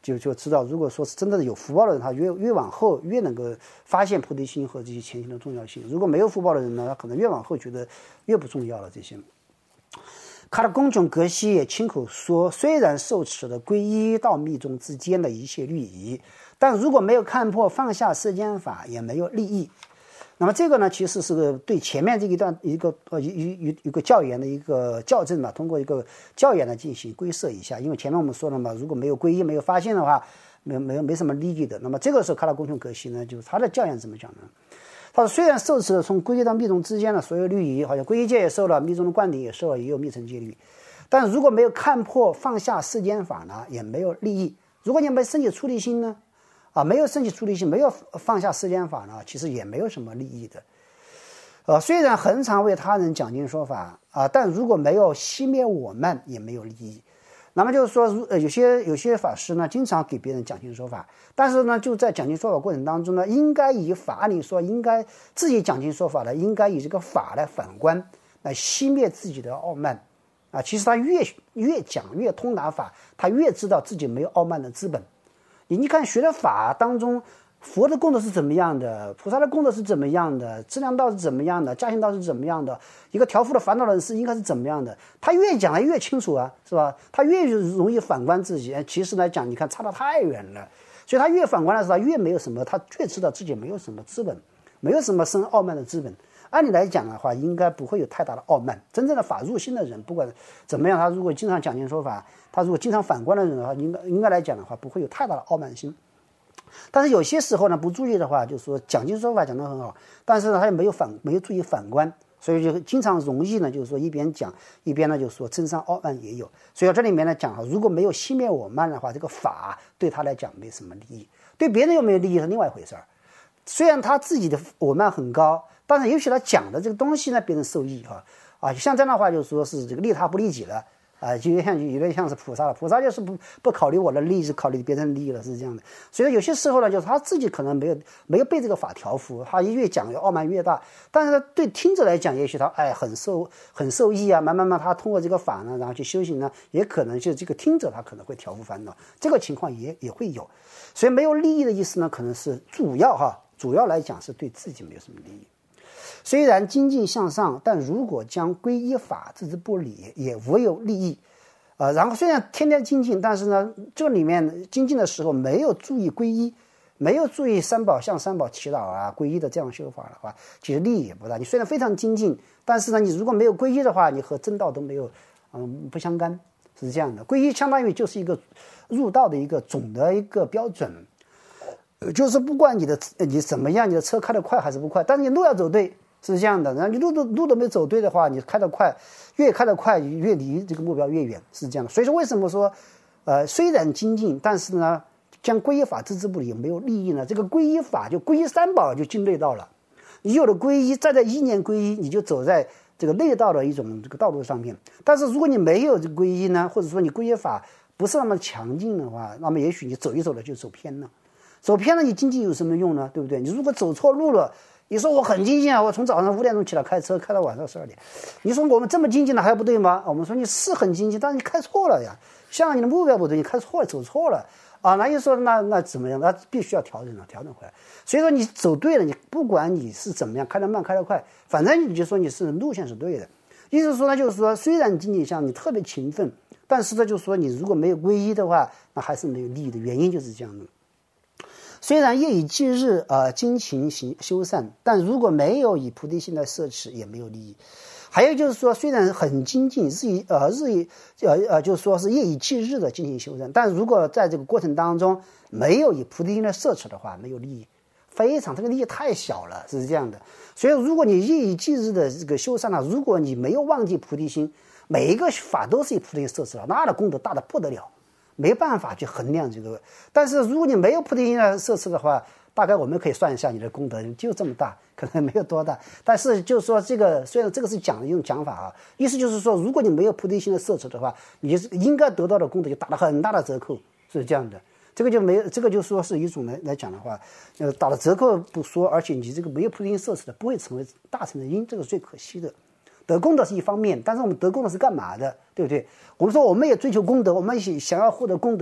就知道，如果说是真的有福报的人，他越往后越能够发现菩提心和这些前行的重要性。如果没有福报的人呢，他可能越往后觉得越不重要了。这些，卡拉贡琼格西也亲口说，虽然受持了皈依到密宗之间的一切律仪，但如果没有看破放下世间法，也没有利益。那么这个呢，其实是个对前面这一段一个教言的一个校正嘛，通过一个教言来进行归摄一下。因为前面我们说了嘛，如果没有皈依，没有发现的话，没什么利益的。那么这个时候卡拉贡琼格西呢，就是他的教言怎么讲呢？他说，虽然受持了从皈依到密宗之间的所有律仪，好像皈依戒也受了，密宗的灌顶也受了，也有密乘戒律，但如果没有看破放下世间法呢，也没有利益。如果你没升起出离心呢？没有升起出离心，没有放下世间法呢，其实也没有什么利益的。虽然恒常为他人讲经说法但如果没有熄灭我慢，也没有利益。那么就是说，有些法师呢，经常给别人讲经说法，但是呢，就在讲经说法过程当中呢，应该以法按理说应该自己讲经说法的，应该以这个法来反观，来熄灭自己的傲慢其实他越讲越通达法，他越知道自己没有傲慢的资本。你看学的法当中，佛的功德是怎么样的，菩萨的功德是怎么样的，资粮道是怎么样的，加行道是怎么样的，一个调伏的烦恼人是应该是怎么样的，他越讲的越清楚是吧？他越容易反观自己。其实来讲，你看差得太远了，所以他越反观的时候，他越没有什么，他越知道自己没有什么资本，没有什么生傲慢的资本。按理来讲的话，应该不会有太大的傲慢。真正的法入心的人，不管怎么样，他如果经常讲经说法，他如果经常反观的人的话，应该来讲的话，不会有太大的傲慢心。但是有些时候呢，不注意的话，就是说讲经说法讲得很好，但是呢，他也没有注意反观，所以就经常容易呢，就是说一边讲一边呢，就是说增上傲慢也有。所以这里面呢讲如果没有熄灭我慢的话，这个法对他来讲没什么利益，对别人有没有利益是另外一回事儿。虽然他自己的我慢很高，但是也许他讲的这个东西呢，别人受益像这样的话，就是说是这个利他不利己了就有点像是菩萨了。菩萨就是不考虑我的利益，是考虑别人的利益了，是这样的。所以有些时候呢，就是他自己可能没有被这个法调伏，他越讲傲慢越大。但是对听者来讲，也许他很受益慢慢他通过这个法呢，然后去修行呢，也可能就这个听者他可能会调伏烦恼，这个情况也会有。所以没有利益的意思呢，可能是主要来讲是对自己没有什么利益。虽然精进向上，但如果将皈依法置之不理，也无有利益。然后虽然天天精进，但是呢，这里面精进的时候没有注意皈依，没有注意三宝向三宝祈祷皈依的这样修法的话，其实利益也不大。你虽然非常精进，但是呢，你如果没有皈依的话，你和正道都没有不相干，是这样的。皈依相当于就是一个入道的一个总的一个标准。就是不管你怎么样，你的车开得快还是不快，但是你路要走对，是这样的。然后你路都没走对的话，你开得快，越开得快越离这个目标越远，是这样的。所以说为什么说虽然精进，但是呢将皈依法置之不理没有利益呢？这个皈依法就皈依三宝就进内道了。你有了皈依，再在意念皈依，你就走在这个内道的一种这个道路上面。但是如果你没有这个皈依呢，或者说你皈依法不是那么强劲的话，那么也许你走一走了就走偏了。走偏了，你精进有什么用呢？对不对？你如果走错路了，你说我很精进我从早上5点钟起来开车，开到晚上12点。你说我们这么精进的还不对吗？我们说你是很精进，但是你开错了呀，像你的目标不对，你开错了，走错了那就说那怎么样？那必须要调整回来。所以说你走对了，你不管你是怎么样，开得慢开得快，反正你就说你是路线是对的。意思说呢，就是说虽然精进上你特别勤奋，但是呢，就是说你如果没有皈依的话，那还是没有利益的。原因就是这样的。虽然夜以继日精勤修善，但如果没有以菩提心来摄持，也没有利益。还有就是说，虽然很精进，就是说是夜以继日的进行修善，但如果在这个过程当中没有以菩提心来摄持的话，没有利益，这个利益太小了，是这样的。所以如果你夜以继日的这个修善如果你没有忘记菩提心，每一个法都是以菩提心摄持了，那的功德大得不得了。没办法去衡量这个，但是如果你没有菩提心的摄持的话，大概我们可以算一下你的功德就这么大，可能没有多大。但是就是说这个虽然这个是讲的一种讲法意思就是说，如果你没有菩提心的摄持的话，你应该得到的功德就打了很大的折扣，是这样的。这个就说是一种来讲的话，打了折扣不说，而且你这个没有菩提心摄持的不会成为大乘的因，这个是最可惜的。得功德是一方面，但是我们得功德是干嘛的，对不对？我们说我们也追求功德，我们也想要获得功德，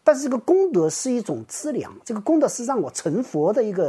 但是这个功德是一种资粮，这个功德是让我成佛的一个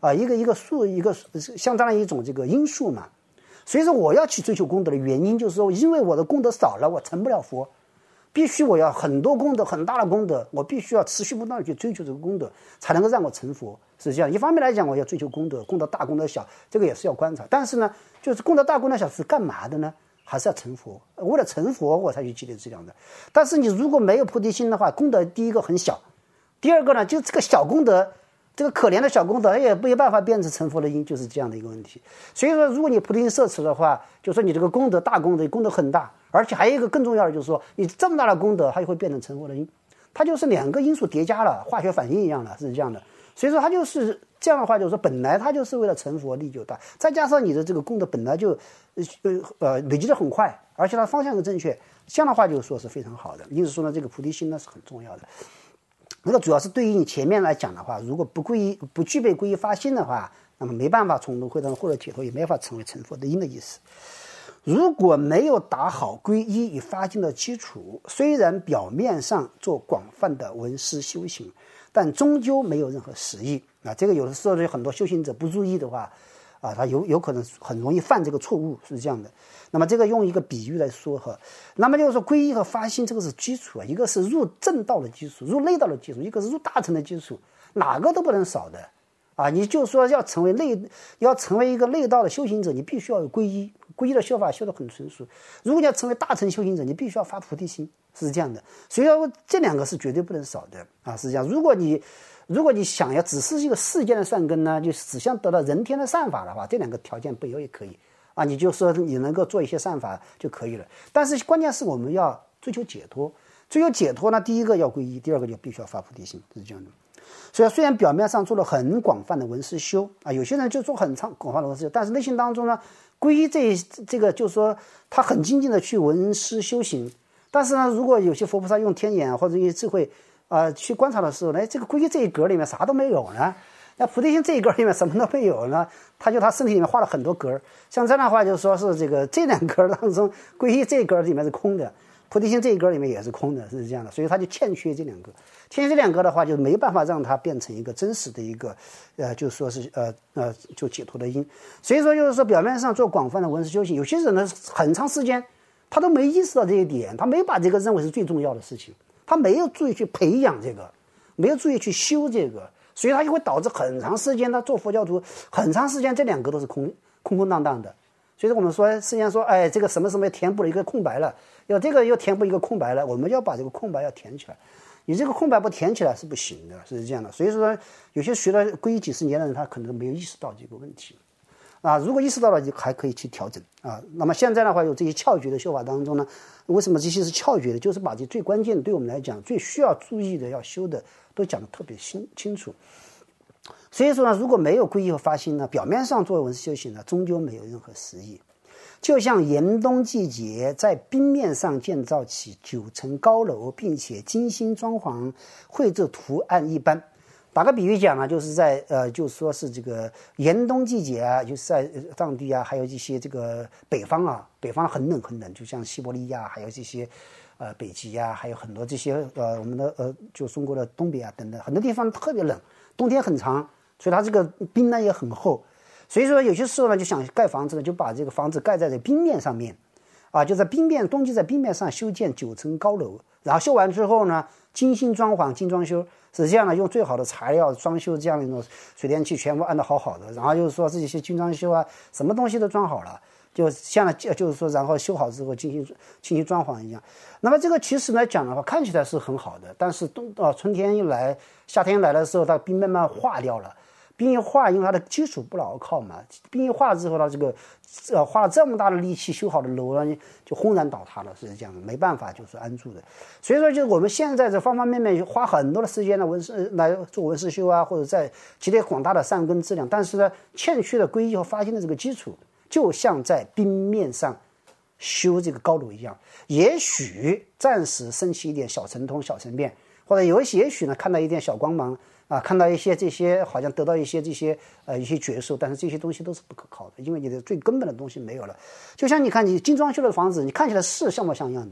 相当于一种这个因素嘛。所以说我要去追求功德的原因就是说，因为我的功德少了，我成不了佛，必须我要很多功德，很大的功德，我必须要持续不断的去追求这个功德，才能够让我成佛。是这样，一方面来讲，我要追求功德，功德大功德小，这个也是要观察。但是呢，就是功德大功德小是干嘛的呢？还是要成佛，为了成佛我才去积累资粮的。但是你如果没有菩提心的话，功德第一个很小，第二个呢，就这个小功德，这个可怜的小功德也没办法变成成佛的因，就是这样的一个问题。所以说，如果你菩提心摄持的话，就说你这个功德大功德，功德很大，而且还有一个更重要的就是说，你这么大的功德，它就会变成成佛的因，它就是两个因素叠加了，化学反应一样的，是这样的。所以说，它就是这样的话，就是说本来它就是为了成佛力就大，再加上你的这个功德本来就累积的很快，而且它方向是正确，这样的话就是说是非常好的。因此说呢，这个菩提心呢是很重要的。那个主要是对于你前面来讲的话，如果不具备皈依发心的话，那么没办法从轮回当中获得解脱，也没法成为成佛的因的意思。如果没有打好皈依与发心的基础，虽然表面上做广泛的闻思修行，但终究没有任何实益啊！这个有的时候有很多修行者不注意的话，啊，他有可能很容易犯这个错误，是这样的。那么这个用一个比喻来说哈，那么就是说皈依和发心这个是基础啊，一个是入正道的基础，入内道的基础，一个是入大乘的基础，哪个都不能少的啊！你就说要成为一个内道的修行者，你必须要有皈依，皈依的修法修得很纯熟。如果你要成为大乘修行者，你必须要发菩提心，是这样的。所以说这两个是绝对不能少的啊！是这样。如果你想要只是一个世间的善根呢，就只想得到人天的善法的话，这两个条件不有也可以啊，你就说你能够做一些善法就可以了。但是关键是我们要追求解脱，追求解脱呢，第一个要皈依，第二个就必须要发菩提心，是这样的。所以虽然表面上做了很广泛的闻思修啊，有些人就做很广泛的闻思修，但是内心当中呢，皈依这个就是说他很精进的去闻思修行，但是呢，如果有些佛菩萨用天眼或者一些智慧去观察的时候呢，这个皈依这一格里面啥都没有呢，那菩提心这一格里面什么都没有呢，他身体里面画了很多格，像这样的话就说是这两格当中，皈依这一格里面是空的，菩提心这一格里面也是空的，是这样的，所以他就欠缺这两个，欠缺这两个的话，就没办法让它变成一个真实的一个就说是就解脱的因。所以说就是说表面上做广泛的闻思修行，有些人呢很长时间他都没意识到这一点，他没把这个认为是最重要的事情，他没有注意去培养这个，没有注意去修这个，所以他就会导致很长时间他做佛教徒很长时间这两个都是空荡荡的。所以说我们说世间说这个什么什么填补了一个空白了，要这个又填补一个空白了，我们要把这个空白要填起来，你这个空白不填起来是不行的，是这样的。所以说有些学了皈依几十年的人，他可能没有意识到这个问题啊，如果意识到了就还可以去调整啊。那么现在的话有这些窍诀的修法当中呢，为什么这些是窍诀的，就是把这最关键的对我们来讲最需要注意的要修的都讲得特别清楚。所以说呢，如果没有皈依和发心呢，表面上做闻思修行呢，终究没有任何实益。就像严冬季节在冰面上建造起9层高楼，并且精心装潢绘制图案一般。打个比喻讲呢，就是在就是说是这个严冬季节啊，就是在藏地啊，还有一些这个北方啊，北方很冷很冷，就像西伯利亚，还有这些北极啊，还有很多这些我们的就中国的东北啊等等，很多地方特别冷，冬天很长，所以它这个冰呢也很厚。所以说有些时候呢，就想盖房子呢，就把这个房子盖在这冰面上面啊，就在冬季在冰面上修建9层高楼，然后修完之后呢，精心装潢精装修，是这样的，用最好的材料装修，这样一种水电气全部安得好好的，然后就是说这些精装修啊，什么东西都装好了，就像就是说然后修好之后进行装潢一样。那么这个其实来讲的话，看起来是很好的，但是春天一来，夏天来的时候，它冰慢慢化掉了。冰一化，因为它的基础不牢靠嘛，冰一化之后，它这个花了这么大的力气修好的楼呢，就轰然倒塌了，是这样的，没办法就是安住的。所以说，就是我们现在这方方面面花很多的时间来做闻思修啊，或者在积累广大的善根资粮，但是呢，欠缺了皈依和发心的这个基础，就像在冰面上修这个高楼一样，也许暂时升起一点小神通、小神变，或者也许呢看到一点小光芒。看到一些这些好像得到一些这些一些觉受，但是这些东西都是不可靠的，因为你的最根本的东西没有了。就像你看你精装修的房子，你看起来是像模像样的，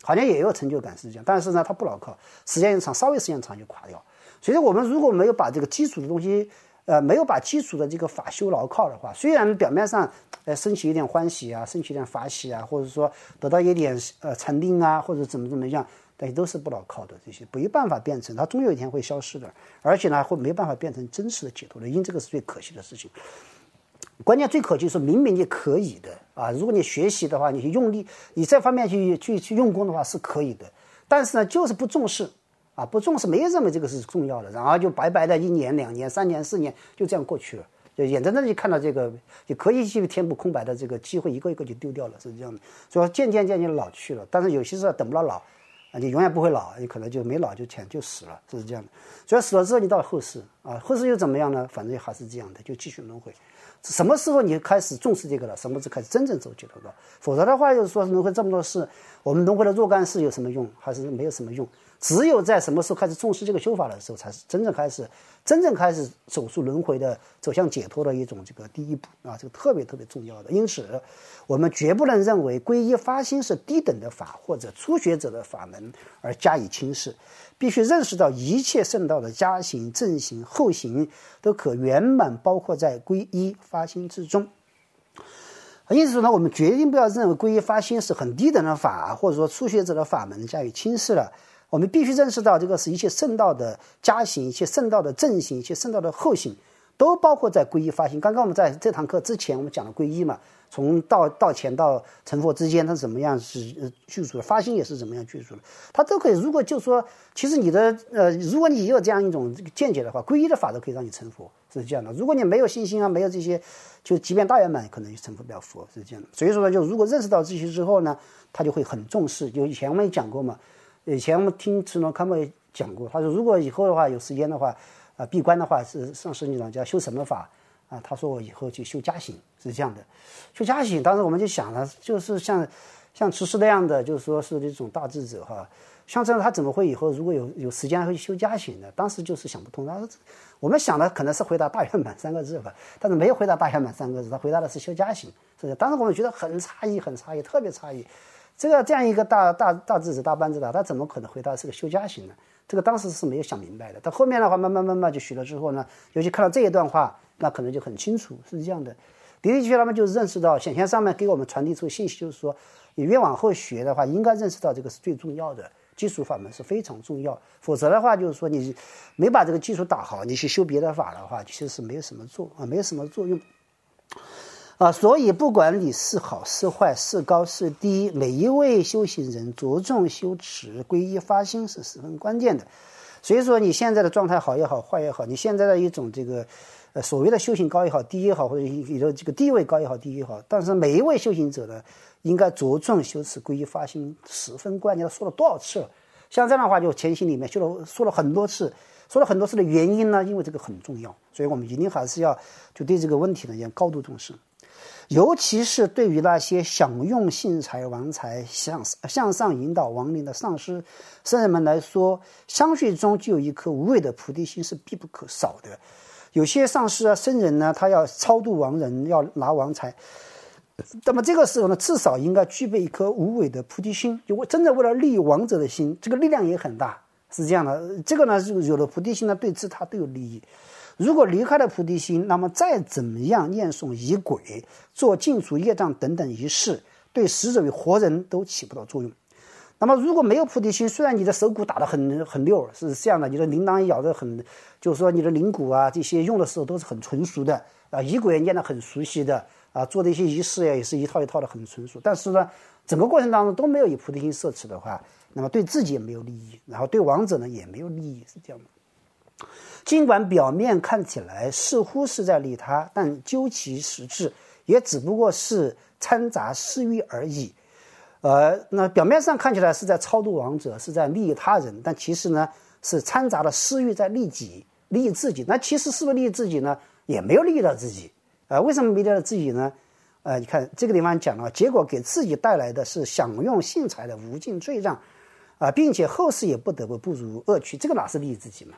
好像也有成就感是这样，但是呢，它不牢靠，时间长，稍微时间长就垮掉。所以我们如果没有把这个基础的东西，没有把基础的这个法修牢靠的话，虽然表面上升起一点欢喜啊，升起一点法喜啊，或者说得到一点禅定啊，或者怎么样，但是都是不牢靠的，这些没办法变成，它终有一天会消失的，而且呢，会没办法变成真实的解脱的因，这个是最可惜的事情。关键最可惜是明明你可以的啊，如果你学习的话，你去用力，你这方面去用功的话是可以的，但是呢，就是不重视啊，不重视，没认为这个是重要的，然后就白白的1年、2年、3年、4年就这样过去了，就眼睁睁就看到这个就可以去填补空白的这个机会一个一个就丢掉了，是这样的。所以渐渐老去了，但是有些事等不到老啊，你永远不会老，你可能就没老就死了，是这样的。所以死了之后你到后世啊，后世又怎么样呢？反正还是这样的，就继续轮回。什么时候你开始重视这个了？什么时候开始真正走解脱道？否则的话，就是说轮回这么多事，我们轮回的若干事有什么用？还是没有什么用。只有在什么时候开始重视这个修法的时候，才是真正开始走出轮回的，走向解脱的一种这个第一步啊，这个特别特别重要的。因此，我们绝不能认为皈依发心是低等的法或者初学者的法门而加以轻视，必须认识到一切圣道的加行、正行、后行都可圆满包括在皈依发心之中。因此呢，我们决定不要认为皈依发心是很低等的法，或者说初学者的法门加以轻视了。我们必须认识到，这个是一切圣道的加行、一切圣道的正行、一切圣道的后行，都包括在皈依发心。刚刚我们在这堂课之前，我们讲了皈依嘛，从道前到成佛之间，它怎么样是具足的，发心也是怎么样具足的，它都可以。如果就说，其实你的如果你有这样一种见解的话，皈依的法都可以让你成佛，是这样的。如果你没有信心啊，没有这些，就即便大圆满，可能也成不了佛，是这样的。所以说呢，就如果认识到这些之后呢，他就会很重视。就以前我们也讲过嘛。以前我们听池农康默也讲过，他说如果以后的话有时间的话，闭关的话是上师那种叫修什么法啊？他说我以后去修加行，是这样的。修加行，当时我们就想了，就是像池师那样的，就是说是这种大智者哈，像这样他怎么会以后如果有时间会修加行呢？当时就是想不通。我们想的可能是回答大圆满3个字吧，但是没有回答大圆满3个字，他回答的是修加行，是不是？当时我们觉得很诧异，特别诧异。这样一个大智者、大班智的，他怎么可能回答是个修加行呢？这个当时是没有想明白的。但后面的话，慢慢就学了之后呢，尤其看到这一段话，那可能就很清楚是这样的。的确，他们就认识到显现上面给我们传递出信息，就是说，你越往后学的话，应该认识到这个是最重要的，基础法门是非常重要。否则的话，就是说你没把这个基础打好，你去修别的法的话，其实是没有什么作用。所以不管你是好是坏，是高是低，每一位修行人着重修持皈依发心是十分关键的。所以说你现在的状态好也好，坏也好，你现在的一种这个所谓的修行高也好，低也好，或者你的这个地位高也好，低也好，但是每一位修行者呢，应该着重修持皈依发心，十分关键。说了多少次了？像这样的话，就前行里面说了很多次。说了很多次的原因呢，因为这个很重要，所以我们一定还是要就对这个问题呢要高度重视。尤其是对于那些享用性财王财向上引导亡灵的上师圣人们来说，相续中就有一颗无畏的菩提心是必不可少的。有些上师啊僧人呢，他要超度亡人，要拿王财，那么这个时候呢，至少应该具备一颗无畏的菩提心，就真的为了利益亡者的心，这个力量也很大，是这样的。这个呢，有了菩提心呢，对治他都有利益。如果离开了菩提心，那么再怎么样念诵仪轨、做净除业障等等仪式，对死者与活人都起不到作用。那么如果没有菩提心，虽然你的手鼓打得很溜，是这样的，你的铃铛咬得很，就是说你的铃鼓啊这些用的时候都是很纯熟的啊，仪轨念得很熟悉的啊，做的一些仪式也是一套一套的很纯熟。但是呢，整个过程当中都没有以菩提心摄持的话，那么对自己也没有利益，然后对亡者呢也没有利益，是这样的。尽管表面看起来似乎是在利他，但究其实质，也只不过是掺杂私欲而已。那表面上看起来是在超度亡者，是在利益他人，但其实呢是掺杂了私欲在利益自己。那其实是不是利益自己呢？也没有利益到自己。为什么没利益到自己呢？你看这个地方讲了，结果给自己带来的是享用性财的无尽罪障，并且后世也不得不步入恶趣。这个哪是利益自己嘛？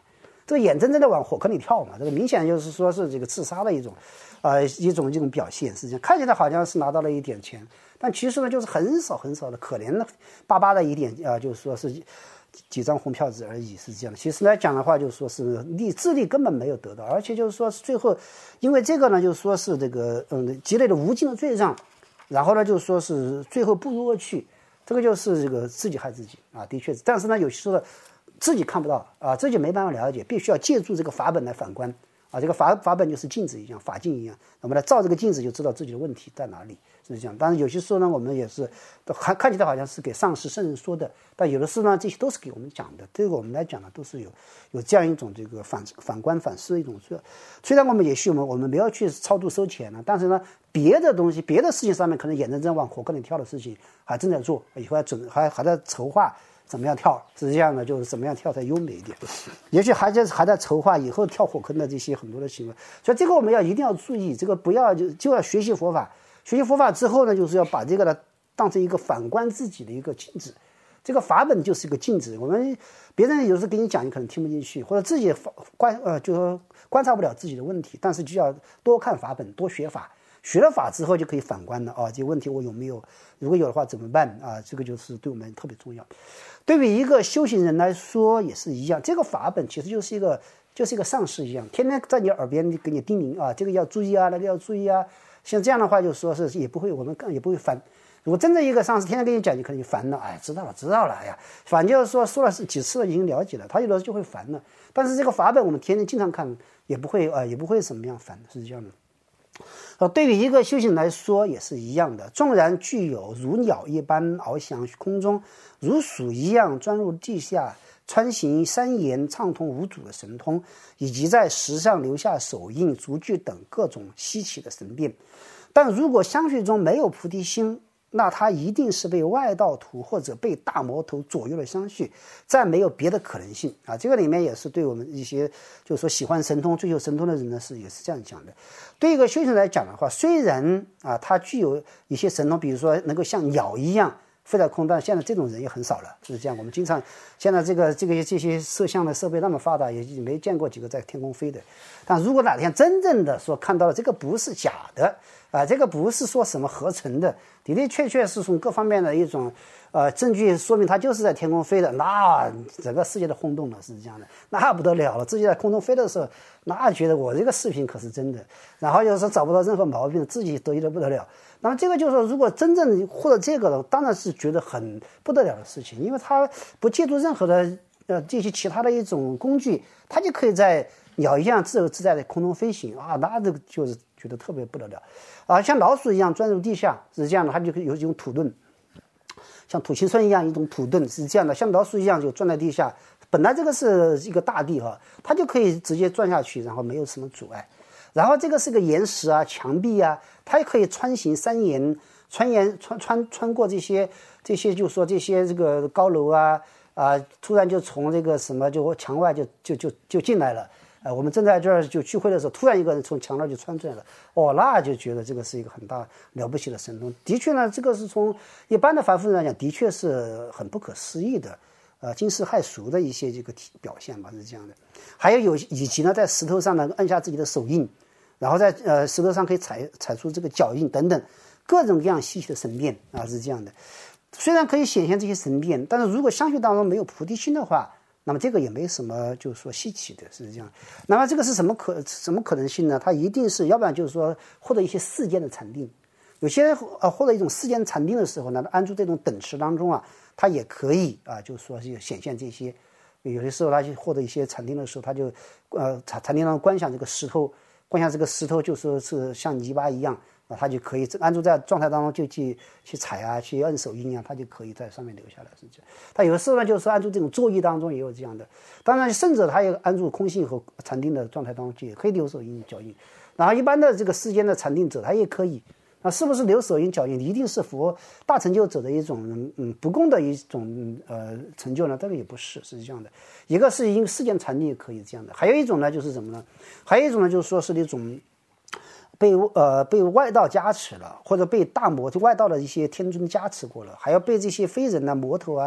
这个眼睁睁的往火坑里跳嘛，这个明显就是说是这个自杀的一种这种表现。实际上看起来好像是拿到了一点钱，但其实呢就是很少很少的可怜的巴巴的一点就是说是几张红票子而已，是这样的。其实来讲的话，就是说是智力根本没有得到，而且就是说最后因为这个呢，就是说是这个积累了无尽的罪障，然后呢就是说是最后不如恶趣，这个就是这个自己害自己啊，的确是。但是呢，有些时候自己看不到啊，自己没办法了解，必须要借助这个法本来反观啊。这个法本就是镜子一样，法镜一样，我们来照这个镜子就知道自己的问题在哪里，是这样。但是有些时候呢，我们也是看起来好像是给上师圣人说的，但有的时候呢，这些都是给我们讲的。对于我们来讲呢，都是有这样一种这个反观反思的一种。虽然我们也许我们没有去超度收钱呢，但是呢，别的东西别的事情上面可能眼睁睁往火坑里跳的事情还正在做，以后还在筹划怎么样跳，实际上呢就是怎么样跳才优美一点，也许还在筹划以后跳火坑的这些很多的行为。所以这个我们一定要注意，这个不要就要学习佛法，学习佛法之后呢，就是要把这个呢当成一个反观自己的一个镜子。这个法本就是一个镜子，我们别人有时候给你讲，你可能听不进去，或者自己就说观察不了自己的问题，但是就要多看法本，多学法。学了法之后就可以反观了啊，这个问题我有没有？如果有的话怎么办啊？这个就是对我们特别重要。对于一个修行人来说也是一样，这个法本其实就是一个上师一样，天天在你耳边给你叮咛啊，这个要注意啊，那个要注意啊。像这样的话，就说是我们也不会烦。如果真的一个上师天天跟你讲，你可能就烦了，哎，知道了，哎呀，反正就是说了几次了，已经了解了，他有的时候就会烦了。但是这个法本我们天天经常看，也不会什么样烦，是这样的。对于一个修行来说也是一样的，纵然具有如鸟一般翱翔空中，如鼠一样钻入地下，穿行山岩畅通无阻的神通，以及在石上留下手印、足迹等各种稀奇的神变，但如果相续中没有菩提心，那他一定是被外道徒或者被大魔头左右的相续，再没有别的可能性啊！这个里面也是对我们一些就是说喜欢神通、追求神通的人呢，也是这样讲的。对一个修行来讲的话，虽然啊，他具有一些神通，比如说能够像鸟一样飞在空，但现在这种人也很少了，是这样。我们经常现在这些摄像的设备那么发达，也没见过几个在天空飞的。但如果哪天真正的说看到了这个不是假的啊，这个不是说什么合成的，的的确确是从各方面的一种证据说明它就是在天空飞的，那整个世界的轰动了，是这样的，那不得了了。自己在空中飞的时候，那觉得我这个视频可是真的，然后有时候找不到任何毛病，自己得意的不得了。那么这个就是说，如果真正获得这个了，当然是觉得很不得了的事情，因为他不借助任何的这些其他的一种工具，他就可以在鸟一样自由自在的空中飞行啊，那这个就是觉得特别不得了啊，像老鼠一样钻入地下是这样的，它就有一种土遁，像土行孙一样一种土遁是这样的，像老鼠一样就钻在地下，本来这个是一个大地哈，它就可以直接钻下去，然后没有什么阻碍。然后这个是个岩石啊、墙壁啊，它也可以穿行山岩，穿过这些，就是说这些这个高楼啊突然就从这个什么就墙外就进来了。我们正在这儿就聚会的时候，突然一个人从墙那儿就穿出来了，那就觉得这个是一个很大了不起的神通。的确呢，这个是从一般的凡夫人来讲，的确是很不可思议的，惊世骇俗的一些这个表现吧，是这样的。还有以及呢，在石头上呢按下自己的手印，然后在石头上可以踩出这个脚印等等，各种各样稀奇的神变啊，是这样的。虽然可以显现这些神变，但是如果相续当中没有菩提心的话，那么这个也没什么就是说稀奇的，是这样。那么这个是什么可能性呢？它一定是要不然就是说获得一些世间的禅定，有些获得一种世间禅定的时候呢，安住这种等持当中啊，它也可以就是说是显现这些。有些时候他去获得一些禅定的时候，他就禅定当中观想这个石头，就说是像泥巴一样。他就可以安住在状态当中，就去踩啊，去摁手印啊，他就可以在上面留下来，是这样。他有的时候呢，就是安住这种坐意当中也有这样的。当然，圣者他也安住空性和禅定的状态当中，也可以留手印、脚印。然后，一般的这个世间的禅定者，他也可以。那是不是留手印、脚印，一定是佛大成就者的一种不共的一种成就呢？这个也不是，是这样的。一个是因为世间禅定也可以这样的，还有一种呢就是什么呢？还有一种呢就是说是那种。被外道加持了，或者被大魔就外道的一些天尊加持过了，还要被这些非人啊、魔头啊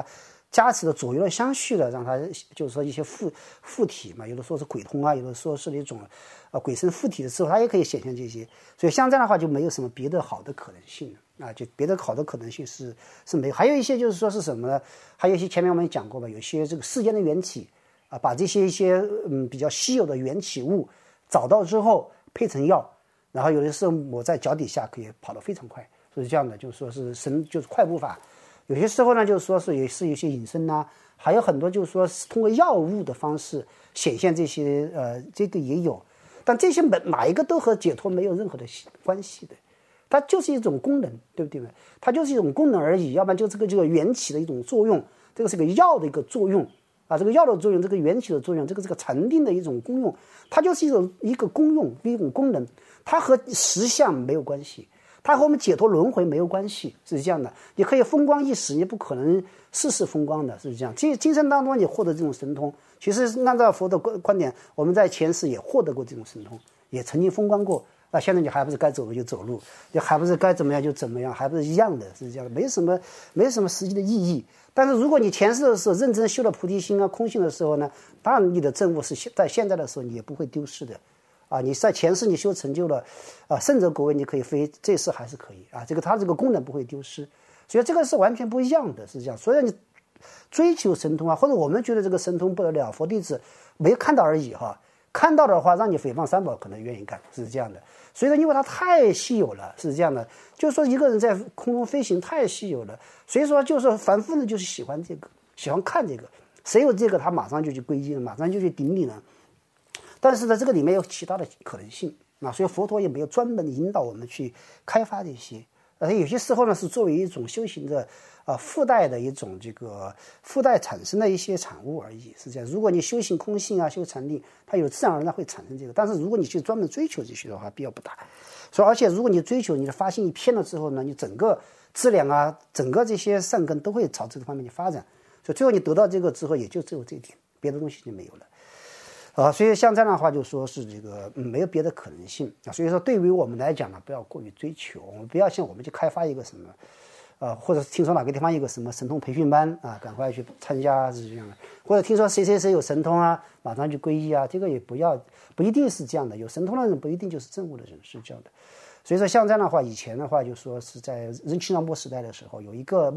加持的左右的相续的，让它就是说一些附体嘛，有的说是鬼通啊，有的说是一种鬼神附体的时候，它也可以显现这些。所以像这样的话就没有什么别的好的可能性了啊，就别的好的可能性是没有。还有一些就是说是什么呢？还有一些前面我们也讲过吧，有些这个世间的缘起啊，把这些一些比较稀有的缘起物找到之后配成药，然后有的时候抹在脚底下可以跑得非常快，所以这样的就是说是就是快步法。有些时候呢，就是说是也是有些隐身呐，还有很多就是说是通过药物的方式显现这些这个也有，但这些哪一个都和解脱没有任何的关系的，它就是一种功能，对不对呢？它就是一种功能而已，要不然就这个缘起的一种作用，这个是个药的一个作用啊，这个药的作用，这个缘起的作用，这个禅定的一种功用，它就是一个功用，一种功能，它和实相没有关系。它和我们解脱轮回没有关系，是这样的。你可以风光一时，你不可能事事风光的，是这样。今生当中你获得这种神通，其实按照佛的观点，我们在前世也获得过这种神通，也曾经风光过。那现在你还不是该走路就走路，你还不是该怎么样就怎么样，还不是一样的，是这样的，没什么实际的意义。但是如果你前世的时候认真修了菩提心啊、空性的时候呢，当然你的证悟是在现在的时候你也不会丢失的。啊，你在前世你修成就了，圣者果位，你可以飞，这世还是可以啊。它这个功能不会丢失，所以这个是完全不一样的，是这样。所以你追求神通啊，或者我们觉得这个神通不得了，佛弟子没有看到而已哈。看到的话，让你诽谤三宝可能愿意干，是这样的。所以呢，因为它太稀有了，是这样的。就是说一个人在空中飞行太稀有了，所以说就是凡夫呢就是喜欢这个，喜欢看这个，谁有这个他马上就去皈依了，马上就去顶礼了。但是呢，这个里面有其他的可能性啊，所以佛陀也没有专门引导我们去开发这些，而有些时候呢是作为一种修行的附带的一种这个附带产生的一些产物而已，是这样。如果你修行空性啊，修禅定，它有自然而然会产生这个，但是如果你去专门追求这些的话，必要不大。所以而且如果你追求你的发心一偏了之后呢，你整个质量啊，整个这些善根都会朝这个方面去发展，所以最后你得到这个之后，也就只有这一点，别的东西就没有了。所以像这样的话，就说是这个没有别的可能性啊。所以说，对于我们来讲呢，不要过于追求，我们不要像我们去开发一个什么，或者听说哪个地方有个什么神通培训班啊，赶快去参加是这样的，或者听说谁有神通啊，马上去皈依啊，这个也不一定是这样的。有神通的人不一定就是证悟的人，是这样的。所以说，像这样的话，以前的话就说是在仁庆上波时代的时候，有一个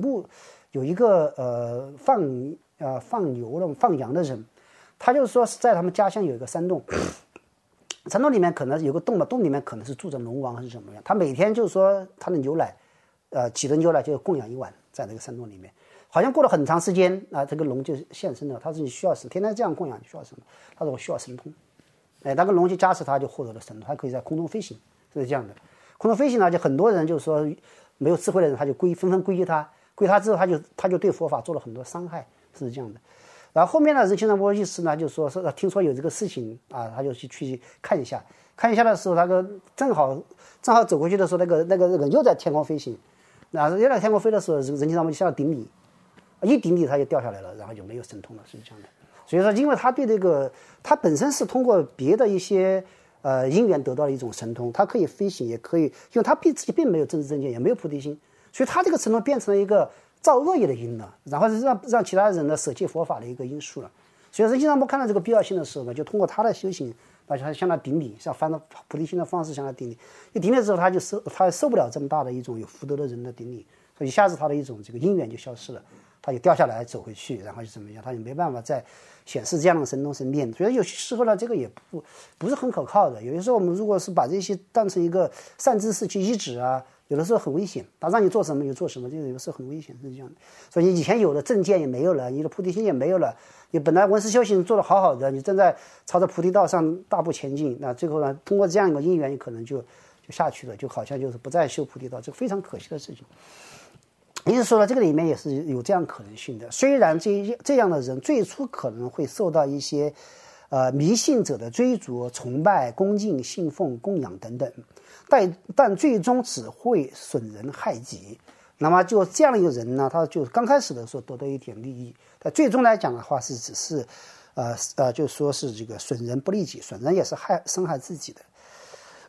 放羊的人。他就是说是在他们家乡有一个山洞，山洞里面可能有个洞嘛，洞里面可能是住着龙王还是怎么样。他每天就是说他的牛奶，挤的牛奶就供养一碗在那个山洞里面。好像过了很长时间啊，这个龙就现身了。他说你需要什么？天天这样供养，你需要什么？他说我需要神通。那个龙就加持他，就获得了神通，他可以在空中飞行，是这样的。空中飞行呢，就很多人就是说没有智慧的人，他就纷纷皈依他，皈依他之后，他就对佛法做了很多伤害，是这样的。然后后面呢，仁庆上波意思呢，就说是听说有这个事情啊，他就去看一下。看一下的时候，他正好走过去的时候，那个人又在天空飞行。又在天空飞的时候，仁庆上波就向他顶礼，一顶礼他就掉下来了，然后就没有神通了，是这样的。所以说，因为他对这个，他本身是通过别的一些因缘得到了一种神通，他可以飞行，也可以，因为他自己并没有正知正见，也没有菩提心，所以他这个神通变成了一个造恶业的因了，然后让其他人呢舍弃佛法的一个因素了。所以仁庆上波看到这个必要性的时候呢，就通过他的修行，他向他顶礼，像翻到菩提心的方式向他顶礼。一顶礼之后，他受不了这么大的一种有福德的人的顶礼，所以一下子他的一种这个因缘就消失了，他就掉下来走回去，然后就怎么样，他就没办法再显示这样的神通神变。所以有些时候呢，这个也不是很可靠的。有些时候我们如果是把这些当成一个善知识去依止啊，有的时候很危险，他让你做什么你就做什么，这个有的时候很危险，是这样的。所以你以前有的正见也没有了，你的菩提心也没有了，你本来闻思修行做得好好的，你正在朝着菩提道上大步前进，那最后呢，通过这样一个因缘，你可能就下去了，就好像就是不再修菩提道，这非常可惜的事情。也就是说呢，这个里面也是有这样可能性的。虽然这样的人最初可能会受到一些迷信者的追逐、崇拜、恭敬、信奉、供养等等，但最终只会损人害己。那么就这样的一个人呢，他就刚开始的时候得到一点利益，但最终来讲的话是只是就说是这个损人不利己，损人也是伤害自己的。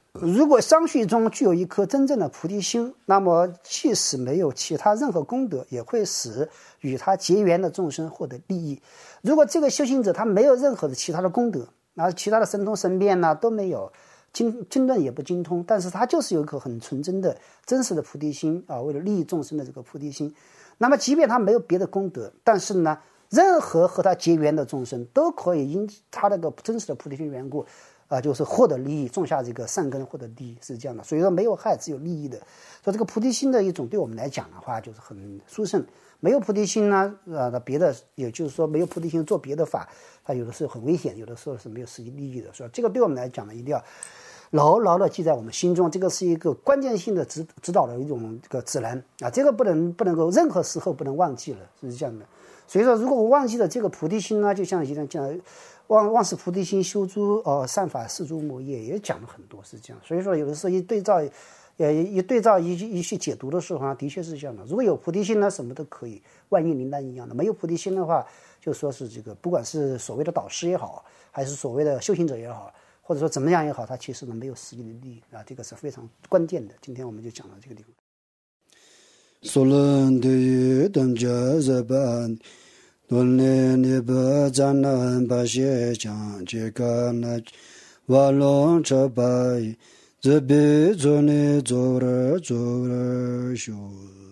如果相续中具有一颗真正的菩提心，那么即使没有其他任何功德，也会使与他结缘的众生获得利益。如果这个修行者他没有任何的其他的功德，其他的神通神变都没有，经论也不精通，但是他就是有一颗很纯真的真实的菩提心为了利益众生的这个菩提心，那么即便他没有别的功德，但是呢，任何和他结缘的众生都可以因他那个真实的菩提心缘故就是获得利益，种下这个善根获得利益，是这样的。所以说没有害，只有利益的。所以这个菩提心的一种对我们来讲的话，就是很殊胜。没有菩提心呢，别的也就是说没有菩提心做别的法，它有的时候很危险，有的时候是没有实际利益的。所以这个对我们来讲呢，一定要牢牢的记在我们心中，这个是一个关键性的指导的一种这个指南这个不能够任何时候不能忘记了，是这样的。所以说，如果我忘记了这个菩提心呢，就像以前讲忘是菩提心，修诸善法，四诸魔业，也讲了很多是这样。所以说，有的时候一对照一去解读的时候的确是这样的。如果有菩提心呢，什么都可以，万应灵丹一样的；没有菩提心的话，就说是这个，不管是所谓的导师也好，还是所谓的修行者也好，或者说怎么样也好，它其实呢没有实际的利益这个是非常关键的。今天我们就讲到这个地方。 索伦的等家日本。伦理尼不占难把些讲这个那瓦隆这白这比做你做了修。